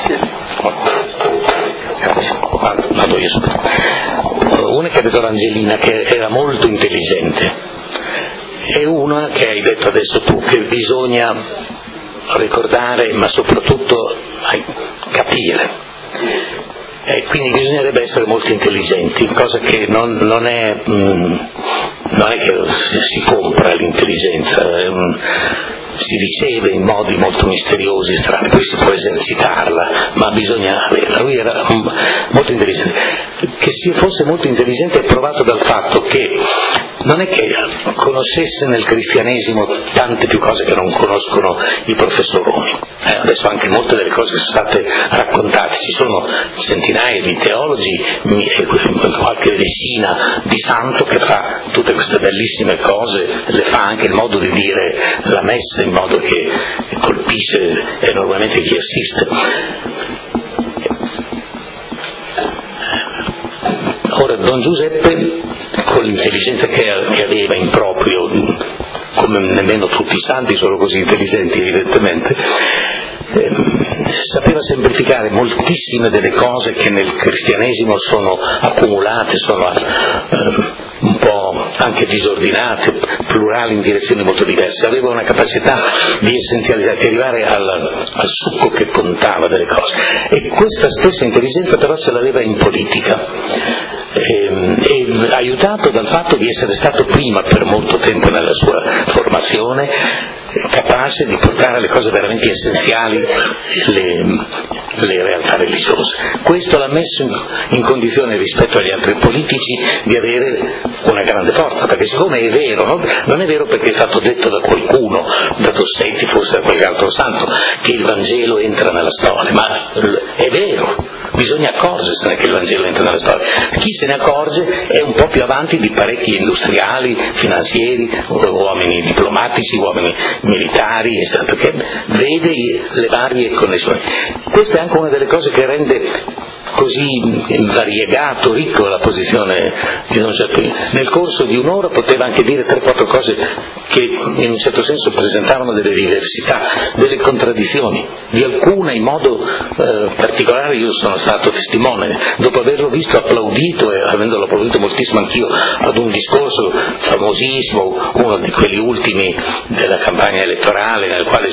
vado io subito. Una che ha detto l'Angelina, che era molto intelligente, e una che hai detto adesso tu, che bisogna ricordare ma soprattutto capire, e quindi bisognerebbe essere molto intelligenti, cosa che non, non è mh, non è che si compra l'intelligenza, è un, si riceve in modi molto misteriosi, strani, poi si può esercitarla, ma bisogna averla. Lui era molto intelligente. Che si fosse molto intelligente è provato dal fatto che non è che conoscesse nel cristianesimo tante più cose che non conoscono i professoroni. Eh, adesso anche molte delle cose che sono state raccontate, ci sono centinaia di teologi, qualche decina di santo che fa tutte queste bellissime cose, le fa anche il modo di dire la messa in modo che colpisce enormemente chi assiste. Ora Don Giuseppe, con l'intelligenza che aveva in proprio, come nemmeno tutti i santi sono così intelligenti evidentemente, sapeva semplificare moltissime delle cose che nel cristianesimo sono accumulate, sono eh, un po' anche disordinate, plurali in direzioni molto diverse. Aveva una capacità di essenzialità, di arrivare al, al succo che contava delle cose, e questa stessa intelligenza però ce l'aveva in politica, e, e aiutato dal fatto di essere stato prima per molto tempo nella sua formazione capace di portare alle cose veramente essenziali le, le realtà religiose. Questo l'ha messo in, in condizione rispetto agli altri politici di avere una grande forza, perché siccome è vero, no? Non è vero perché è stato detto da qualcuno, da Dossetti, forse da qualche altro santo, che il Vangelo entra nella storia, ma è vero, bisogna accorgersene che il Vangelo entra nella storia. Chi se ne accorge è un po' più avanti di parecchi industriali, finanzieri, uomini diplomatici, uomini militari, perché vede le varie connessioni. Questa è anche una delle cose che rende così variegato, ricco la posizione di Don Giuseppe. Nel corso di un'ora poteva anche dire tre quattro cose che in un certo senso presentavano delle diversità, delle contraddizioni. Di alcune in modo eh, particolare io sono stato testimone, dopo averlo visto applaudito, e avendolo applaudito moltissimo anch'io, ad un discorso famosissimo, uno di quelli ultimi della campagna elettorale, nel quale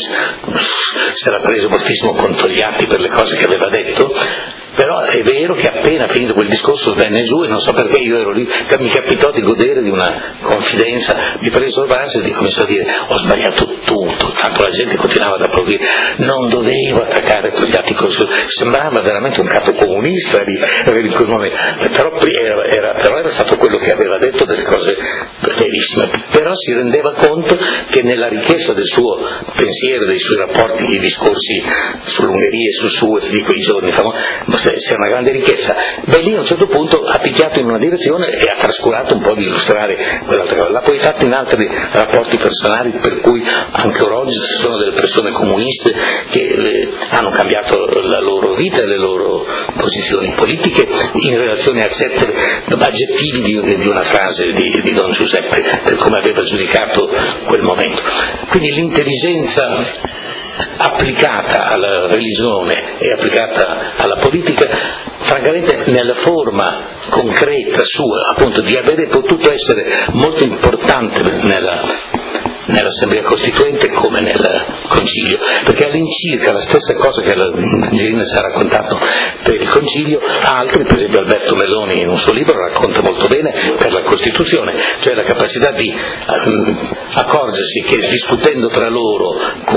si era preso moltissimo con Togliatti per le cose che aveva detto. Però è vero che appena finito quel discorso venne giù, e non so perché io ero lì, mi capitò di godere di una confidenza, mi preso il vaso e cominciò a dire: ho sbagliato tutto, tanto la gente continuava ad applaudire, non dovevo attaccare Togliatti così, sembrava veramente un capo comunista lì, in quel momento, però era, era, però era stato quello che aveva detto delle cose verissime, però si rendeva conto che nella ricchezza del suo pensiero, dei suoi rapporti, i discorsi sull'Ungheria e su Suez di quei giorni famosi, c'è una grande ricchezza. Beh, lì a un certo punto ha picchiato in una direzione e ha trascurato un po' di illustrare quell'altra cosa. L'ha poi fatto in altri rapporti personali, per cui anche oggi ci sono delle persone comuniste che eh, hanno cambiato la loro vita e le loro posizioni politiche in relazione a certi aggettivi di, di una frase di, di Don Giuseppe, per come aveva giudicato quel momento. Quindi l'intelligenza applicata alla religione e applicata alla politica, francamente nella forma concreta sua, appunto, di avere potuto essere molto importante nella nell'Assemblea Costituente come nel Concilio, perché all'incirca la stessa cosa che Angelina ci ha raccontato per il Concilio, altri, per esempio Alberto Meloni in un suo libro racconta molto bene per la Costituzione, cioè la capacità di accorgersi che discutendo tra loro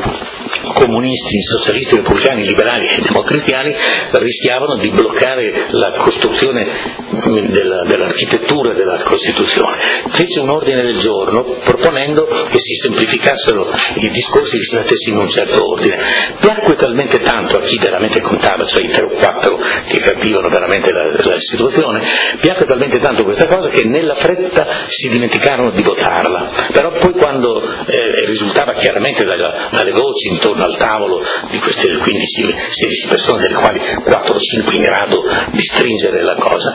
comunisti, socialisti, repubblicani, liberali e democristiani rischiavano di bloccare la costruzione della, dell'architettura della Costituzione. Fece un ordine del giorno proponendo che si semplificassero i discorsi e li si mettesse in un certo ordine. Piacque talmente tanto a chi veramente contava, cioè i tre o quattro che capivano veramente la, la situazione, piacque talmente tanto questa cosa che nella fretta si dimenticarono di votarla. Però poi quando eh, risultava chiaramente dalle, dalle voci intorno al tavolo di queste quindici sedici persone, delle quali quattro o cinque in grado di stringere la cosa,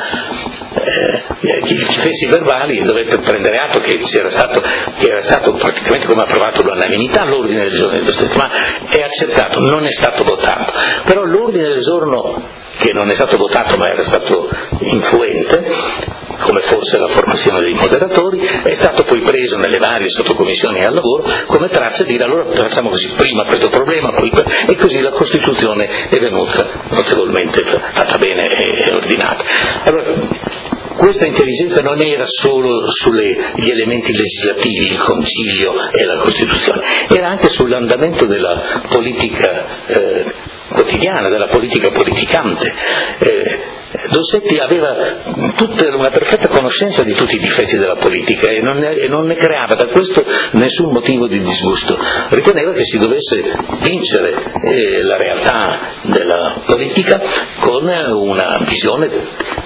eh, chi fece i verbali dovette prendere atto che c'era stato, che era stato praticamente come approvato all'unanimità l'ordine del giorno dello stesso, ma è accettato, non è stato votato. Però l'ordine del giorno, che non è stato votato ma era stato influente, come forse la formazione dei moderatori, è stato poi preso nelle varie sottocommissioni al lavoro come traccia di dire: allora facciamo così, prima questo problema, poi questo, e così la Costituzione è venuta notevolmente fatta bene e ordinata. Allora, questa intelligenza non era solo sugli elementi legislativi, il Concilio e la Costituzione, era anche sull'andamento della politica eh, quotidiana, della politica politicante. Eh, Dossetti aveva tutta una perfetta conoscenza di tutti i difetti della politica e non, ne, e non ne creava da questo nessun motivo di disgusto. Riteneva che si dovesse vincere eh, la realtà della politica con una visione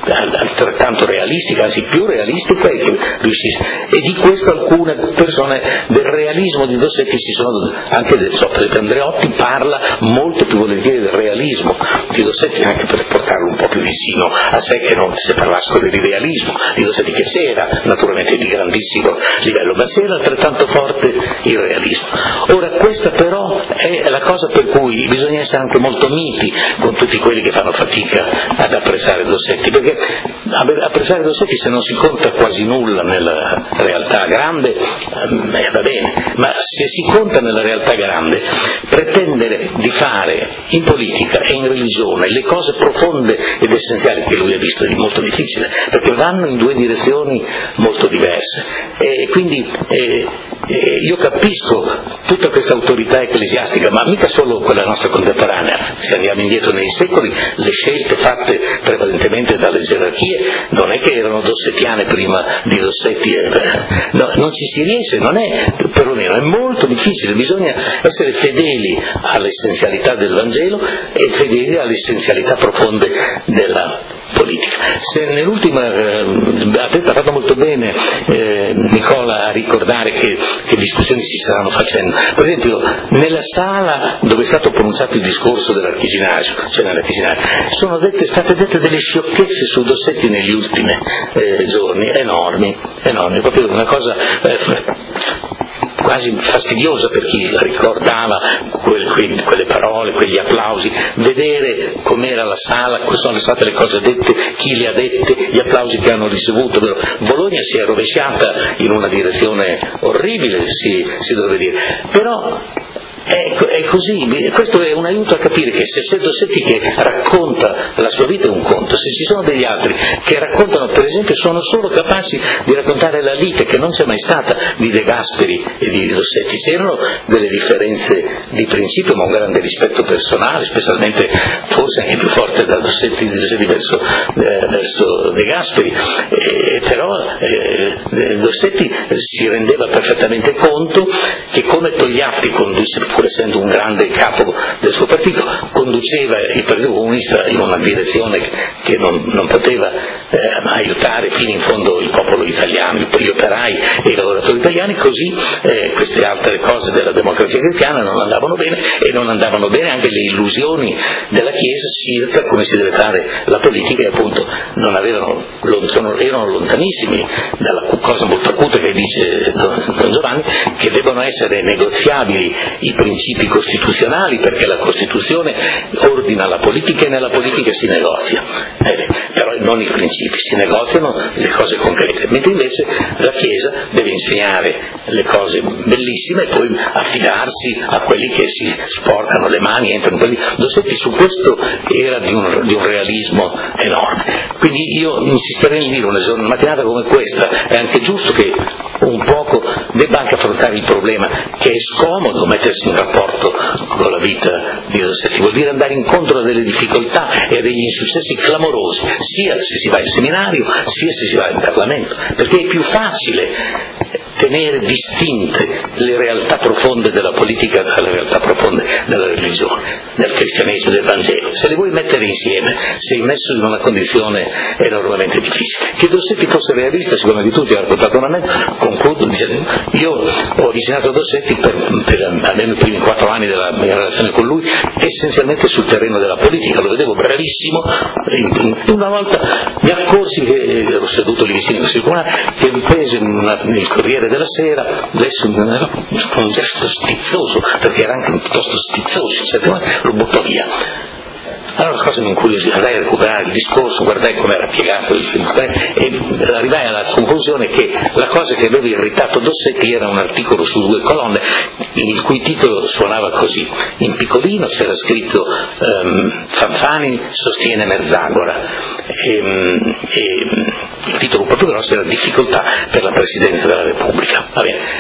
altrettanto realistica, anzi più realistica, e che riuscisse. E di questo alcune persone del realismo di Dossetti si sono, anche del, so, per esempio Andreotti parla molto più volentieri del realismo di Dossetti, anche per portarlo un po' più vicino a sé, che non se parlasse dell'idealismo di Dossetti, che c'era naturalmente di grandissimo livello, ma c'era altrettanto forte il realismo. Ora questa però è la cosa per cui bisogna essere anche molto miti con tutti quelli che fanno fatica ad apprezzare Dossetti, perché apprezzare Dossetti, se non si conta quasi nulla nella realtà grande, eh, va bene, ma se si conta nella realtà grande, pretendere di fare in politica e in religione le cose profonde ed essenziali che lui ha visto è molto difficile, perché vanno in due direzioni molto diverse, e quindi eh, eh, io capisco tutta questa autorità ecclesiastica, ma mica solo quella nostra contemporanea. Se andiamo indietro nei secoli, le scelte fatte prevalentemente dalle gerarchie non è che erano dossettiane prima di Dossetti, eh, no, non ci si riesce, non è perlomeno, è molto difficile, bisogna essere fedeli all'essenzialità del Vangelo e fedeli alle essenzialità profonde della politica. Se nell'ultima eh, ha fatto molto bene eh, Nicola a ricordare che, che discussioni si staranno facendo, per esempio nella sala dove è stato pronunciato il discorso dell'Archiginasio, cioè nell'Archiginasio, sono dette, state dette delle sciocchezze su Dossetti negli ultimi eh, giorni, enormi, enormi, proprio una cosa eh, quasi fastidiosa per chi ricordava quelle, quelle parole, quegli applausi, vedere com'era la sala, quali sono state le cose dette, chi le ha dette, gli applausi che hanno ricevuto. Bologna si è rovesciata in una direzione orribile, si, si dovrebbe dire, però È, è così, questo è un aiuto a capire che se c'è Dossetti che racconta la sua vita è un conto, se ci sono degli altri che raccontano, per esempio, sono solo capaci di raccontare la lite che non c'è mai stata di De Gasperi e di Dossetti, c'erano delle differenze di principio ma un grande rispetto personale, specialmente forse anche più forte da Dossetti, Dossetti verso, eh, verso De Gasperi, eh, però eh, Dossetti si rendeva perfettamente conto che come Togliatti condusse, pur essendo un grande capo del suo partito, conduceva il Partito Comunista in una direzione che non, non poteva eh, aiutare fino in fondo il popolo italiano, gli operai e i lavoratori italiani, così eh, queste altre cose della democrazia cristiana non andavano bene, e non andavano bene anche le illusioni della Chiesa circa come si deve fare la politica, e appunto non avevano, sono, erano lontanissimi dalla cosa molto acuta che dice Don, Don Giovanni, che devono essere negoziabili i principi costituzionali, perché la Costituzione ordina la politica e nella politica si negozia, eh, però non i principi, si negoziano le cose concrete, mentre invece la Chiesa deve insegnare le cose bellissime e poi affidarsi a quelli che si sporcano le mani, entrano quelli. Dossetti su questo era di un, di un realismo enorme, quindi io insisterei nel dire una mattinata come questa è anche giusto che un poco debba anche affrontare il problema che è scomodo mettersi in rapporto con la vita di Dossetti, vuol dire andare incontro a delle difficoltà e a degli insuccessi clamorosi, sia se si va in seminario sia se si va in Parlamento, perché è più facile tenere distinte le realtà profonde della politica dalle realtà profonde della religione, del cristianesimo e del Vangelo. Se le vuoi mettere insieme sei messo in una condizione enormemente difficile. Che Dossetti fosse realista, sicuramente tutti hanno raccontato una me, concludo dicendo, io ho avvicinato Dossetti per, per almeno i primi quattro anni della mia relazione con lui, essenzialmente sul terreno della politica, lo vedevo bravissimo, una volta mi accorsi che ero seduto lì vicino che mi prese una, nel Corriere della Sera, adesso con un gesto stizzoso, perché era anche piuttosto stizzoso in certe volte, lo buttò via. Allora la cosa mi incuriosì, andai a recuperare il discorso, guardai come era piegato il film e arrivai alla conclusione che la cosa che aveva irritato Dossetti era un articolo su due colonne il cui titolo suonava così, in piccolino c'era scritto um, Fanfani sostiene Merzagora e, e il titolo un po' più grosso era difficoltà per la Presidenza della Repubblica. Va bene.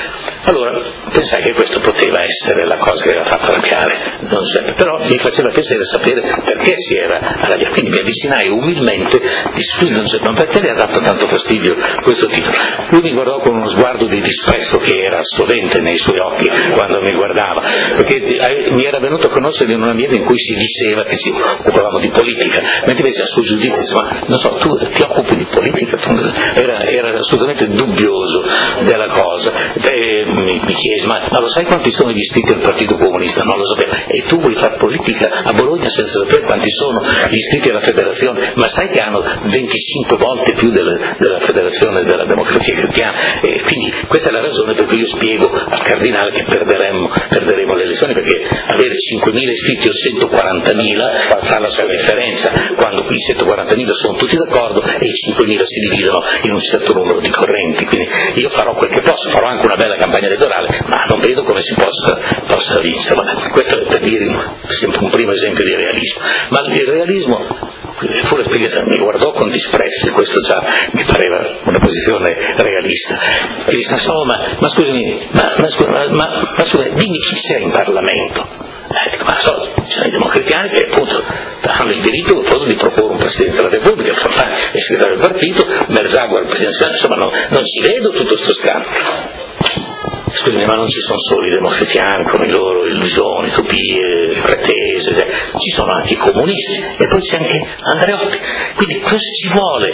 Allora pensai che questo poteva essere la cosa che aveva fatto arrabbiare Don Giuseppe, però mi faceva piacere sapere perché si era arrabbiato, quindi mi avvicinai umilmente, dissi Don Giuseppe, ma perché le ha dato tanto fastidio questo titolo? Lui mi guardò con uno sguardo di disprezzo che era assolente nei suoi occhi quando mi guardava, perché mi era venuto a conoscere in un ambiente in cui si diceva che ci occupavamo di politica, mentre invece a suo giudizio diceva, ma non so, tu ti occupi di politica? Era, era assolutamente dubbioso della cosa. E mi, mi chiese, ma, ma lo sai quanti sono gli iscritti al Partito Comunista? Non lo sapevo. E tu vuoi fare politica a Bologna senza sapere quanti sono gli iscritti alla Federazione? Ma sai che hanno venticinque volte più della, della Federazione della Democrazia Cristiana? E quindi questa è la ragione per cui io spiego al Cardinale che perderemo, perderemo le elezioni, perché avere cinquemila iscritti o centoquarantamila fa la sua differenza, quando qui centoquarantamila sono tutti d'accordo e i cinquemila si dividono in un certo numero di correnti. Quindi io farò quel che posso, farò anche una bella campagna elettorale, ma non vedo come si possa, possa vincere. Vabbè, questo è per dire sempre un primo esempio di realismo. Ma il realismo fu la spiegazione, mi guardò con disprezzo, e questo già mi pareva una posizione realista, e disse, insomma, ma, ma scusami, ma, ma, ma, ma, ma scusami, dimmi chi c'è in Parlamento. Eh, dico, ma so, ci sono i democristiani che appunto hanno il diritto di proporre un Presidente della Repubblica, Fanfani è il segretario del partito, Merzagua il Presidente, insomma non, non ci vedo tutto questo scambio. Scusami, ma non ci sono solo i democristiani con le loro illusioni, utopie, pretese, cioè, ci sono anche i comunisti e poi c'è anche Andreotti. Quindi cosa ci vuole?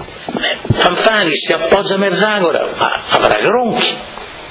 Fanfani si appoggia a Merzagora, ma avrà Gronchi.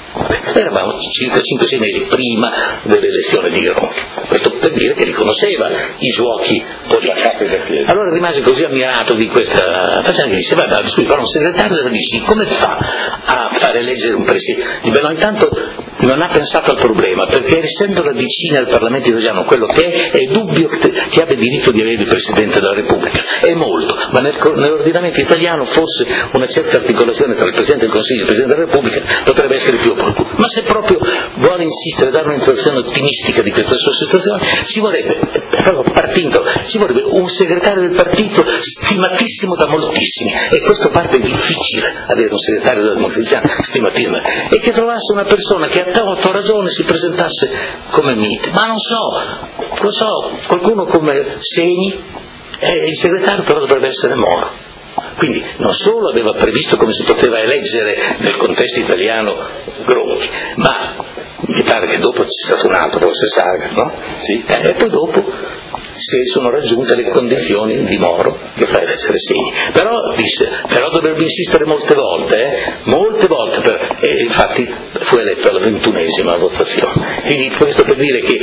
Eravamo circa cinque sei mesi prima dell'elezione di Gronchi, questo per dire che riconosceva i giochi politici. Allora rimase così ammirato di questa faccenda che disse, vabbè, scusi, però un segretario della D C come fa a fare eleggere un presidente? Beh, no, intanto non ha pensato al problema, perché essendo la D C nel Parlamento italiano quello che è, è dubbio che, che abbia diritto di avere il Presidente della Repubblica, è molto, ma nel, nell'ordinamento italiano forse una certa articolazione tra il Presidente del Consiglio e il Presidente della Repubblica potrebbe essere più opportuna. Ma se proprio vuole insistere, dare un'introduzione ottimistica di questa sua situazione, ci vorrebbe, proprio partendo, ci vorrebbe un segretario del partito stimatissimo da moltissimi, e questo parte è difficile, avere un segretario della democrazia stimatissimo, e che trovasse una persona che a torto ragione si presentasse come mite, ma non so, lo so, qualcuno come Segni, eh, il segretario però dovrebbe essere Moro. Quindi non solo aveva previsto come si poteva eleggere nel contesto italiano Gronchi, ma mi pare che dopo c'è stato un altro, forse Sarga, no? Sì. Eh, e poi dopo si sono raggiunte le condizioni di Moro che fa eleggere Segni. Però disse, però dovrebbe insistere molte volte, eh? molte volte, per... e infatti fu eletto alla ventunesima votazione. Quindi questo per dire che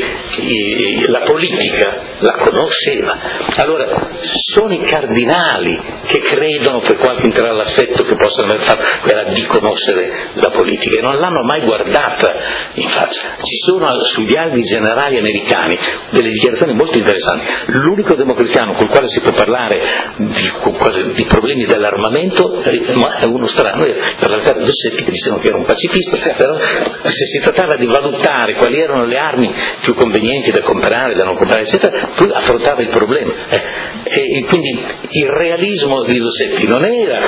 eh, la politica la conosceva. Allora sono i cardinali che credono per qualche intrallazzetto che possano aver fatto quella di conoscere la politica, e non l'hanno mai guardata in faccia. Ci sono sui dialoghi generali americani delle dichiarazioni molto interessanti. L'unico democristiano col quale si può parlare di, di problemi dell'armamento è uno strano, per la verità Dossetti, che dicevano che era un pacifista, però se si trattava di valutare quali erano le armi più convenienti da comprare, da non comprare, eccetera, poi affrontava il problema. Eh, e quindi il realismo di Dossetti non era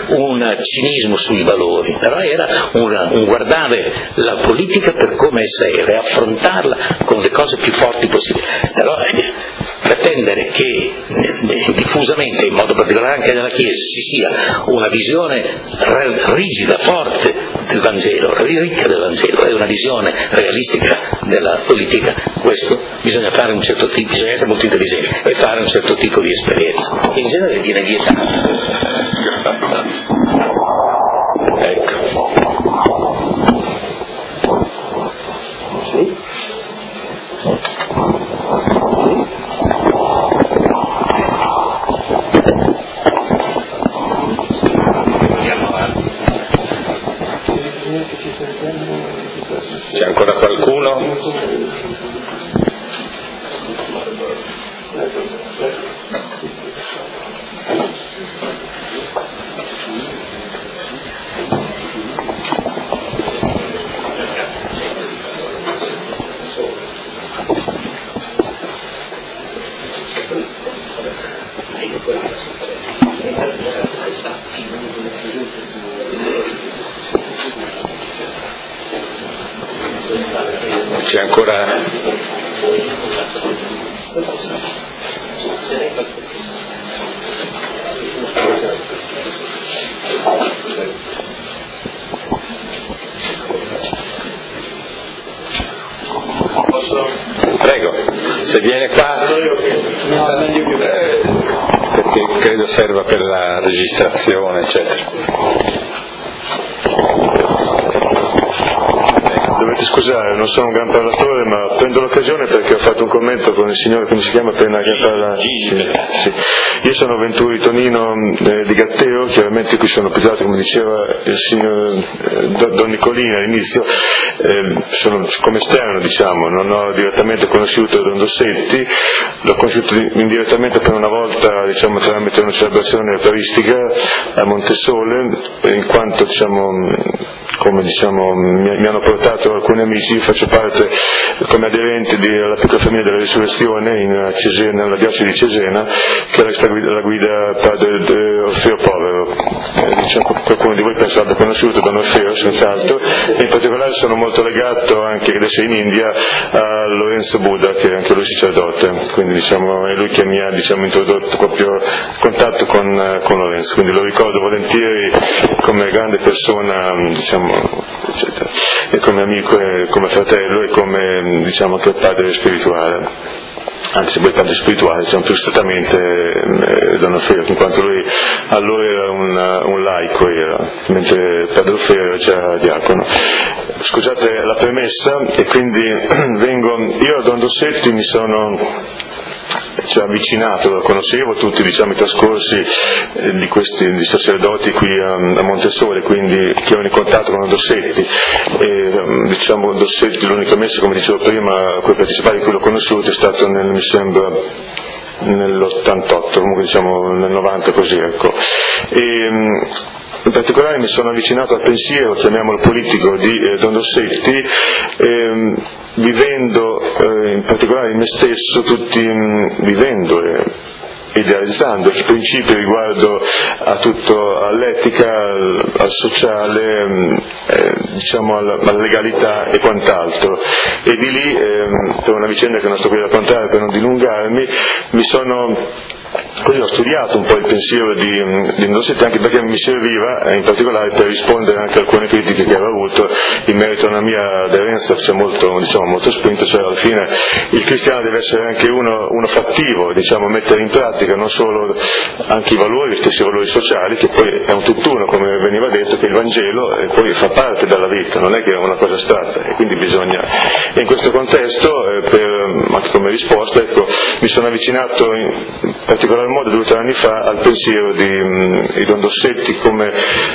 un cinismo sui valori, però era una, un guardare la politica per come essa era e affrontarla con le cose più forti possibili. Però, eh, pretendere che eh, diffusamente, in modo particolare anche nella Chiesa, ci sia una visione rigida, forte del Vangelo, ricca del Vangelo, e una visione realistica della politica, questo bisogna fare un certo tipo, bisogna essere molto intelligenti e fare un certo tipo di esperienza, che in genere viene vietato. Ecco. Sì? C'è ancora qualcuno? c'è ancora... Prego, se viene qua, eh, perché credo serva per la registrazione, eccetera. Dovete scusare, non sono un gran parlatore, ma prendo l'occasione perché ho fatto un commento con il signore, come si chiama, appena che parla. Sì, sì. Io sono Venturi Tonino eh, di Gatteo, chiaramente qui sono più come diceva il signor eh, Don Nicolini all'inizio, eh, sono come esterno, diciamo, non ho direttamente conosciuto Don Dossetti, l'ho conosciuto indirettamente per una volta, diciamo, tramite una celebrazione eucaristica a Montesole, in quanto, diciamo, come diciamo mi, mi hanno portato alcuni amici, faccio parte come aderente della piccola famiglia della Risurrezione in Cesena, nella diocesi di Cesena, che è la guida padre Orfeo Povero. Eh, diciamo, qualcuno di voi penso l'abbia conosciuto, Don Orfeo senz'altro, e in particolare sono molto legato, anche adesso in India, a Lorenzo Buddha, che è anche lui sacerdote, quindi diciamo, è lui che mi ha, diciamo, introdotto proprio in contatto con, con Lorenzo, quindi lo ricordo volentieri come grande persona, diciamo, eccetera, e come amico e come fratello e come, diciamo, che padre spirituale, anche se poi padre spirituale, diciamo, più strettamente eh, Don Orfeo, in quanto lui allora era un, un laico, era, mentre padre Orfeo era già diacono. Scusate la premessa, e quindi vengo, io a Don Dossetti mi sono ci ha avvicinato, lo conoscevo tutti, diciamo, i trascorsi eh, di questi di sacerdoti qui a, a Montesole, quindi che erano in contatto con Dossetti, e diciamo Dossetti, l'unica messa, come dicevo prima, quel partecipare di cui l'ho conosciuto è stato nel, mi sembra nell'ottantotto, comunque diciamo nel novanta, così, ecco. E, in particolare mi sono avvicinato al pensiero, chiamiamolo politico, di eh, Don Dossetti, ehm, vivendo eh, in particolare in me stesso, tutti, mh, vivendo e idealizzando i principi riguardo a tutto, all'etica, al, al sociale, mh, eh, diciamo alla, alla legalità e quant'altro. E di lì, ehm, per una vicenda che non sto qui a raccontare per non dilungarmi, mi sono... Così ho studiato un po' il pensiero di, di Dossetti, anche perché mi serviva in particolare per rispondere anche a alcune critiche che avevo avuto in merito a una mia aderenza, cioè molto, diciamo, molto spinta, cioè alla fine il cristiano deve essere anche uno, uno fattivo, diciamo, mettere in pratica non solo anche i valori, gli stessi valori sociali, che poi è un tutt'uno, come veniva detto, che il Vangelo eh, poi fa parte della vita, non è che è una cosa astratta, e quindi bisogna. E in questo contesto, eh, per, anche come risposta, ecco, mi sono avvicinato in, in particolar modo due o tre anni fa al pensiero di, di Don Dossetti, come,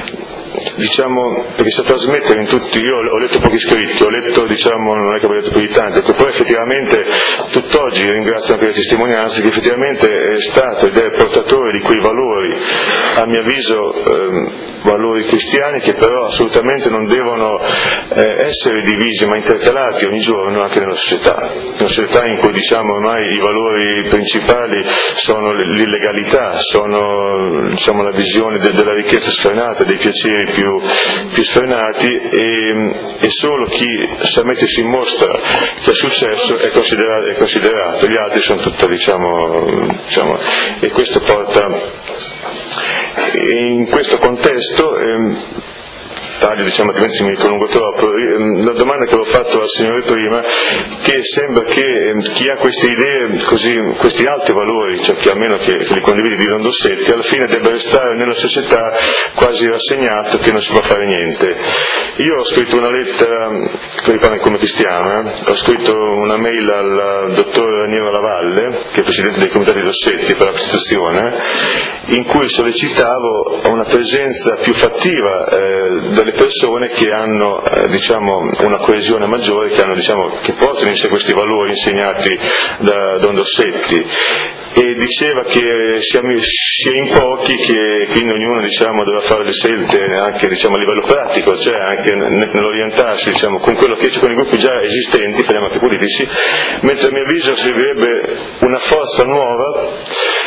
diciamo, perché sa trasmettere in tutti. Io ho letto pochi scritti, ho letto, diciamo, non è che ho letto più di tanto, che poi effettivamente tutt'oggi ringrazio anche le testimonianze, che effettivamente è stato ed è portatore di quei valori, a mio avviso ehm, valori cristiani, che però assolutamente non devono eh, essere divisi ma intercalati ogni giorno anche nella società, una società in cui, diciamo, ormai i valori principali sono l'illegalità, sono, diciamo, la visione de- della ricchezza sfrenata, dei piaceri più, più sfrenati, e, e solo chi sa mettersi in mostra che ha successo è considerato, è considerato, gli altri sono tutto, diciamo, diciamo, e questo porta. In questo contesto, ehm, taglio, diciamo, altrimenti mi prolungo troppo, la domanda che ho fatto al Signore prima, che sembra che ehm, chi ha queste idee, così, questi alti valori, cioè che almeno che, che li condivide di Don Dossetti, alla fine debba restare nella società quasi rassegnato, che non si può fare niente. Io ho scritto una lettera, che parla come cristiano, eh? ho scritto una mail al dottor Raniero Lavalle, che è presidente dei comitati Dossetti per la Costituzione, in cui sollecitavo una presenza più fattiva eh, delle persone che hanno, eh, diciamo, una coesione maggiore, che hanno, diciamo, che portano in sé questi valori insegnati da Don Dossetti. E diceva che siamo, si è in pochi, che quindi ognuno, diciamo, doveva fare le scelte anche, diciamo, a livello pratico, cioè anche nell'orientarsi, diciamo, con quello che c'è, con i gruppi già esistenti, parliamo anche politici, mentre a mio avviso servirebbe una forza nuova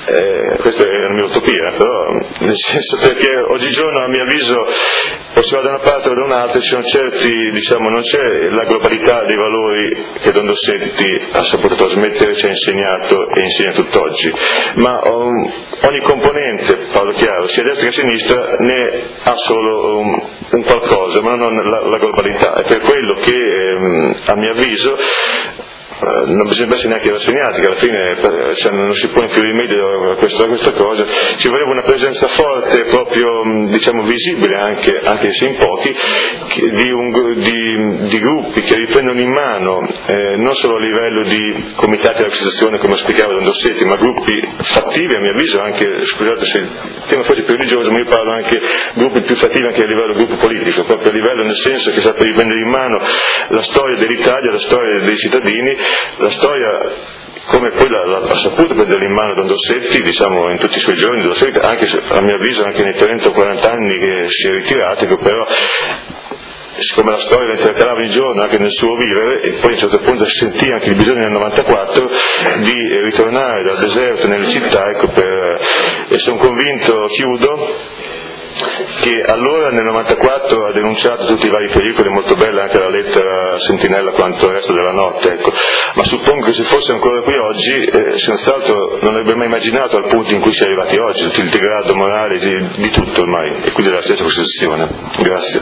Eh, questa è una mia utopia, però, nel senso, perché oggigiorno a mio avviso o si va da una parte o da un'altra, ci sono certi, diciamo, non c'è la globalità dei valori che Don Dossetti ha saputo trasmettere, ci ha insegnato e insegna tutt'oggi, ma um, ogni componente, parlo chiaro, sia a destra che a sinistra, ne ha solo um, un qualcosa, ma non la, la globalità. È per quello che um, a mio avviso non bisogna essere neanche rassegnati, che alla fine cioè, non si pone più rimedio a questa, a questa cosa. Ci voleva una presenza forte, proprio diciamo visibile, anche, anche se in pochi, di, un, di, di gruppi che riprendono in mano eh, non solo a livello di comitati di rappresentazione, come spiegava Don Dossetti, ma gruppi fattivi, a mio avviso, anche, scusate se il tema fosse più religioso, ma io parlo anche gruppi più fattivi anche a livello gruppo politico, proprio a livello nel senso che sa per riprendere in mano la storia dell'Italia, la storia dei cittadini, la storia come poi l'ha saputo prendere in mano Don Dossetti, diciamo, in tutti i suoi giorni, Dossetti, anche se, a mio avviso anche nei trenta o quaranta anni che si è ritirato, però siccome la storia la intercalava in giorno anche nel suo vivere, e poi a un certo punto si sentì anche il bisogno nel novantaquattro di ritornare dal deserto nelle città, ecco, per, e sono convinto, chiudo, che allora nel novantaquattro ha denunciato tutti i vari pericoli, molto bella anche la lettera Sentinella quanto il resto della notte, ecco. Ma suppongo che se fosse ancora qui oggi eh, senz'altro non avrebbe mai immaginato al punto in cui si è arrivati oggi, il degrado morale di, di tutto ormai, e quindi della stessa Costituzione. Grazie.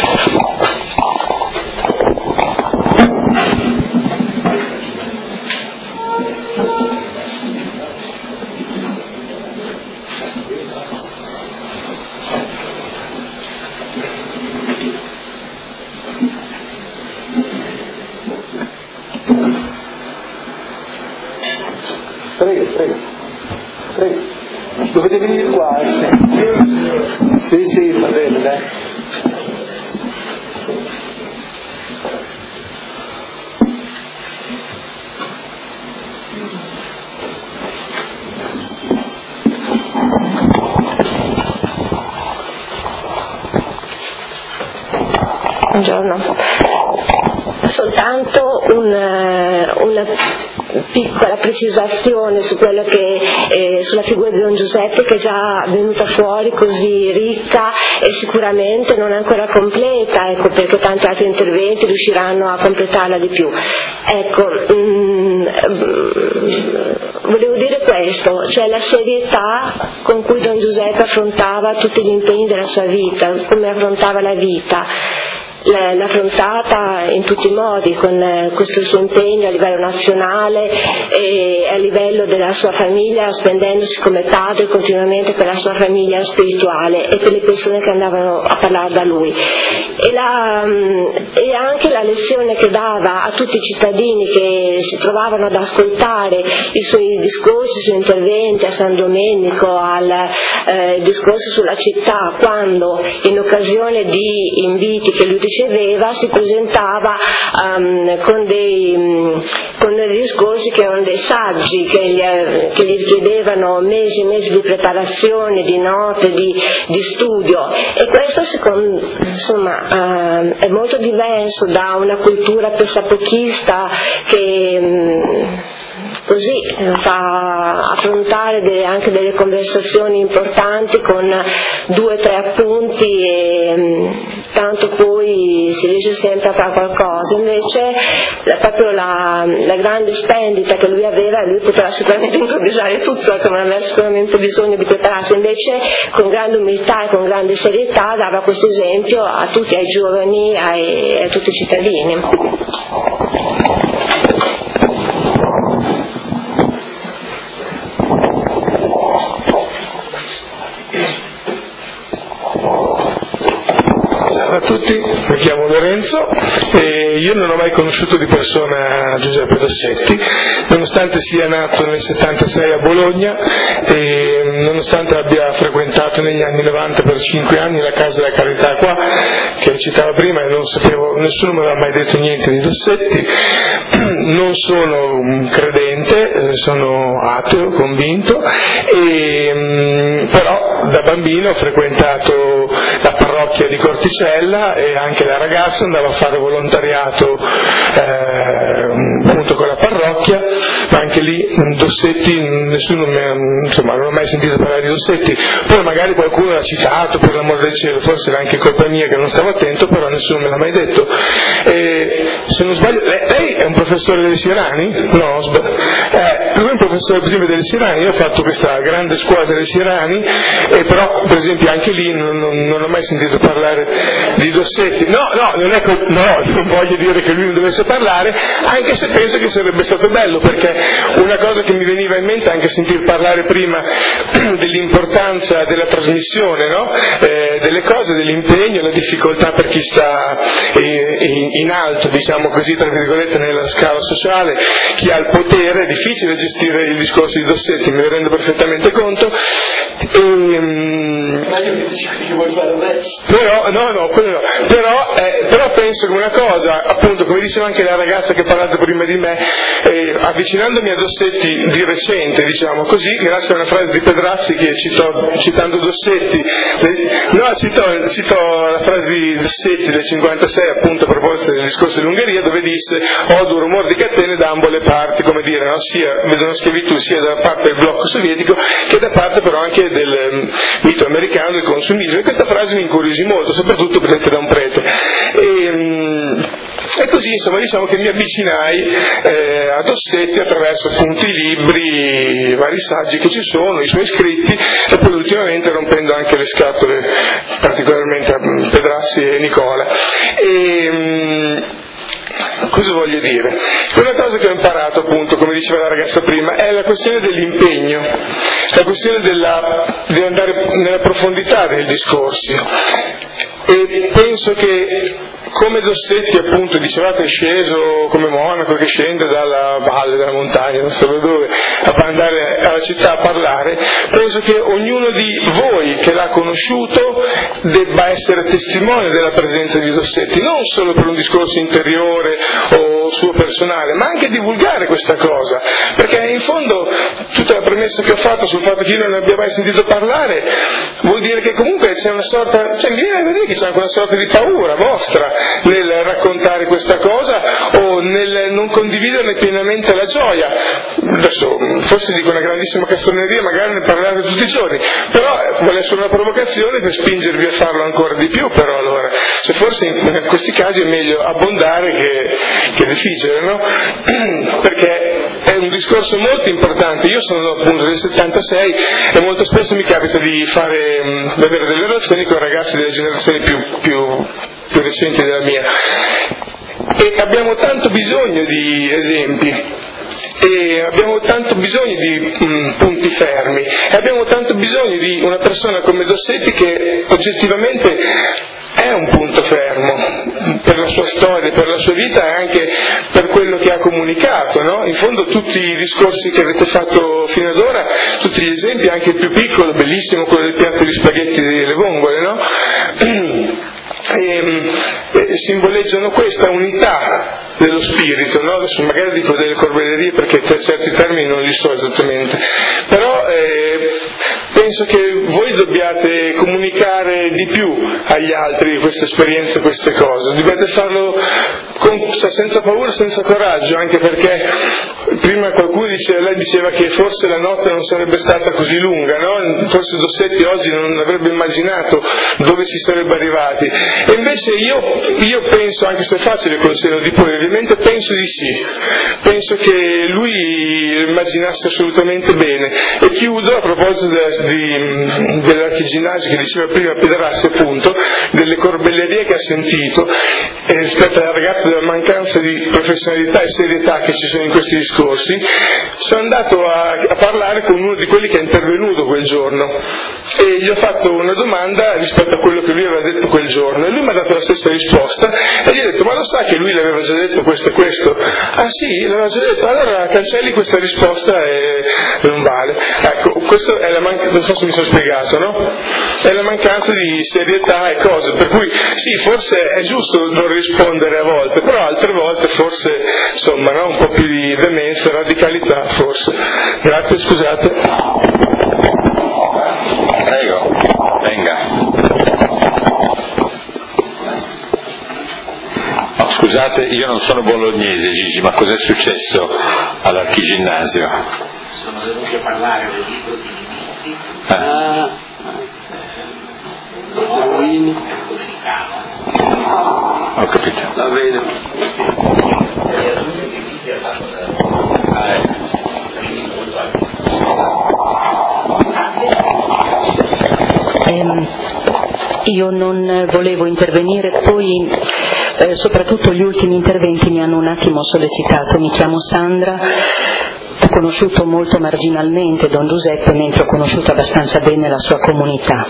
Prego, prego, prego. Dovete venire qua, sì. Sì, sì, va bene, dai. Buongiorno. Soltanto un, una piccola precisazione su quello che, eh, sulla figura di Don Giuseppe, che è già venuta fuori così ricca e sicuramente non ancora completa, ecco, perché tanti altri interventi riusciranno a completarla di più. Ecco, mh, volevo dire questo, cioè la serietà con cui Don Giuseppe affrontava tutti gli impegni della sua vita, come affrontava la vita. L'ha affrontata in tutti i modi, con questo suo impegno a livello nazionale e a livello della sua famiglia, spendendosi come padre continuamente per la sua famiglia spirituale e per le persone che andavano a parlare da lui. E, la, e anche la lezione che dava a tutti i cittadini che si trovavano ad ascoltare i suoi discorsi, i suoi interventi a San Domenico, al eh, discorso sulla città, quando in occasione di inviti che lui riceveva si presentava um, con, dei, um, con dei discorsi che erano dei saggi che gli, che gli richiedevano mesi e mesi di preparazione, di note, di, di studio, e questo secondo, insomma, uh, è molto diverso da una cultura pressapochista che um, così fa affrontare delle, anche delle conversazioni importanti con due o tre appunti e tanto poi si riesce sempre a fare qualcosa. Invece proprio la, la grande spendita che lui aveva, lui poteva sicuramente improvvisare tutto, che non aveva sicuramente bisogno di prepararsi, invece con grande umiltà e con grande serietà dava questo esempio a tutti, ai giovani, ai, a tutti i cittadini. Ciao a tutti, mi chiamo Lorenzo e io non ho mai conosciuto di persona Giuseppe Dossetti, nonostante sia nato nel settantasei a Bologna e nonostante abbia frequentato negli anni novanta per cinque anni la Casa della Carità qua, che citava prima, e non sapevo, nessuno mi aveva mai detto niente di Dossetti. Non sono un credente, sono ateo, convinto, e, però da bambino ho frequentato la parrocchia di Corticella e anche da ragazzo andavo a fare volontariato eh, appunto con la parrocchia, ma anche lì Dossetti, nessuno mi ha, insomma, non ho mai sentito parlare di Dossetti, poi magari qualcuno l'ha citato, per l'amor del cielo, forse era anche colpa mia che non stavo attento, però nessuno me l'ha mai detto. E, se non sbaglio, lei, lei è un professore dei Sirani? No, sbaglio. Eh, lui è un professore per esempio dei Sirani, io ho fatto questa grande scuola dei Sirani, e però per esempio anche lì non, non, non ho mai sentito parlare di Dossetti. No, no, non, è co- no, non voglio dire che lui non dovesse parlare, anche se penso che sarebbe stato bello, perché una cosa che mi veniva in mente anche sentir parlare prima dell'importanza della trasmissione, no? eh, delle cose, dell'impegno, la difficoltà per chi sta in, in alto, diciamo così, tra virgolette, nella scala sociale, chi ha il potere, è difficile gestire il discorso di Dossetti, me ne rendo perfettamente conto. E, um, però, no, no, quello no. Però, eh, però penso che una cosa, appunto, come diceva anche la ragazza che ha parlato prima di me, eh, avvicinandomi a Dossetti di recente, diciamo così, grazie a una frase di Pedrazzi che citò, citando Dossetti, eh, no, citò, citò la frase di Dossetti del cinquantasei, appunto a proposito del discorso dell'Ungheria, dove disse: odo rumor di catene da ambo le parti, come dire, no? Sia vedono schiavitù sia da parte del blocco sovietico che da parte però anche del um, mito americano del consumismo, e questa frase mi incuriosì molto, soprattutto presa da un prete. E, um, E così, insomma, diciamo che mi avvicinai eh, a Dossetti attraverso appunto i libri, i vari saggi che ci sono, i suoi scritti, e poi ultimamente rompendo anche le scatole, particolarmente a Pedrazzi e Nicola. E, mh, cosa voglio dire? Una cosa che ho imparato, appunto, come diceva la ragazza prima, è la questione dell'impegno, la questione della, di andare nella profondità dei discorsi. E penso che, come Dossetti, appunto, dicevate, è sceso come monaco che scende dalla valle, dalla montagna, non so da dove, a andare alla città a parlare, penso che ognuno di voi che l'ha conosciuto debba essere testimone della presenza di Dossetti, non solo per un discorso interiore o suo personale, ma anche divulgare questa cosa, perché in fondo tutta la premessa che ho fatto sul fatto che io non ne abbia mai sentito parlare vuol dire che comunque c'è una sorta, cioè mi viene a vedere che c'è anche una sorta di paura vostra nel raccontare questa cosa o nel non condividerne pienamente la gioia. Adesso forse dico una grandissima castroneria, magari ne parlerete tutti i giorni, però vuole essere una provocazione per spingervi a farlo ancora di più, però allora, cioè forse in questi casi è meglio abbondare che, che deficere, no? Perché è un discorso molto importante. Io sono appunto del settantasei e molto spesso mi capita di fare, di avere delle relazioni con ragazzi delle generazioni più, più, più recenti della mia, e abbiamo tanto bisogno di esempi, e abbiamo tanto bisogno di mh, punti fermi, e abbiamo tanto bisogno di una persona come Dossetti che oggettivamente è un punto fermo per la sua storia, per la sua vita e anche per quello che ha comunicato, no? In fondo tutti i discorsi che avete fatto fino ad ora, tutti gli esempi, anche il più piccolo, bellissimo, quello del piatto di spaghetti delle vongole, no? E, e simboleggiano questa unità dello spirito, no? Adesso magari dico delle corbellerie perché per certi termini non li so esattamente, però eh, penso che voi dobbiate comunicare di più agli altri queste esperienze, queste cose, dobbiate farlo con, cioè, senza paura, senza coraggio, anche perché prima qualcuno diceva, lei diceva che forse la notte non sarebbe stata così lunga, no? Forse Dossetti oggi non avrebbe immaginato dove si sarebbe arrivati, e invece io, io penso, anche se è facile col seno di poi, ovviamente penso di sì, penso che lui lo immaginasse assolutamente bene. E chiudo a proposito de, di, dell'archiginnasio che diceva prima Pedrazzi, appunto, delle corbellerie che ha sentito, e rispetto alla ragazza della mancanza di professionalità e serietà che ci sono in questi discorsi, sono andato a, a parlare con uno di quelli che è intervenuto quel giorno e gli ho fatto una domanda rispetto a quello che lui aveva detto quel giorno, e lui mi ha dato la stessa risposta, e gli ho detto: ma lo sa che lui le aveva già detto questo e questo? Ah sì, l'aveva già detto, allora cancelli questa risposta e non vale. Ecco, questo è la mancanza, non so se mi sono spiegato, no? È la mancanza di serietà e cose, per cui sì, forse è giusto non rispondere a volte, però altre volte forse, insomma, no? Un po' più di demenza, radicalità forse. Grazie, scusate. Prego, venga. Oh, scusa. Scusate, io non sono bolognese, Gigi, ma cos'è successo all'Archiginnasio? Sono venuti a parlare del libro di Limiti. Ah, Ruini. Ho capito. Va bene. Ah, eh. Ehm, io non volevo intervenire, poi eh, soprattutto gli ultimi interventi mi hanno un attimo sollecitato. Mi chiamo Sandra, ho conosciuto molto marginalmente Don Giuseppe, mentre ho conosciuto abbastanza bene la sua comunità.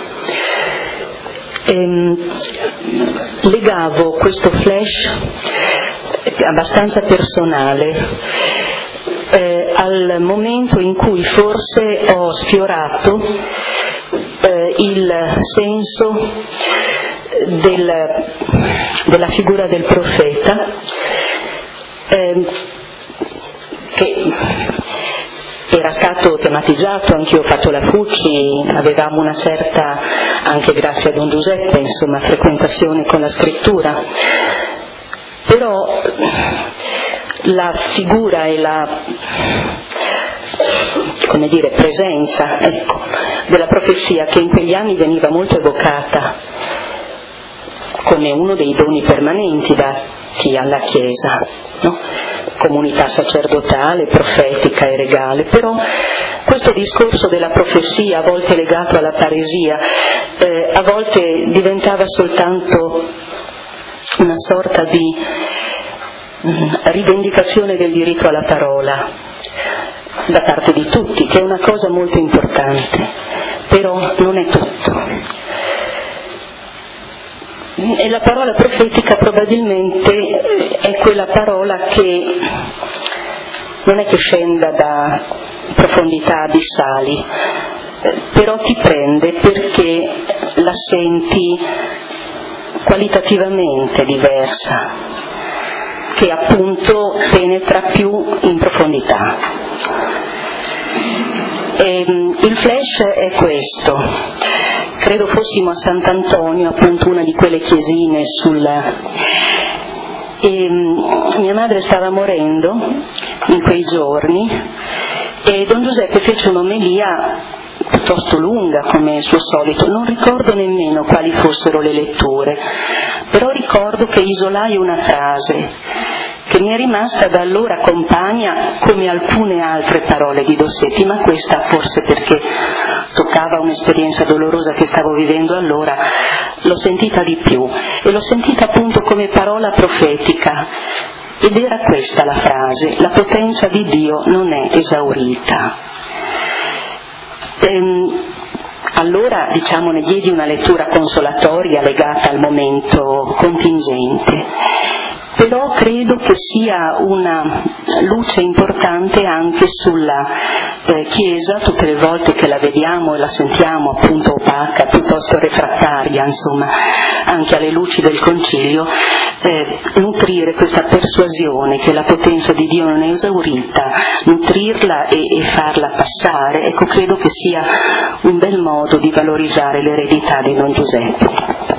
Ehm, legavo questo flash abbastanza personale eh, al momento in cui forse ho sfiorato eh, il senso del, della figura del profeta, eh, che era stato tematizzato, anch'io ho fatto la Fucci, avevamo una certa, anche grazie a Don Giuseppe, insomma, frequentazione con la scrittura, però la figura e la, come dire, presenza, ecco, della profezia, che in quegli anni veniva molto evocata come uno dei doni permanenti dati alla Chiesa, no? Comunità sacerdotale, profetica e regale, però questo discorso della profezia, a volte legato alla paresia, eh, a volte diventava soltanto una sorta di mh, rivendicazione del diritto alla parola da parte di tutti, che è una cosa molto importante, però non è tutto. E la parola profetica probabilmente è quella parola che non è che scenda da profondità abissali, però ti prende perché la senti qualitativamente diversa, che appunto penetra più in profondità. E il flash è questo. Credo fossimo a Sant'Antonio, appunto una di quelle chiesine sulla... E mia madre stava morendo in quei giorni e Don Giuseppe fece un'omelia piuttosto lunga come suo solito, non ricordo nemmeno quali fossero le letture, però ricordo che isolai una frase che mi è rimasta da allora compagna come alcune altre parole di Dossetti, ma questa forse perché toccava un'esperienza dolorosa che stavo vivendo allora, l'ho sentita di più e l'ho sentita appunto come parola profetica, ed era questa la frase: la potenza di Dio non è esaurita. Ehm, allora, diciamo, ne diedi una lettura consolatoria legata al momento contingente, però credo che sia una luce importante anche sulla eh, Chiesa, tutte le volte che la vediamo e la sentiamo appunto opaca, piuttosto refrattaria, insomma, anche alle luci del Concilio, eh, nutrire questa persuasione che la potenza di Dio non è esaurita, nutrirla e, e farla passare, ecco, credo che sia un bel modo di valorizzare l'eredità di Don Giuseppe.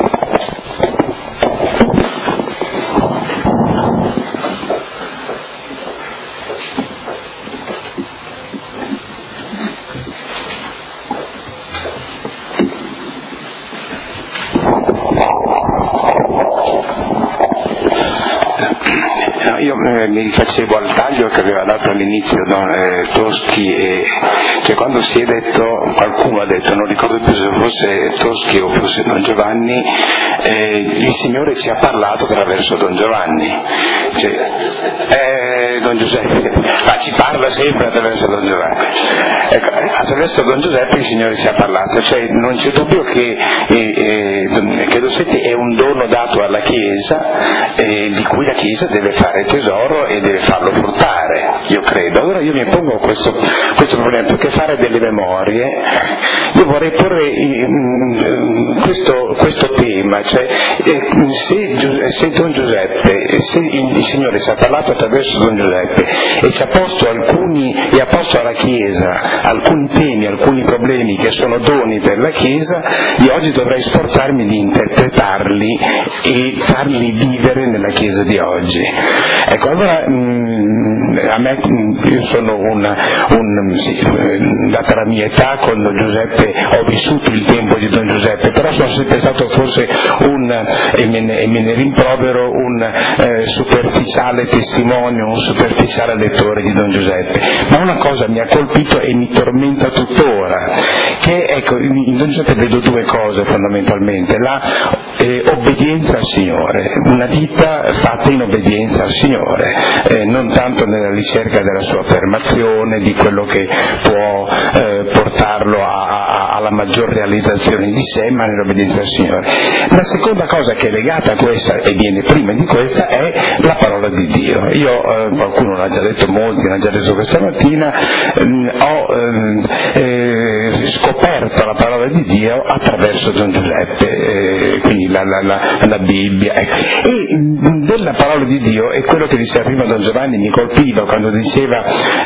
Io eh, mi rifacevo al taglio che aveva dato all'inizio Don eh, Toschi, e cioè quando si è detto, qualcuno ha detto, non ricordo più se fosse Toschi o fosse Don Giovanni, eh, il Signore ci ha parlato attraverso Don Giovanni, cioè, eh, Don Giuseppe, ma ci parla sempre attraverso Don Giovanni, ecco, attraverso Don Giuseppe il Signore ci ha parlato, cioè non c'è dubbio che, eh, eh, che Dossetti è un dono dato alla Chiesa, eh, di cui la Chiesa deve fare tesoro e deve farlo fruttare, io credo. Allora io mi pongo questo, questo problema, perché fare delle memorie, io vorrei porre in, questo, questo tema, cioè se, se Don Giuseppe, se il Signore ci ha parlato attraverso Don Giuseppe e ci ha posto alcuni, e ha posto alla Chiesa alcuni temi, alcuni problemi che sono doni per la Chiesa, io oggi dovrei sforzarmi di interpretarli e farli vivere nella Chiesa di oggi. Ecco, allora mh, a me, mh, io sono una, un, sì, data la mia età, con Don Giuseppe ho vissuto il tempo di Don Giuseppe, però sono sempre stato forse un, e me ne, e me ne rimprovero, un eh, superficiale testimonio, un superficiale lettore di Don Giuseppe, ma una cosa mi ha colpito e mi tormenta tuttora, che ecco, in Don Giuseppe vedo due cose fondamentalmente: la eh, obbedienza al Signore, una vita fatta in obbedienza al Signore, eh, non tanto nella ricerca della sua affermazione, di quello che può eh, portarlo a, a, alla maggior realizzazione di sé, ma nell'obbedienza al Signore. La seconda cosa che è legata a questa e viene prima di questa è la parola di Dio. Io, eh, qualcuno l'ha già detto, molti l'ha già detto questa mattina, ehm, ho ehm, eh, scoperto la parola di Dio attraverso Don Giuseppe, eh, quindi la, la, la, la Bibbia, ecco. E mh, della parola di Dio, e quello che diceva prima Don Giovanni mi colpiva quando diceva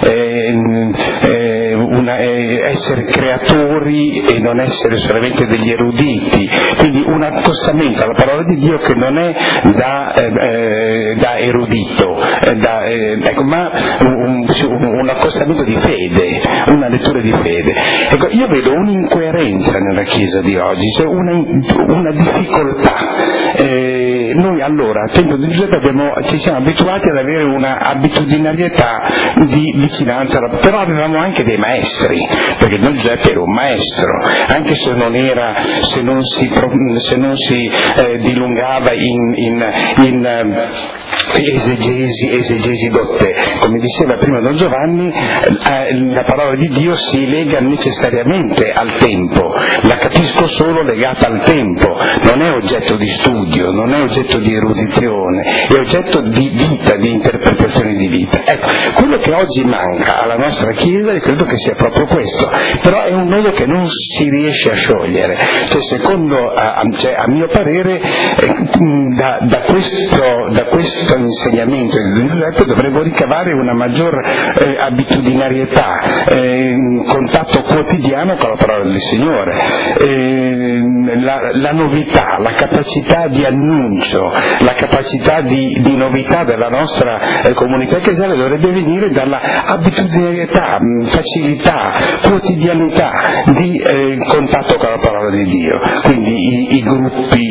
eh, eh, una, eh, essere creatori e non essere solamente degli eruditi, quindi un accostamento alla parola di Dio che non è da, eh, da erudito, eh, da, eh, ecco, ma un, un, un accostamento di fede, una lettura di fede. Ecco, io vedo un'incoerenza nella Chiesa di oggi, cioè una, una difficoltà. Eh, noi allora, al tempo di Giuseppe, abbiamo, ci siamo abituati ad avere una abitudinarietà di vicinanza, però avevamo anche dei maestri, perché Don Giuseppe era un maestro, anche se non era, se non si, se non si eh, dilungava in, in, in eh, esegesi, esegesi dotte. Come diceva prima Don Giovanni, eh, la parola di Dio si lega necessariamente al tempo, la capisco solo legata al tempo, non è oggetto di studio, non è oggetto di erudizione, è oggetto di vita, di interpretazione di vita. Ecco, quello che oggi manca alla nostra Chiesa, io credo che sia proprio questo, però è un nodo che non si riesce a sciogliere, cioè secondo, a, cioè, a mio parere, eh, da, da, questo, da questo insegnamento di Don Giuseppe dovremmo ricavare una maggior eh, abitudinarietà, eh, contatto quotidiano con la parola del Signore, eh, la, la novità, la capacità di annuncio, la capacità di, di novità della nostra eh, comunità ecclesiale dovrebbe venire dalla abitudinarietà, facilità, quotidianità di eh, contatto con la parola di Dio. Quindi i, i gruppi,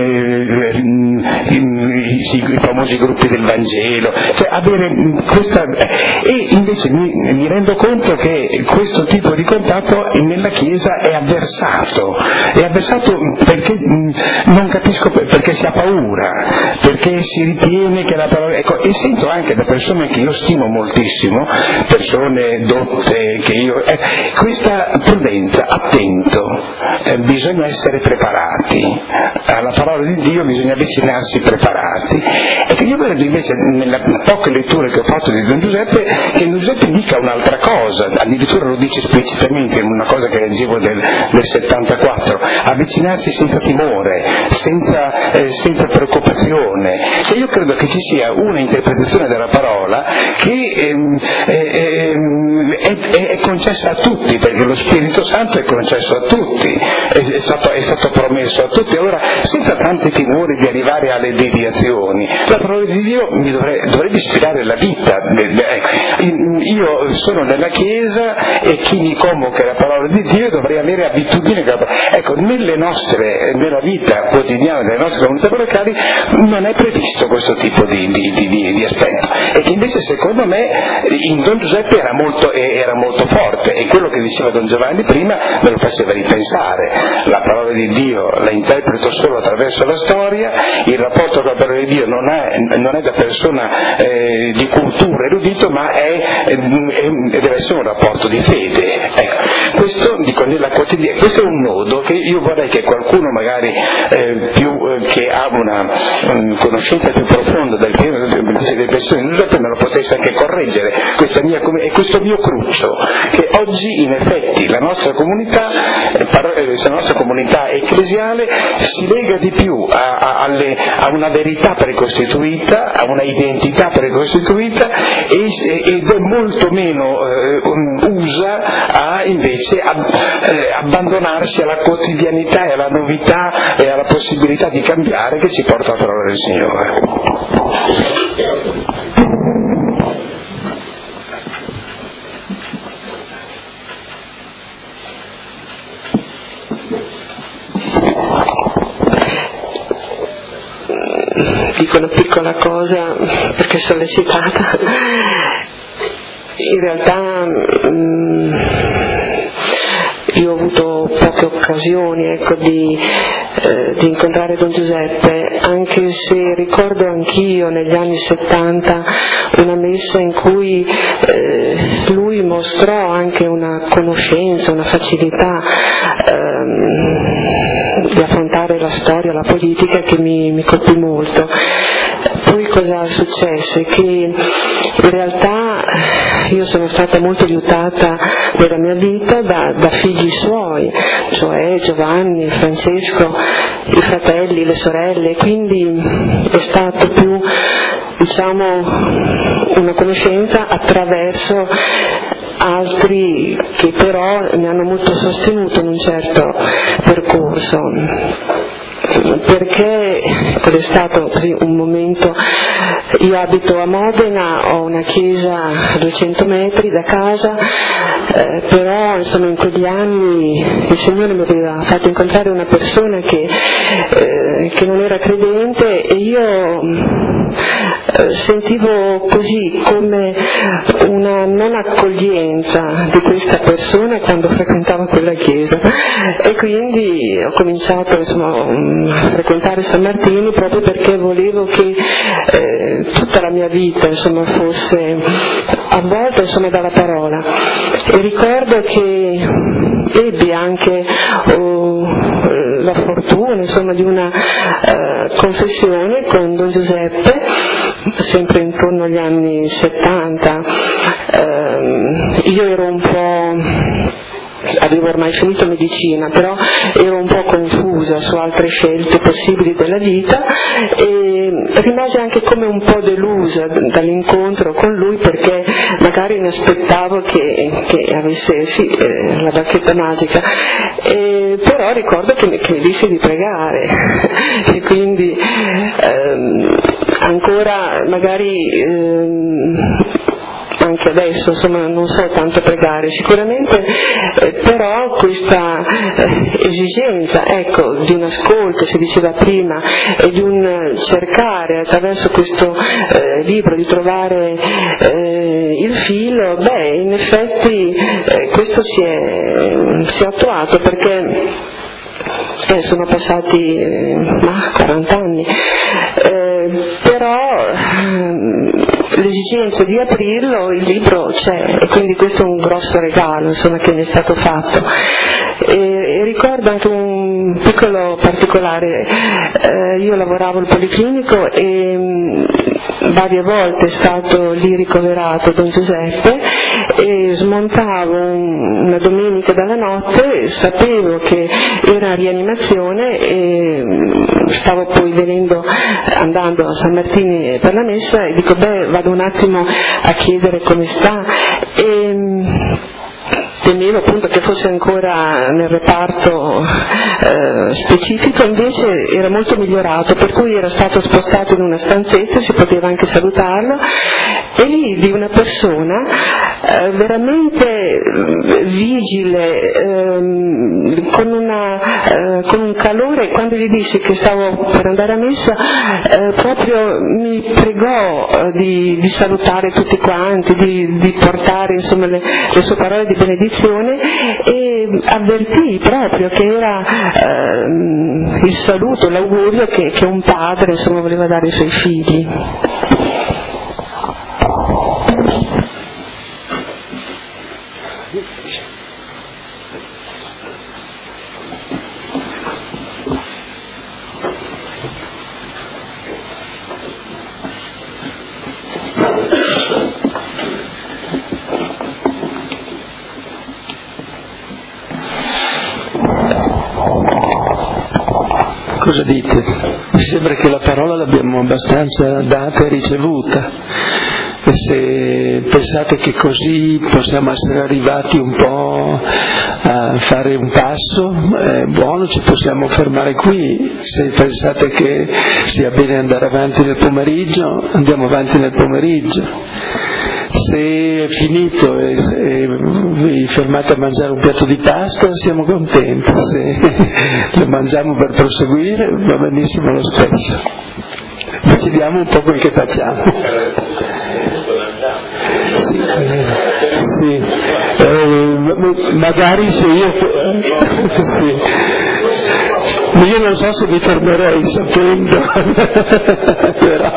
eh, i, i, i famosi gruppi del Vangelo, cioè avere questa, e invece mi, mi rendo conto che questo tipo di contatto nella Chiesa è avversato, è avversato perché non capisco perché si ha paura, perché si ritiene che la parola, ecco, e sento anche da persone che io stimo moltissimo, persone dotte che io, eh, questa prudenza, attento, eh, bisogna essere preparati alla parola di Dio, bisogna avvicinarsi preparati. Ecco, io vedo invece nelle poche letture che ho fatto di Don Giuseppe che Don Giuseppe dica un'altra cosa, addirittura lo dice esplicitamente in una cosa che leggevo del, del settantaquattro, avvicinarsi senza timore, senza, eh, senza preoccupazione. Cioè io credo che ci sia una interpretazione della parola che ehm, ehm, è, è, è concessa a tutti, perché lo Spirito Santo è concesso a tutti, è, è, stato, è stato promesso a tutti, allora senza tanti timori di arrivare alle deviazioni. La parola di Dio mi dovrebbe, dovrebbe ispirare la vita. Io sono nella Chiesa e chi mi convoca la parola di Dio dovrei avere abitudine. Ecco, nelle nostre, nella vita quotidiana delle nostre comunità locali non è previsto questo tipo di, di, di, di aspetto, e che invece secondo me in Don Giuseppe era molto, era molto forte, e quello che diceva Don Giovanni prima me lo faceva ripensare. La parola di Dio la interpreto solo attraverso la storia, il rapporto con la parola di Dio non è, non è da persona eh, di cultura erudito, ma è, è, deve essere un rapporto di fede. Ecco, questo dico nella quotidiana, questo è un nodo che io vorrei che qualcuno magari eh, più, eh, che ha una um, conoscenza più profonda del tema delle persone di Giuseppe me lo potesse anche correggere, questa mia, è questo mio cruccio, che oggi in effetti la nostra comunità, eh, la nostra comunità ecclesiale si lega di più a, a, alle, a una verità precostituita, a una identità precostituita, e, ed è molto meno eh, usa a invece ab- eh, abbandonarsi alla quotidianità e alla novità e alla possibilità di cambiare che ci porta la parola del Signore. Dico una piccola cosa perché sollecitata. In realtà mh, io ho avuto poche occasioni ecco, di, eh, di incontrare Don Giuseppe, anche se ricordo anch'io negli anni settanta una messa in cui eh, lui mostrò anche una conoscenza, una facilità ehm, di affrontare la storia, la politica che mi, mi colpì molto. Poi cosa successe? Che in realtà io sono stata molto aiutata nella mia vita da, da figli suoi, cioè Giovanni, Francesco, i fratelli, le sorelle, quindi è stato più diciamo una conoscenza attraverso altri che però mi hanno molto sostenuto in un certo percorso. Perché è stato così un momento, io abito a Modena, ho una chiesa a duecento metri da casa, eh, però insomma in quegli anni il Signore mi aveva fatto incontrare una persona che, eh, che non era credente e io eh, sentivo così come una non accoglienza di questa persona quando frequentava quella chiesa e quindi ho cominciato insomma a frequentare San Martino proprio perché volevo che eh, tutta la mia vita insomma fosse avvolta insomma dalla parola e ricordo che ebbi anche oh, la fortuna insomma di una eh, confessione con Don Giuseppe sempre intorno agli anni settanta. Eh, io ero un po' avevo ormai finito medicina, però ero un po' confusa su altre scelte possibili della vita e rimasi anche come un po' delusa dall'incontro con lui perché magari mi aspettavo che, che avesse sì, eh, la bacchetta magica, e, però ricordo che mi, che mi disse di pregare e quindi ehm, ancora magari ehm, anche adesso insomma non so tanto pregare sicuramente, eh, però questa eh, esigenza ecco di un ascolto, si diceva prima, e di un cercare attraverso questo eh, libro di trovare eh, il filo, beh in effetti eh, questo si è, si è attuato perché Eh, sono passati eh, ma quaranta anni, eh, però eh, l'esigenza di aprirlo, il libro c'è e quindi questo è un grosso regalo insomma, che mi è stato fatto. E, e ricordo anche un piccolo particolare, eh, io lavoravo al Policlinico e mh, varie volte è stato lì ricoverato Don Giuseppe e smontavo un, una domenica dalla notte, sapevo che era rianimazione e stavo poi venendo andando a San Martino per la messa e dico beh vado un attimo a chiedere come sta e temevo appunto che fosse ancora nel reparto eh, specifico, invece era molto migliorato, per cui era stato spostato in una stanzetta, si poteva anche salutarlo e lì di una persona eh, veramente vigile, ehm, con, una, eh, con un calore, quando gli dissi che stavo per andare a messa eh, proprio mi pregò eh, di, di salutare tutti quanti, di, di portare insomma le, le sue parole di benedizione e avvertì proprio che era ehm, il saluto, l'augurio che, che un padre insomma voleva dare ai suoi figli. Cosa dite? Mi sembra che la parola l'abbiamo abbastanza data e ricevuta. e se pensate che così possiamo essere arrivati un po' a fare un passo, è buono, ci possiamo fermare qui. Se pensate che sia bene andare avanti nel pomeriggio, andiamo avanti nel pomeriggio. Se è finito e, e vi fermate a mangiare un piatto di pasta, siamo contenti. Se lo mangiamo per proseguire, va benissimo lo stesso. Decidiamo un po' quel che facciamo. Sì, sì. Eh, magari se io sì. Io non so se mi fermerei sapendo però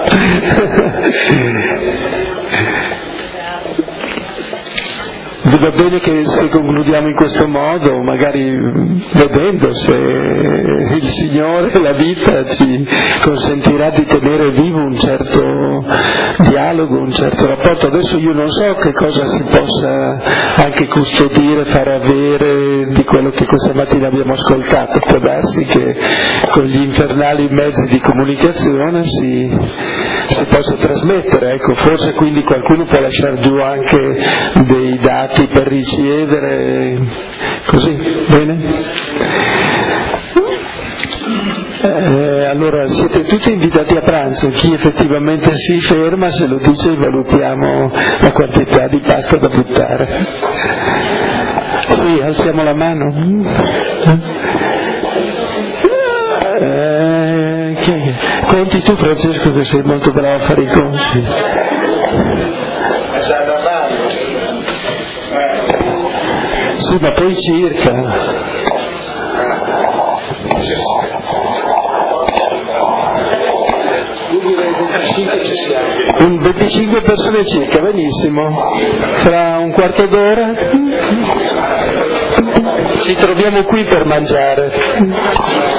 va bene che se concludiamo in questo modo, magari vedendo se il Signore, la vita ci consentirà di tenere vivo un certo dialogo, un certo rapporto. Adesso io non so che cosa si possa anche custodire, fare avere di quello che questa mattina abbiamo ascoltato. Può darsi che con gli infernali mezzi di comunicazione si, si possa trasmettere, ecco, forse quindi qualcuno può lasciare giù anche dei dati per ricevere, così, bene? Eh, allora siete tutti invitati a pranzo, chi effettivamente si ferma se lo dice valutiamo la quantità di pasta da buttare. Sì, alziamo la mano. Eh, che, conti tu Francesco che sei molto bravo a fare i conti. Sì, ma poi circa. Un venticinque persone circa, benissimo. Fra un quarto d'ora ci troviamo qui per mangiare.